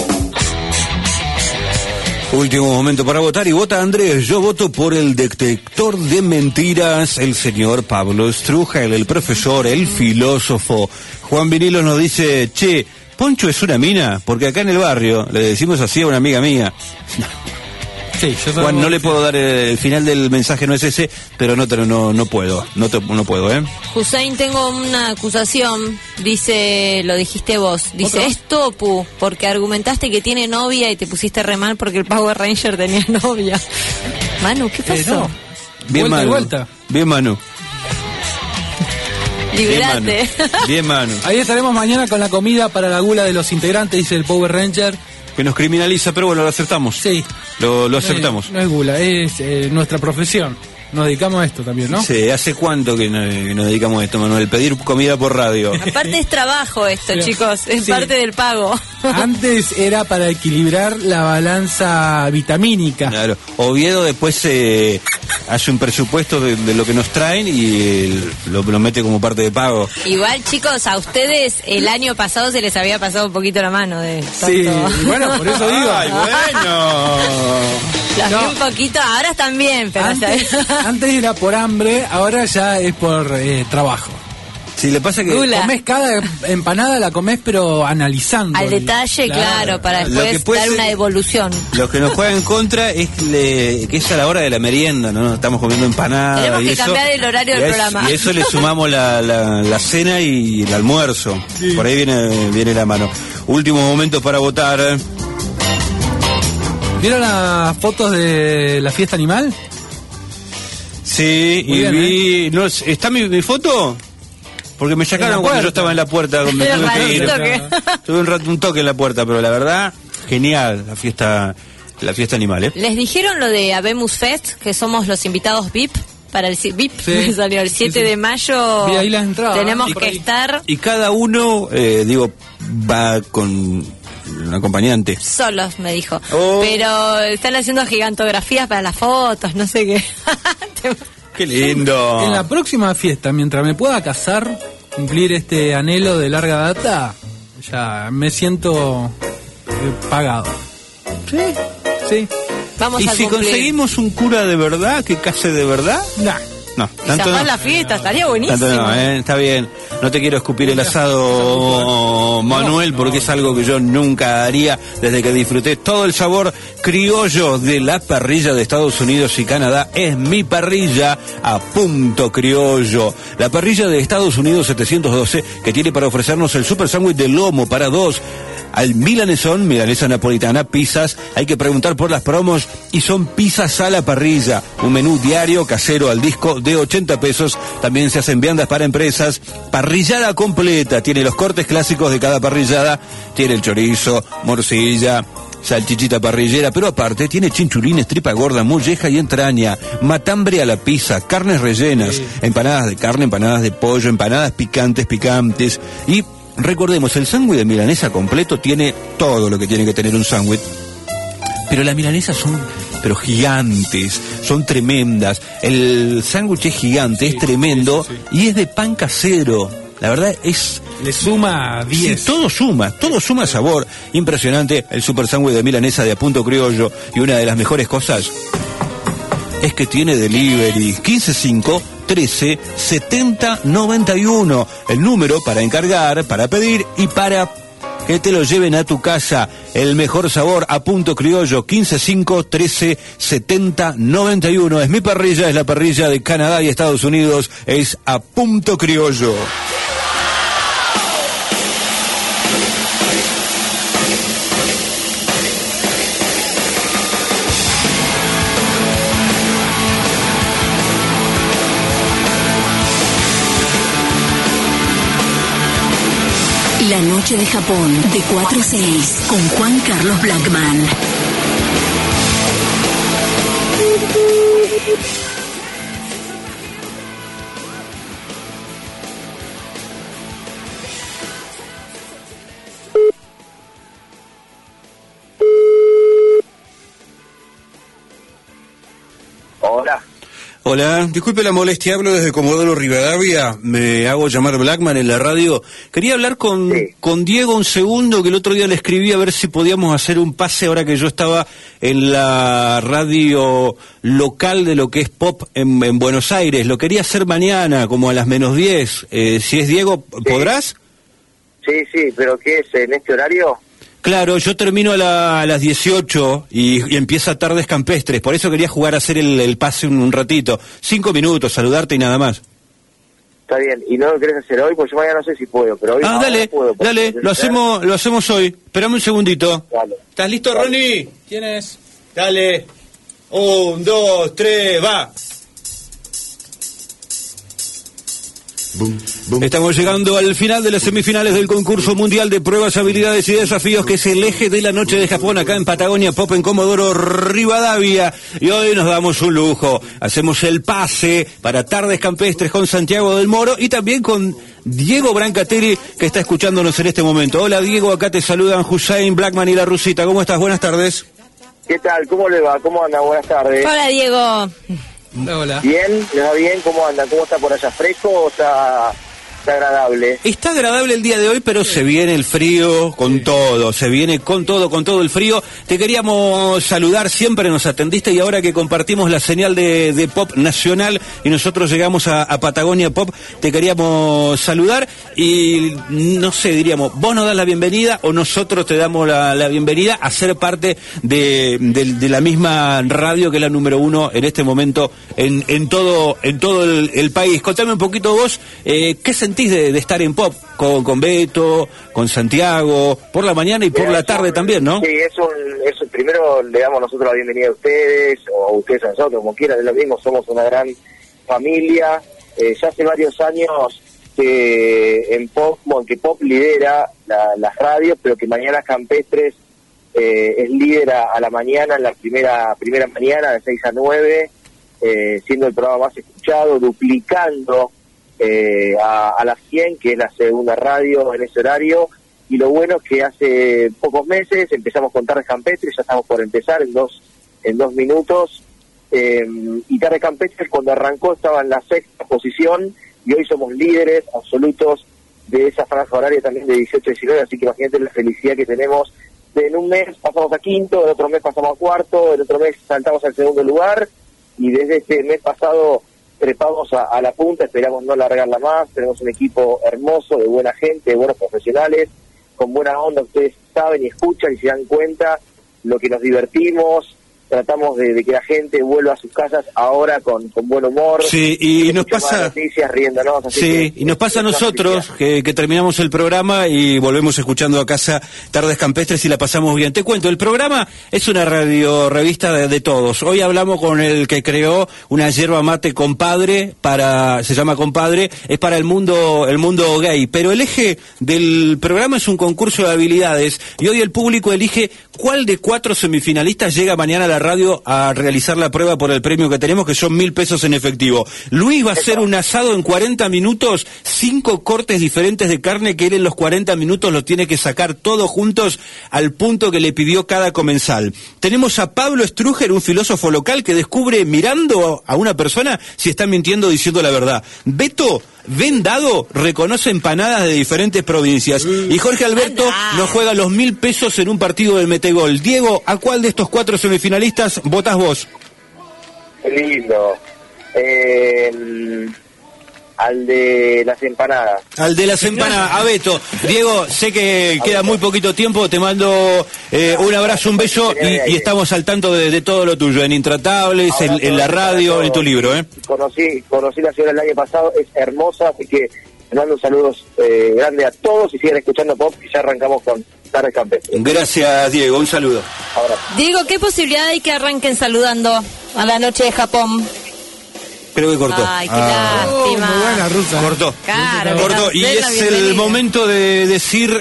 [SPEAKER 2] Último momento para votar y vota Andrés. Yo voto por el detector de mentiras, el señor Pablo Strujel, el profesor, el filósofo. Juan Vinilo nos dice, che, Poncho es una mina, porque acá en el barrio le decimos así a una amiga mía. Sí, yo Juan, no le puedo dar el final del mensaje, no es ese, pero no puedo, no puedo, ¿eh?
[SPEAKER 3] Hussein, tengo una acusación, dice, lo dijiste vos, dice, ¿otro? Es Topu, porque argumentaste que tiene novia y te pusiste re mal porque el Power Ranger tenía novia. Manu, ¿qué pasó?
[SPEAKER 2] No. Bien, Manu. Vuelta. Bien, Manu.
[SPEAKER 3] Liberate.
[SPEAKER 2] Bien, Manu.
[SPEAKER 16] Ahí estaremos mañana con la comida para la gula de los integrantes, dice el Power Ranger.
[SPEAKER 2] Que nos criminaliza, pero bueno, lo aceptamos.
[SPEAKER 16] Sí.
[SPEAKER 2] Lo aceptamos.
[SPEAKER 16] No es gula, es nuestra profesión. Nos dedicamos a esto también, ¿no?
[SPEAKER 2] Sí, ¿hace cuánto que nos dedicamos a esto, Manuel? Pedir comida por radio.
[SPEAKER 3] Aparte es trabajo esto, chicos, es parte del pago.
[SPEAKER 16] Antes era para equilibrar la balanza vitamínica.
[SPEAKER 2] Claro, Oviedo después hace un presupuesto de lo que nos traen y lo mete como parte de pago.
[SPEAKER 3] Igual, chicos, a ustedes el año pasado se les había pasado un poquito la mano de tanto.
[SPEAKER 16] Sí, bueno, por eso digo.
[SPEAKER 2] ¡Ay, bueno!
[SPEAKER 3] Los vi un poquito, ahora están bien, pero...
[SPEAKER 16] Antes era por hambre, ahora ya es por trabajo.
[SPEAKER 2] Sí, le pasa que
[SPEAKER 16] comés cada empanada, la comés pero analizando.
[SPEAKER 3] Al detalle, claro, para después dar una devolución.
[SPEAKER 2] Lo que nos juega en contra es que es a la hora de la merienda, ¿no? Estamos comiendo empanadas.
[SPEAKER 3] Tenemos que cambiar el horario del programa.
[SPEAKER 2] Y eso le sumamos la cena y el almuerzo. Sí. Por ahí viene la mano. Último momento para votar.
[SPEAKER 16] ¿Vieron las fotos de la fiesta animal?
[SPEAKER 2] Sí, muy y bien, vi... ¿No, ¿está mi foto? Porque me sacaron cuando yo estaba en la puerta. Tuve un toque en la puerta, pero la verdad, genial la fiesta animal, ¿eh?
[SPEAKER 3] ¿Les dijeron lo de Habemus Fest, que somos los invitados VIP? Para el VIP, sí, salió el 7 de mayo.
[SPEAKER 16] Vi ahí las entradas,
[SPEAKER 3] tenemos que estar.
[SPEAKER 2] Y cada uno, va con un acompañante.
[SPEAKER 3] Solos, me dijo. Pero están haciendo gigantografías para las fotos, no sé qué.
[SPEAKER 2] ¡Qué lindo!
[SPEAKER 16] En la próxima fiesta, mientras me pueda casar, cumplir este anhelo de larga data, ya me siento pagado.
[SPEAKER 2] Sí.
[SPEAKER 3] Vamos
[SPEAKER 2] ¿Y
[SPEAKER 3] a
[SPEAKER 2] si
[SPEAKER 3] cumplir.
[SPEAKER 2] Conseguimos un cura de verdad que case de verdad?
[SPEAKER 16] Nah.
[SPEAKER 1] No,
[SPEAKER 3] tanto no. La fiesta, estaría buenísimo.
[SPEAKER 1] Tanto no, está bien. No te quiero escupir el asado, Manuel, porque es algo que yo nunca haría desde que disfruté todo el sabor criollo de la parrilla de Estados Unidos y Canadá. Es mi parrilla a punto criollo. La parrilla de Estados Unidos 712, que tiene para ofrecernos el super sándwich de lomo para dos. Al milanesón, milanesa napolitana, pizzas, hay que preguntar por las promos y son pizzas a la parrilla, un menú diario casero al disco de 80 pesos, también se hacen viandas para empresas, parrillada completa, tiene los cortes clásicos de cada parrillada, tiene el chorizo, morcilla, salchichita parrillera, pero aparte tiene chinchulines, tripa gorda, molleja y entraña, matambre a la pizza, carnes rellenas, empanadas de carne, empanadas de pollo, empanadas picantes y recordemos, el sándwich de milanesa completo tiene todo lo que tiene que tener un sándwich, pero las milanesas son gigantes, son tremendas, el sándwich es gigante, es tremendo y es de pan casero, la verdad es...
[SPEAKER 16] Le suma 10.
[SPEAKER 1] Sí, todo suma sabor, impresionante el super sándwich de milanesa de a punto criollo y una de las mejores cosas es que tiene delivery 155137091, el número para encargar, para pedir y para que te lo lleven a tu casa. El mejor sabor a punto criollo 155137091. Es mi parrilla, es la parrilla de Canadá y Estados Unidos, es a punto criollo.
[SPEAKER 10] La noche de Japón, de 4 a 6, con Juan Carlos Blackman.
[SPEAKER 1] Hola, disculpe la molestia, hablo desde Comodoro Rivadavia, me hago llamar Blackman en la radio. Quería hablar con Diego un segundo, que el otro día le escribí a ver si podíamos hacer un pase ahora que yo estaba en la radio local de lo que es pop en Buenos Aires. Lo quería hacer mañana, como a las -10. Si es Diego, ¿podrás?
[SPEAKER 4] Sí, pero ¿qué es en este horario?
[SPEAKER 1] Claro, yo termino a las 18 y empieza Tardes Campestres, por eso quería jugar a hacer el pase un ratito. 5 minutos, saludarte y nada más.
[SPEAKER 4] Está bien, ¿y no lo querés hacer hoy? Pues yo mañana no sé si puedo, pero hoy
[SPEAKER 1] dale,
[SPEAKER 4] puedo.
[SPEAKER 1] Dale, lo hacemos hoy. Esperame un segundito. Dale. ¿Estás listo, dale. Ronnie?
[SPEAKER 16] ¿Quién es?
[SPEAKER 1] Dale. 1, 2, 3, va. Estamos llegando al final de las semifinales del concurso mundial de pruebas, habilidades y desafíos, que es el eje de la noche de Japón acá en Patagonia Pop en Comodoro Rivadavia, y hoy nos damos un lujo, hacemos el pase para Tardes Campestres con Santiago del Moro y también con Diego Brancatelli, que está escuchándonos en este momento. Hola Diego, acá te saludan Hussein, Blackman y la Rusita. ¿Cómo estás? Buenas tardes.
[SPEAKER 4] ¿Qué tal? ¿Cómo le va? ¿Cómo anda? Buenas tardes.
[SPEAKER 3] Hola Diego.
[SPEAKER 16] Hola.
[SPEAKER 4] ¿Bien? ¿Le va bien? ¿Cómo anda? ¿Cómo está por allá? ¿Fresco o está agradable?
[SPEAKER 1] Está agradable el día de hoy, pero se viene el frío con todo, se viene con todo el frío. Te queríamos saludar, siempre nos atendiste, y ahora que compartimos la señal de Pop Nacional y nosotros llegamos a Patagonia Pop, te queríamos saludar y no sé, diríamos, vos nos das la bienvenida o nosotros te damos la bienvenida a ser parte de la misma radio que es la número 1 en este momento en todo el país. Contame un poquito vos, ¿qué sentís de estar en Pop con Beto, con Santiago, por la mañana y por la tarde también, ¿no?
[SPEAKER 4] Sí, eso primero le damos nosotros la bienvenida a ustedes, o a ustedes a nosotros, como quieran, es lo mismo, somos una gran familia. Ya hace varios años que que Pop lidera las radios, pero que Mañanas Campestres es líder a la mañana, en la primera mañana, de 6 a 9, siendo el programa más escuchado, duplicando a las 100, que es la segunda radio en ese horario. Y lo bueno es que hace pocos meses empezamos con Tardes Campestres, ya estamos por empezar en dos minutos, y Tardes Campestres cuando arrancó estaba en la 6ª posición y hoy somos líderes absolutos de esa franja horaria también de 18 a 19, así que imagínate la felicidad que tenemos. En un mes pasamos a 5º, el otro mes pasamos a 4º, el otro mes saltamos al 2º lugar, y desde este mes pasado
[SPEAKER 19] trepamos a la punta, esperamos no largarla más. Tenemos un equipo hermoso, de buena gente, de buenos profesionales, con buena onda. Ustedes saben y escuchan y se dan cuenta lo que nos divertimos. Tratamos de que la gente vuelva a sus casas ahora con buen humor.
[SPEAKER 1] Sí, y nos pasa...
[SPEAKER 19] noticias, riéndonos. Así
[SPEAKER 1] sí, y nos pasa a nosotros que terminamos el programa y volvemos escuchando a casa Tardes Campestres y la pasamos bien. Te cuento, el programa es una radio revista de todos. Hoy hablamos con el que creó una yerba mate compadre, se llama Compadre, es para el mundo gay. Pero el eje del programa es un concurso de habilidades y hoy el público elige cuál de 4 semifinalistas llega mañana a la radio a realizar la prueba por el premio que tenemos, que son 1.000 pesos en efectivo. Luis va a hacer un asado en 40 minutos, 5 cortes diferentes de carne que él en los 40 minutos los tiene que sacar todos juntos al punto que le pidió cada comensal. Tenemos a Pablo Strúger, un filósofo local que descubre mirando a una persona si está mintiendo o diciendo la verdad. Beto Vendado reconoce empanadas de diferentes provincias. Y Jorge Alberto nos juega los 1.000 pesos en un partido del Metegol. Diego, ¿a cuál de estos 4 semifinalistas votás vos?
[SPEAKER 19] Qué lindo. Al de las empanadas.
[SPEAKER 1] Al de las empanadas, a Beto. Diego, sé que queda muy poquito tiempo, te mando un abrazo, un beso y estamos al tanto de todo lo tuyo, en Intratables, en la radio, en tu libro.
[SPEAKER 19] Conocí la ciudad el año pasado, es hermosa, así que te mando un saludo grande a todos y sigan escuchando Pop y ya arrancamos con Tardes Campestres.
[SPEAKER 1] Gracias, Diego, un saludo.
[SPEAKER 19] Ahora.
[SPEAKER 3] Diego, ¿qué posibilidad hay que arranquen saludando a la noche de Japón?
[SPEAKER 1] Creo que cortó.
[SPEAKER 3] Ay, qué lástima.
[SPEAKER 16] Muy buena, Rusa.
[SPEAKER 1] Cortó.
[SPEAKER 3] Claro,
[SPEAKER 1] cortó. Y es el momento de decir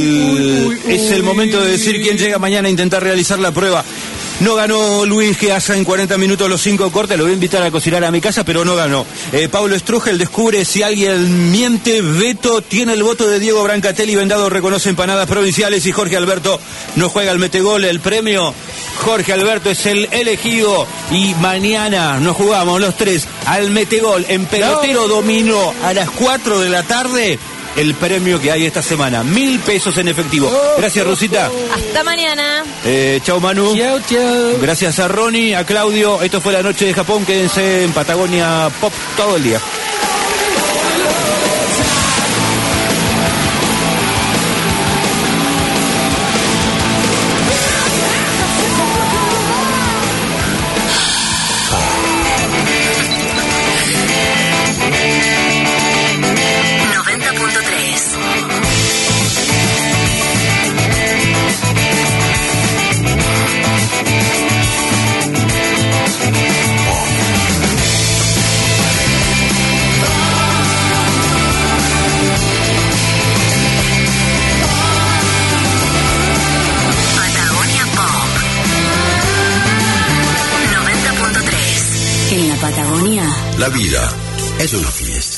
[SPEAKER 1] el momento de decir quién llega mañana a intentar realizar la prueba. No ganó Luis, que hace en 40 minutos los 5 cortes, lo voy a invitar a cocinar a mi casa, pero no ganó. Pablo Strúgel descubre si alguien miente. Beto tiene el voto de Diego Brancatelli. Vendado reconoce empanadas provinciales y Jorge Alberto nos juega al Metegol. El premio, Jorge Alberto es el elegido y mañana nos jugamos los 3 al Metegol en Pelotero Dominó a las 4 de la tarde. El premio que hay esta semana, 1.000 pesos en efectivo. Gracias, Rosita.
[SPEAKER 3] Hasta mañana.
[SPEAKER 1] Chao, Manu.
[SPEAKER 16] Chao.
[SPEAKER 1] Gracias a Ronnie, a Claudio. Esto fue La Noche de Japón. Quédense en Patagonia Pop todo el día.
[SPEAKER 10] Patagonia.
[SPEAKER 5] La vida es una fiesta.